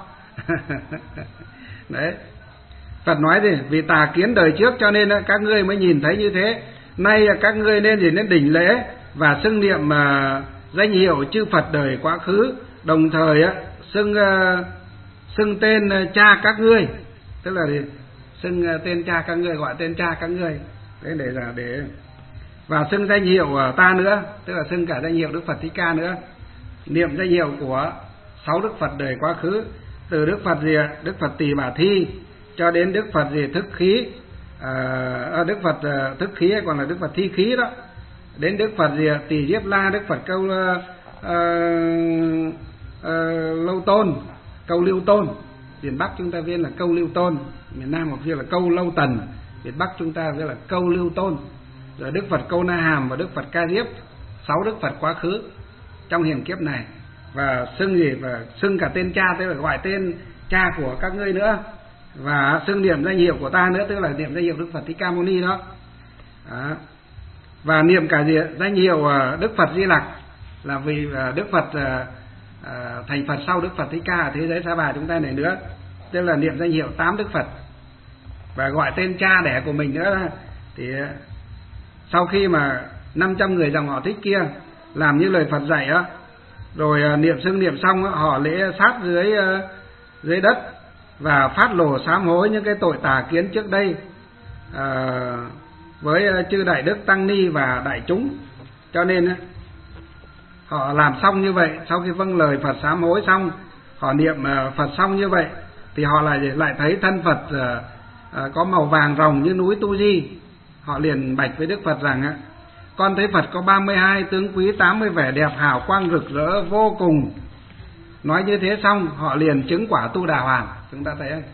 Đấy, Phật nói gì, vì tà kiến đời trước cho nên các ngươi mới nhìn thấy như thế. Nay các ngươi nên gì, nên đỉnh lễ và xưng niệm uh, danh hiệu chư Phật đời quá khứ, đồng thời uh, xưng uh, xưng tên uh, cha các ngươi, tức là gì, xưng uh, tên cha các ngươi, gọi tên cha các ngươi. Đấy, để là để và xưng danh hiệu uh, ta nữa, tức là xưng cả danh hiệu Đức Phật Thích Ca nữa. Niệm danh hiệu của sáu Đức Phật đời quá khứ, từ Đức Phật gì, Đức Phật Tỳ Bà Thi cho đến Đức Phật gì thức khí, à, Đức Phật uh, thức khí hay còn là Đức Phật thi khí đó, đến Đức Phật gì Tỳ Diếp La, Đức Phật câu uh, uh, uh, lâu tôn, câu lưu tôn. Miền Bắc chúng ta viết là câu lưu tôn, miền Nam một viết là câu lâu tần, miền Bắc chúng ta viết là câu lưu tôn. Rồi Đức Phật Câu Na Hàm và Đức Phật Ca Diếp, sáu Đức Phật quá khứ trong hiền kiếp này. Và xưng gì, và xưng cả tên cha, tức là gọi tên cha của các ngươi nữa, và xưng niệm danh hiệu của ta nữa, tức là niệm danh hiệu Đức Phật Thích Ca Mâu Ni đó. Đó. Và niệm cả gì, danh hiệu Đức Phật Di Lặc, là vì Đức Phật thành Phật sau Đức Phật Thích Ca ở thế giới Sa Bà chúng ta này nữa, tức là niệm danh hiệu tám Đức Phật và gọi tên cha đẻ của mình nữa. Thì sau khi mà năm trăm người dòng họ Thích kia làm như lời Phật dạy á, rồi niệm xưng niệm xong, họ lễ sát dưới dưới đất và phát lộ sám hối những cái tội tà kiến trước đây à, với chư đại đức tăng ni và đại chúng. Cho nên họ làm xong như vậy, sau khi vâng lời Phật sám hối xong, họ niệm Phật xong như vậy, thì họ lại lại thấy thân Phật à, có màu vàng ròng như núi Tu Di. Họ liền bạch với Đức Phật rằng: con thấy Phật có ba mươi hai tướng quý, tám mươi vẻ đẹp hào quang rực rỡ vô cùng. Nói như thế xong, họ liền chứng quả Tu Đà Hoàn. Chúng ta thấy không?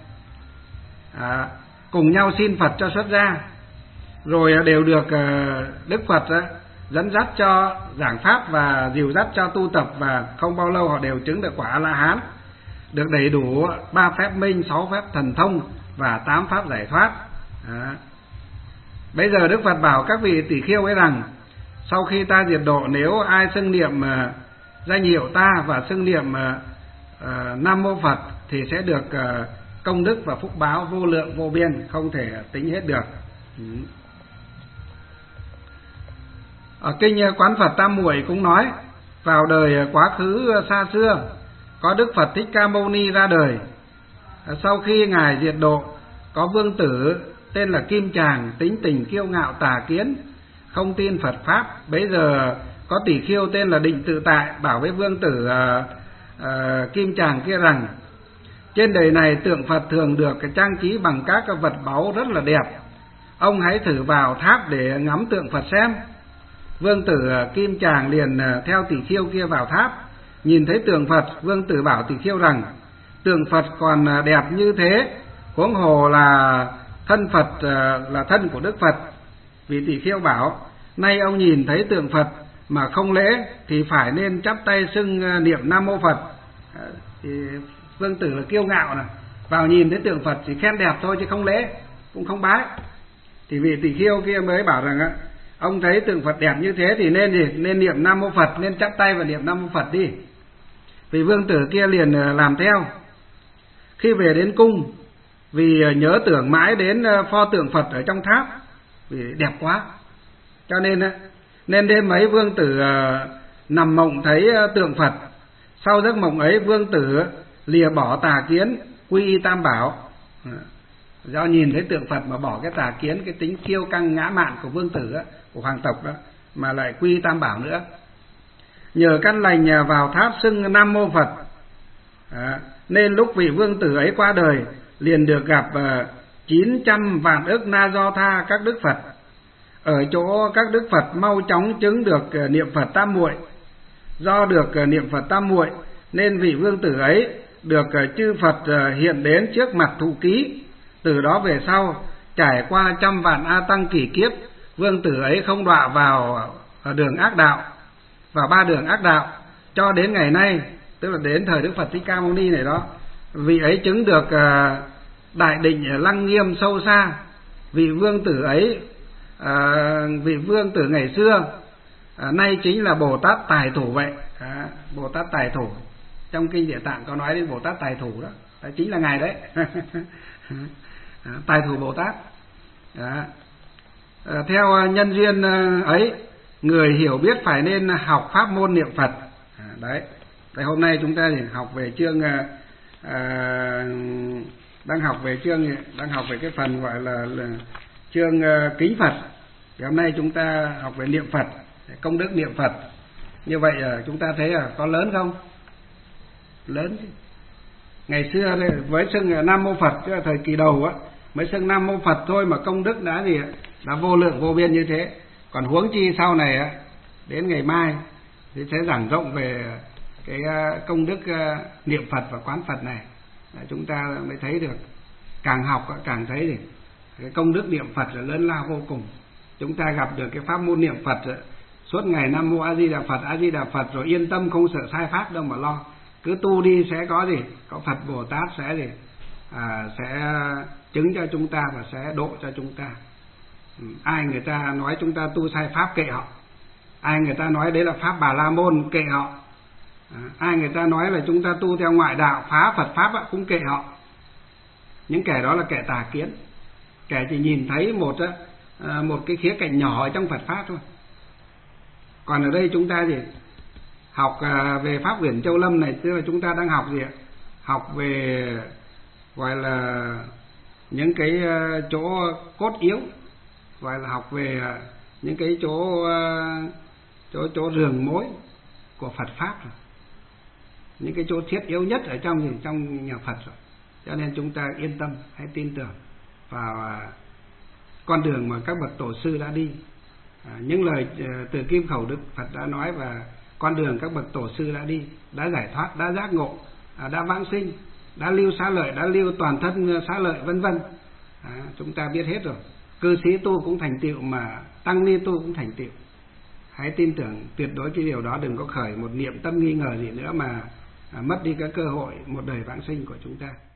À, cùng nhau xin Phật cho xuất gia, rồi đều được Đức Phật dẫn dắt cho giảng pháp và dìu dắt cho tu tập, và không bao lâu họ đều chứng được quả A La Hán, được đầy đủ ba phép minh, sáu phép thần thông và tám pháp giải thoát. À. Bây giờ Đức Phật bảo các vị tỷ khưu ấy rằng: sau khi ta diệt độ, nếu ai xưng niệm uh, danh hiệu ta và xưng niệm uh, uh, Nam Mô Phật thì sẽ được uh, công đức và phúc báo vô lượng vô biên, không thể tính hết được. Ừ. Ở kinh Quán Phật Tam Muội cũng nói, vào đời quá khứ xa xưa, có Đức Phật Thích Ca Mâu Ni ra đời. Sau khi ngài diệt độ, có vương tử tên là Kim Tràng, tính tình kiêu ngạo tà kiến, không tin Phật pháp. Bấy giờ có tỷ khưu tên là Định Tự Tại bảo với vương tử uh, uh, Kim Tràng kia rằng: trên đời này tượng Phật thường được trang trí bằng các vật báu rất là đẹp, ông hãy thử vào tháp để ngắm tượng Phật xem. Vương tử uh, Kim Tràng liền uh, theo tỷ khưu kia vào tháp, nhìn thấy tượng Phật. Vương tử bảo tỷ khưu rằng: tượng Phật còn uh, đẹp như thế, huống hồ là thân Phật uh, là thân của Đức Phật. Vì tỷ khưu bảo: nay ông nhìn thấy tượng Phật mà không lễ thì phải nên chắp tay xưng niệm Nam Mô Phật. À, thì vương tử là kiêu ngạo này, vào nhìn thấy tượng Phật chỉ khen đẹp thôi chứ không lễ, cũng không bái. Thì vị tỷ khưu kia mới bảo rằng á, ông thấy tượng Phật đẹp như thế thì nên gì, nên niệm Nam Mô Phật, nên chắp tay và niệm Nam Mô Phật đi. Vì vương tử kia liền làm theo. Khi về đến cung, vì nhớ tưởng mãi đến pho tượng Phật ở trong tháp, vì đẹp quá, cho nên nên đêm ấy vương tử uh, nằm mộng thấy uh, tượng Phật. Sau giấc mộng ấy, vương tử lìa bỏ tà kiến, quy y Tam Bảo. uh, do nhìn thấy tượng Phật mà bỏ cái tà kiến, cái tính kiêu căng ngã mạn của vương tử uh, của hoàng tộc đó, mà lại quy y Tam Bảo nữa. Nhờ căn lành vào tháp xưng Nam Mô Phật, uh, nên lúc vị vương tử ấy qua đời, liền được gặp uh, chín trăm vạn ức na do tha các đức Phật. Ở chỗ các đức Phật mau chóng chứng được uh, niệm Phật Tam Muội. Do được uh, niệm Phật Tam Muội nên vị vương tử ấy được uh, chư Phật uh, hiện đến trước mặt thụ ký. Từ đó về sau, trải qua trăm vạn a tăng kỷ kiếp, vương tử ấy không đọa vào uh, đường ác đạo, vào ba đường ác đạo, cho đến ngày nay, tức là đến thời Đức Phật Thích Ca Mâu Ni này đó, vị ấy chứng được uh, đại định lăng nghiêm sâu xa. Vị vương tử ấy, à, vị vương tử ngày xưa, à, nay chính là Bồ Tát Tài Thủ vậy. À, Bồ Tát Tài Thủ. Trong kinh Địa Tạng có nói đến Bồ Tát Tài Thủ đó, đó chính là ngài đấy. Tài Thủ Bồ Tát đó. À, theo nhân duyên ấy, người hiểu biết phải nên học pháp môn niệm Phật. À, đấy. Đấy, hôm nay chúng ta thì học về chương à, đang học về chương đang học về cái phần gọi là, là chương uh, kính Phật. Thì hôm nay chúng ta học về niệm Phật, công đức niệm Phật. Như vậy uh, chúng ta thấy là có lớn không? Lớn chứ. Ngày xưa đây, với xưng Nam Mô Phật, chứ là thời kỳ đầu á, mới xưng Nam Mô Phật thôi mà công đức đã gì đã vô lượng vô biên như thế. Còn huống chi sau này á, đến ngày mai thì sẽ giảng rộng về cái công đức niệm Phật và quán Phật này. Chúng ta mới thấy được, càng học càng thấy thì cái công đức niệm Phật là lớn lao vô cùng. Chúng ta gặp được cái pháp môn niệm Phật suốt ngày Nam Mô A Di Đà Phật, A Di Đà Phật rồi yên tâm không sợ sai pháp đâu mà lo. Cứ tu đi sẽ có gì, có Phật Bồ Tát sẽ gì à, sẽ chứng cho chúng ta và sẽ độ cho chúng ta. Ai người ta nói chúng ta tu sai pháp kệ họ, ai người ta nói đấy là pháp Bà La Môn kệ họ, à, ai người ta nói là chúng ta tu theo ngoại đạo phá Phật pháp cũng kệ họ. Những kẻ đó là kẻ tà kiến, kẻ chỉ nhìn thấy một một cái khía cạnh nhỏ ở trong Phật pháp thôi. Còn ở đây chúng ta gì học về pháp Uyển Châu Lâm này, tức là chúng ta đang học gì ạ? Học về gọi là những cái chỗ cốt yếu, gọi là học về những cái chỗ chỗ chỗ rường mối của Phật pháp rồi, những cái chỗ thiết yếu nhất ở trong trong nhà Phật rồi. Cho nên chúng ta yên tâm, hãy tin tưởng vào con đường mà các bậc tổ sư đã đi. À, những lời từ kim khẩu Đức Phật đã nói và con đường các bậc tổ sư đã đi, đã giải thoát, đã giác ngộ, à, đã vãng sinh, đã lưu xá lợi, đã lưu toàn thân xá lợi vân vân. À, chúng ta biết hết rồi. Cư sĩ tu cũng thành tựu mà tăng ni tu cũng thành tựu. Hãy tin tưởng tuyệt đối cái điều đó, đừng có khởi một niệm tâm nghi ngờ gì nữa mà à, mất đi cái cơ hội một đời vãng sinh của chúng ta.